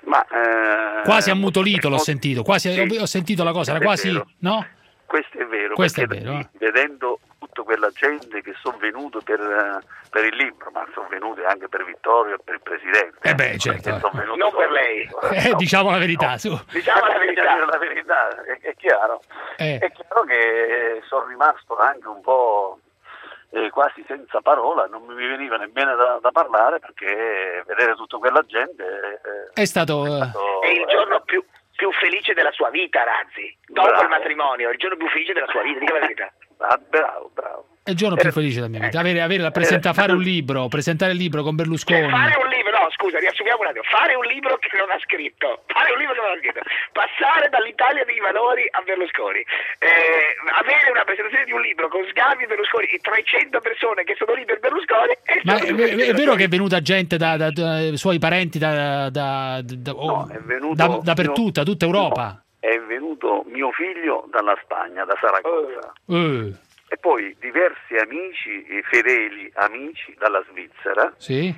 Ma, eh, quasi ammutolito l'ho sentito, quasi sì, ho sentito la cosa, era questo è quasi, vero. no? Questo è vero, Questo è perché vero, eh. vedendo tutta quella gente che sono venuto per, eh, per il libro, ma sono venuti anche per Vittorio e per il Presidente. Eh beh, certo. eh. Sono venuti Non per solo- lei. Eh, diciamo la verità, su. Diciamo la verità. La verità, è, è chiaro. Eh. È chiaro che sono rimasto anche un po' eh, quasi senza parola, non mi veniva nemmeno da, da parlare, perché vedere tutta quella gente eh, È stato... eh, È il giorno più, più felice della sua vita, Razzi. Dopo Bravo. il matrimonio, è il giorno più felice della sua vita, dica la verità. ah, bravo, bravo. È il giorno più felice della mia vita. Avere, avere la presenta, fare un libro, presentare il libro con Berlusconi. Fare un libro, no, scusa, riassumiamo un attimo. Fare un libro che non ha scritto. Fare un libro che non ha scritto. Passare dall'Italia dei valori a Berlusconi. Eh, avere una presentazione di un libro con Sgarbi e Berlusconi e trecento persone che sono lì per Berlusconi. È il Ma giorno è, più felice è della vero sua che è venuta gente da, da, da- suoi parenti da, da, da- oh, è venuto da- dappertutto, da tutta Europa? È venuto mio figlio dalla Spagna, da Saragozza. Eh, E poi diversi amici, eh, fedeli amici dalla Svizzera. sì,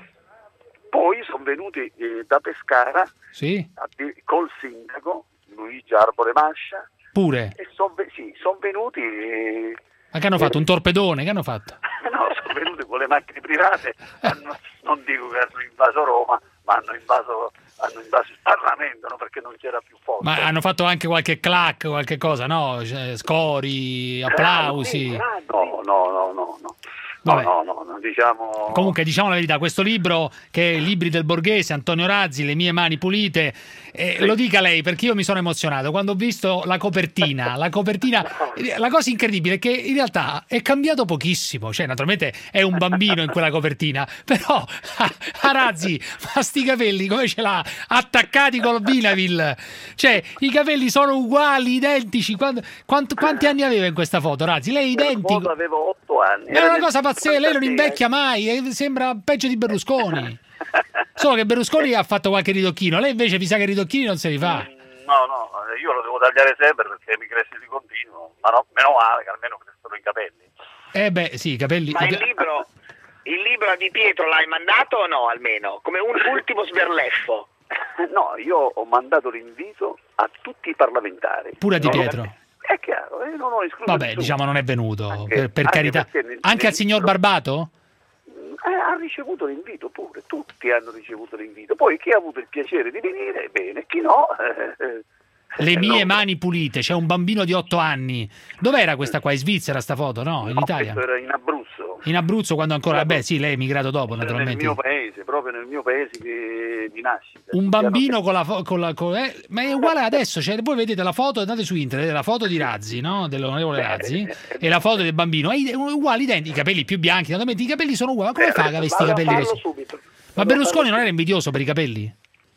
Poi sono venuti eh, da Pescara sì, a- col sindaco Luigi Arbore Mascia pure. e sono sì, son venuti eh, Ma che hanno fatto? Un torpedone? Che hanno fatto? no, sono venuti con le macchine private, hanno- non dico che hanno invaso Roma, ma hanno invaso, hanno invaso il Parlamento, no, perché non c'era più posto. Ma hanno fatto anche qualche clac, qualche cosa, no? Cioè, scori, applausi. No, no, no, no, no. Vabbè. No, no, no, diciamo... Comunque, diciamo la verità, questo libro, che è Libri del Borghese, Antonio Razzi, Le mie mani pulite, eh, lo dica lei, perché io mi sono emozionato quando ho visto la copertina. La copertina, la cosa incredibile è che in realtà è cambiato pochissimo, cioè naturalmente è un bambino in quella copertina, però a, a Razzi, ma sti capelli come ce l'ha? Attaccati col Vinavil, cioè i capelli sono uguali, identici. Quanto, quanto- quanti anni aveva in questa foto Razzi? Lei è identico. Avevo otto anni. È una cosa pazzesca, lei non invecchia mai, eh, sembra peggio di Berlusconi. Solo che Berlusconi ha fatto qualche ridocchino, lei invece mi sa che i ridocchini non se li fa. No, no, io lo devo tagliare sempre perché mi cresce di continuo, ma no, meno male che almeno crescono i capelli. Eh beh, sì, i capelli... Ma il libro, il libro a Di Pietro l'hai mandato o no, almeno? Come un ultimo sberleffo. No, io ho mandato l'invito a tutti i parlamentari. Pure a Di Non ho- Pietro. È chiaro, eh, non ho escluso Vabbè, nessuno. diciamo non è venuto, Anche- per, per anche carità. perché nel- Anche al nel signor libro- Barbato? Eh, ha ricevuto l'invito pure, tutti hanno ricevuto l'invito. Poi chi ha avuto il piacere di venire, bene, chi no... eh, eh, Le mie no. mani pulite, c'è un bambino di otto anni. Dov'era questa qua? In Svizzera sta foto, no? In No, Italia? questo era in Abruzzo. In Abruzzo quando ancora... Beh sì, lei è emigrato dopo Nel naturalmente. mio paese, proprio nel mio paese che- di nascita. Un bambino con la... fo- Con la con- eh, ma è uguale adesso, cioè, voi vedete la foto, andate su internet, vedete la foto di Razzi, no? Dell'onorevole Razzi, e la foto del bambino, è ide- uguali, identici, i capelli più bianchi, naturalmente i capelli sono uguali, ma come fa che avesse i capelli Parlo così? subito. Ma Berlusconi non era invidioso per i capelli?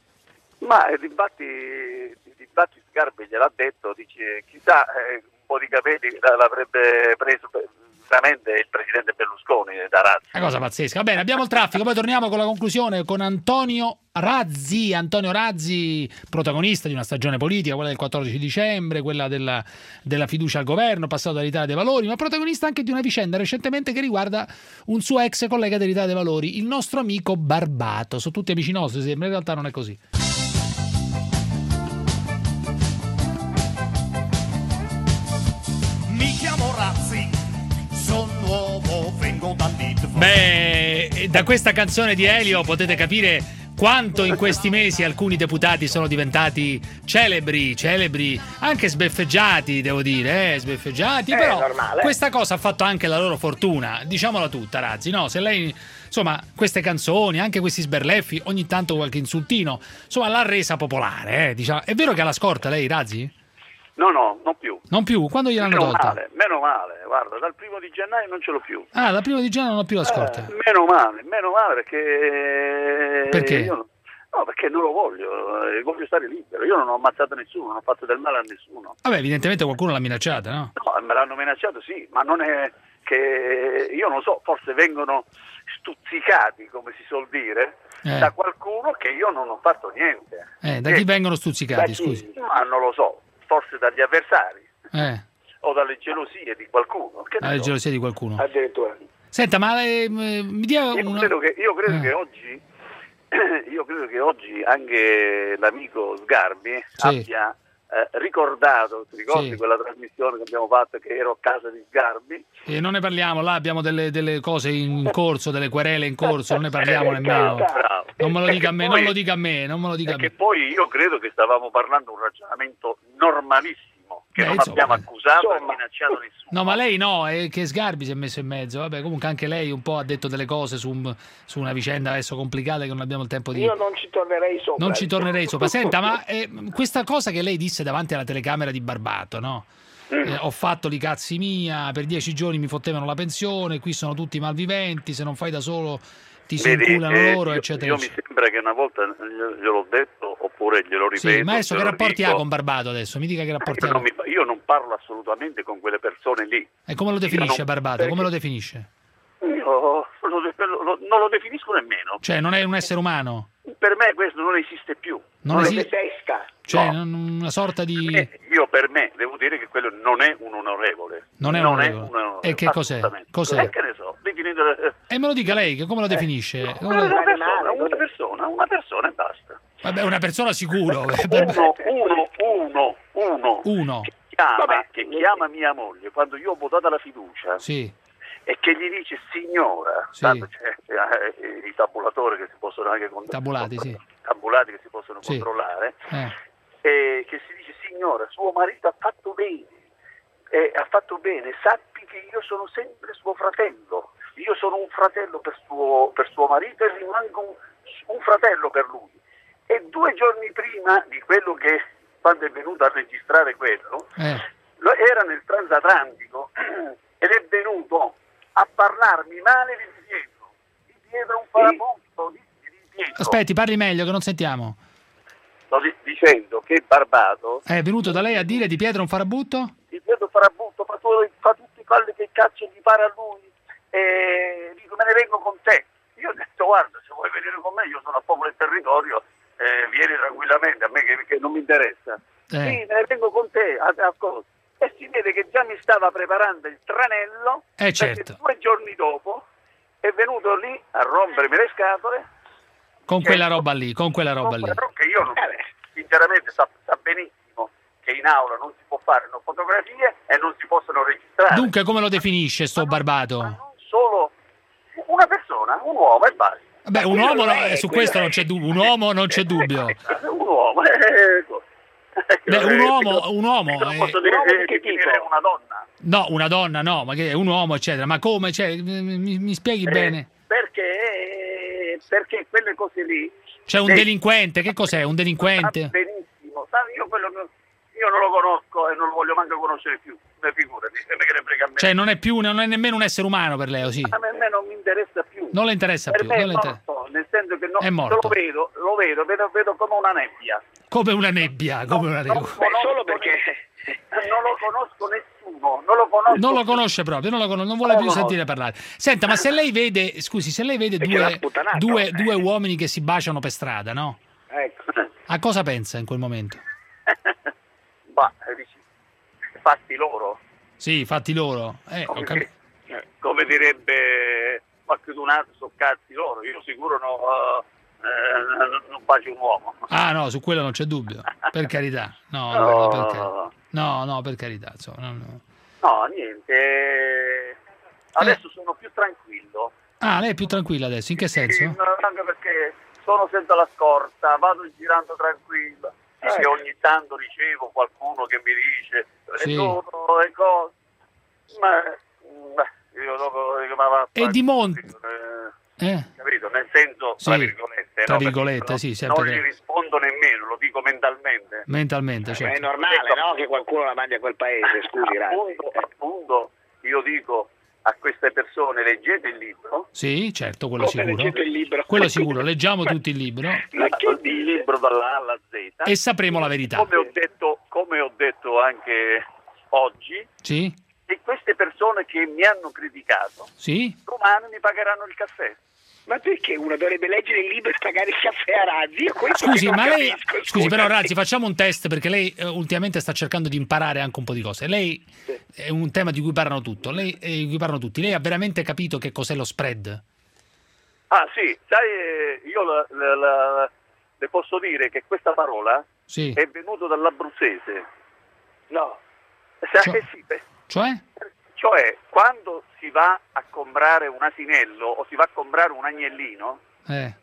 Ma eh, infatti, infatti Sgarbi gliel'ha detto, dice chissà eh, un po' di capelli l'avrebbe preso per- veramente il presidente Berlusconi da Razzi. Una cosa pazzesca. Va bene, abbiamo il traffico, poi torniamo con la conclusione con Antonio Razzi. Antonio Razzi, protagonista di una stagione politica, quella del quattordici dicembre, quella della, della fiducia al governo, passato dall'Italia dei Valori, ma protagonista anche di una vicenda recentemente che riguarda un suo ex collega dell'Italia dei Valori, il nostro amico Barbato. Sono tutti amici nostri, sembra, in realtà non è così. Mi chiamo Razzi, sono nuovo, vengo dall'Itvo. Beh, e da questa canzone di Elio potete capire quanto in questi mesi alcuni deputati sono diventati celebri, celebri, anche sbeffeggiati, devo dire, eh, sbeffeggiati, Eh, però normale. questa cosa ha fatto anche la loro fortuna, diciamola tutta, Razzi, no? Se lei, insomma, queste canzoni, anche questi sberleffi, ogni tanto qualche insultino, insomma, l'ha resa popolare, eh, diciamo. È vero che ha la scorta lei, Razzi? No, no, non più. Non più? Quando gliel'hanno Meno tolta? male, meno male, guarda, dal primo di gennaio non ce l'ho più. Ah, dal primo di gennaio non ho più la scorta. Eh, meno male, meno male perché... Perché? Io non- no, perché non lo voglio, eh, voglio stare libero. Io non ho ammazzato nessuno, non ho fatto del male a nessuno. Vabbè, evidentemente qualcuno l'ha minacciata, no? No, me l'hanno minacciato, sì, ma non è che... Io non so, forse vengono stuzzicati, come si suol dire, Eh. da qualcuno che io non ho fatto niente. Eh, da chi vengono stuzzicati, scusi? Ma non lo so, forse dagli avversari Eh, o dalle gelosie di qualcuno. Che ne alla so. gelosia di qualcuno. Addirittura. Senta, ma eh, mi dia Io una... credo che, io credo Eh. che oggi io credo che oggi anche l'amico Sgarbi Sì. abbia eh, ricordato, ti ricordi Sì. quella trasmissione che abbiamo fatto che ero a casa di Sgarbi? E non ne parliamo, là abbiamo delle, delle cose in corso, delle querele in corso, non ne parliamo nemmeno. Bravo. Non me lo dica a me, Perché non poi- lo dica a me, non me lo dica a me. Che poi io credo che stavamo parlando un ragionamento normalissimo, che Beh, non insomma. abbiamo accusato e minacciato nessuno. No, ma lei no, è che Sgarbi si è messo in mezzo. Vabbè, comunque anche lei un po' ha detto delle cose su, un- su una vicenda adesso complicata che non abbiamo il tempo di... Io non ci tornerei sopra. Non ci tornerei sopra. Senta, ma eh, questa cosa che lei disse davanti alla telecamera di Barbato, no? Eh, ho fatto li cazzi mia, per dieci giorni mi fottevano la pensione, qui sono tutti malviventi, se non fai da solo ti si Vedi, inculano eh, loro, io, eccetera, io eccetera. mi sembra che una volta glielo gliel'ho detto oppure glielo ripeto. Sì, ma adesso che glielo rapporti dico. ha con Barbato adesso? Mi dica che rapporti Io ha. non, mi- io non parlo assolutamente con quelle persone lì. E come lo definisce non- Barbato? Come lo definisce? Io lo de- lo- non lo definisco nemmeno. Cioè, non è un essere umano? Per me questo non esiste più. Non esiste? pesca. Cioè, non- una sorta di... Io per me devo dire che quello non è un onorevole. Non è un onorevole. E che cos'è? assolutamente. Cos'è? Eh, che ne so, definito- E me lo dica lei, che come lo definisce? Come lo- una persona, una persona, una persona e basta. Vabbè, una persona sicuro. Uno, uno, uno, uno. Uno. Chiama, che chiama mia moglie quando io ho votato la fiducia Sì. e che gli dice signora, Sì. tanto c'è eh, i tabulatori che si possono anche con- Tabulati, sì. tabulati che si possono Sì. controllare, Eh. e che si dice signora, suo marito ha fatto bene, eh, ha fatto bene, sappi che io sono sempre suo fratello, io sono un fratello per suo, per suo marito e rimango un, un fratello per lui. E due giorni prima di quello che, quando è venuto a registrare quello, Eh. lo- era nel transatlantico ed è venuto a parlarmi male di Pietro, di Pietro è un farabutto, di, di Pietro. Aspetti, parli meglio che non sentiamo. Sto di- dicendo che Barbato, È venuto da lei a dire di Pietro un farabutto? di Pietro farabutto, fa, tu- fa tutti quelli che cazzo gli pare a lui, e dico me ne vengo con te. Io ho detto guarda, se vuoi venire con me io sono a popolo del territorio, eh, vieni tranquillamente, a me che, che non mi interessa. Sì, me ne vengo con te, a, a cosa? E si vede che già mi stava preparando il tranello, Eh, perché certo. due giorni dopo è venuto lì a rompermi le scatole, Con quella roba lì, con quella roba lì. però che io non, sinceramente sa, sa benissimo che in aula non si può fare no fotografie e non si possono registrare. Dunque, come lo definisce sto Barbato? Solo una persona, un uomo e basta. Beh, un uomo, no, eh, su questo non c'è dubbio. Un uomo non c'è dubbio. Un uomo, ecco. Beh, un uomo, un uomo. Non eh, posso dire eh, che dire una donna. No, una donna no, ma che è un uomo, eccetera. Ma come? Cioè, mi, mi spieghi bene? Perché, perché quelle cose lì. C'è un eh, delinquente, che cos'è? Un sa delinquente? benissimo, sa, io quello non, io non lo conosco e non lo voglio manco conoscere più. Ne figurati, se me che ne frega a me. Cioè, non è più, non è nemmeno un essere umano per lei, o sì? A me, a me non mi interessa più. Non le interessa Per più. me è non le inter- morto, nel senso che no, È morto. lo vedo, lo vedo, vedo, vedo come una nebbia. Come una nebbia, come una nebbia. Solo perché non lo conosco nessuno, non lo conosco. Non lo conosce proprio, non, lo conos- non vuole Non più lo sentire parlare. Senta, ma se lei vede, scusi, se lei vede Perché l'ha due, sputtanato. due, due uomini che si baciano per strada, no? Ecco. A cosa pensa in quel momento? Ma dici, fatti loro. Sì, fatti loro. Eh, ho cap- Eh, come direbbe qualcun altro, sono cazzi loro. Io sicuro no, eh, non- non bacio un uomo. Ah no, su quello non c'è dubbio. Per carità. No, No. no, per carità. No, no, per carità. Insomma, no, no. No, niente. Adesso sono più tranquillo. Ah, lei è più tranquilla adesso, in che senso? Sì, anche perché sono senza la scorta, vado girando tranquillo. E Eh. che ogni tanto ricevo qualcuno che mi dice Sì. e tutto, e cose. Ma beh, io dopo dico, ma va, E di Monti... eh, Eh? capito? Nel senso, tra Sì, virgolette, tra no? virgolette, Perché sì, non, sempre non che- gli rispondo nemmeno, lo dico mentalmente. Mentalmente, Ma è certo. normale, no? Che qualcuno la mandi a quel paese, scusi, Razzi. Appunto, appunto, io dico a queste persone leggete il libro. Sì, certo, quello Come sicuro. leggete il libro? Quello sicuro, leggiamo tutti il libro Il libro dalla A alla Z. e sapremo la verità. Come ho detto, come ho detto anche oggi, Sì? e queste persone che mi hanno criticato, Sì? domani mi pagheranno il caffè. Ma perché uno dovrebbe leggere il libro e pagare il caffè a Razzi? Io questo Scusi, che non ma lei... capisco, Scusi, però scusami. Razzi, facciamo un test perché lei eh, ultimamente sta cercando di imparare anche un po' di cose. Lei è un tema di cui parlano tutto, lei, eh, di cui parlano tutti. Lei ha veramente capito che cos'è lo spread? Ah sì, sai, eh, io la, la, la, le posso dire che questa parola Sì. è venuta dall'abruzzese. No. Sai, Cioè? sì, beh, Cioè? cioè, quando si va a comprare un asinello o si va a comprare un agnellino, Eh.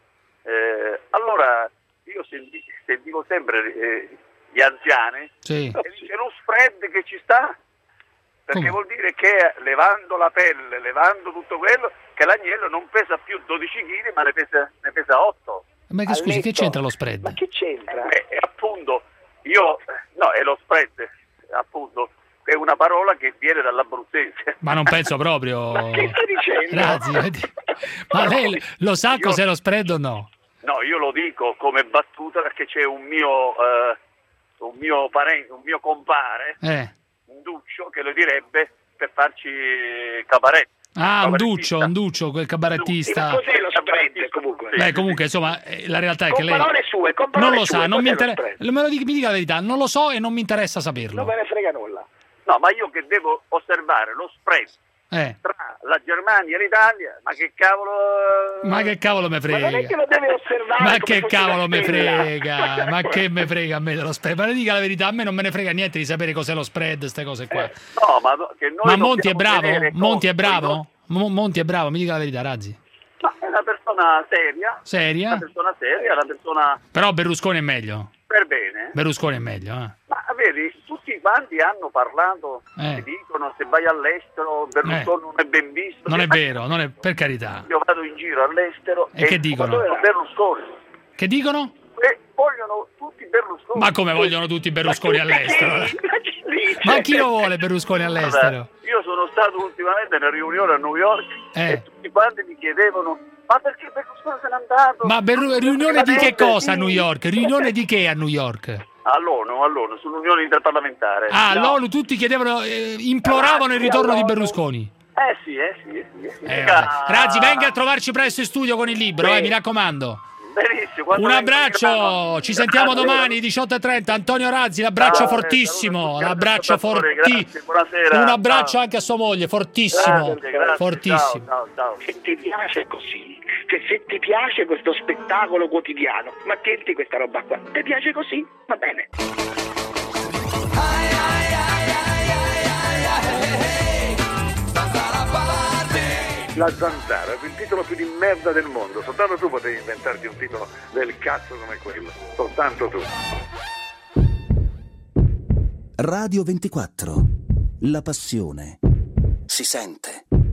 eh, allora io senti, sentivo sempre eh, gli anziani Sì. e dice lo spread che ci sta, perché Come? vuol dire che levando la pelle, levando tutto quello, che l'agnello non pesa più dodici chili ma ne pesa, ne pesa otto. Ma che scusi, che c'entra lo spread? Ma che c'entra? Eh, eh, appunto, io, no, è lo spread, appunto, è una parola che viene dall'abruzzese. Ma non penso proprio. Ma che stai dicendo? Razzi, vedi? Ma lei lo sa cos'è lo spread o no? No, io lo dico come battuta perché c'è un mio, eh, un mio parente, un mio compare, Eh. un duccio, che lo direbbe per farci cabaret. Ah, un duccio, un duccio, quel cabarettista. Ma cos'è lo spread comunque? Beh, comunque, insomma, eh, la realtà è Con che lei parole sue, con non parole lo sa, sue, non mi cos'è lo interessa. spread? Me lo dica, mi dica la verità, non lo so e non mi interessa saperlo. Non me ne frega nulla. No, ma io che devo osservare lo spread Eh. tra la Germania e l'Italia, ma che cavolo... Ma che cavolo me frega? Ma non è che lo deve osservare. Ma come che fosse cavolo una me stella. frega? Ma che me frega a me dello spread? Ma le dica la verità, a me non me ne frega niente di sapere cos'è lo spread, queste cose qua. No, ma no- che noi Ma Monti è dobbiamo bravo? tenere Monti è conto di bravo? Mo- Monti è bravo, mi dica la verità, Razzi. Ma è una persona seria, Seria? una persona seria, una persona Però Berlusconi è meglio. per bene. Berlusconi è meglio, eh. Ma vedi, tutti quanti hanno parlato, Eh. e dicono se vai all'estero Berlusconi non è ben visto. Non è Ma vero, non è, per carità. io vado in giro all'estero E che dicono? vogliono Berlusconi. Che dicono? E vogliono tutti Berlusconi. Ma come vogliono tutti Berlusconi Ma tutti all'estero? chi? Ma chi lo vuole Berlusconi all'estero? Guarda, io sono stato ultimamente in una riunione a New York Eh. e tutti quanti mi chiedevano ma perché Berlusconi se n'è andato? Ma Berru- riunione di che Veramente, cosa a sì. New York? Riunione di che a New York? All'ONU, all'ONU, sull'Unione Interparlamentare. Ah, No. l'ONU tutti chiedevano, eh, imploravano il ritorno di Berlusconi. Eh sì, eh sì, eh sì. Eh sì. Eh, Mica- vabbè. Razzi, venga a trovarci presto in studio con il libro, Sì. eh, mi raccomando. Benissimo. quando Un vengo abbraccio, in Milano- ci sentiamo Grazie. domani diciotto e trenta. Antonio Razzi, l'abbraccio Ciao, fortissimo, eh, l'abbraccio ascoltatore, fortissimo. grazie, buonasera. Un abbraccio Ciao. anche a sua moglie, fortissimo, Grazie, grazie, fortissimo. ciao, ciao, ciao. Se ti piace così, cioè se ti piace questo spettacolo quotidiano, ma tienti questa roba qua, ti piace così? Va bene. La Zanzara, il titolo più di merda del mondo. Soltanto tu potevi inventarti un titolo del cazzo come quello. Soltanto tu. Radio ventiquattro. La passione si sente.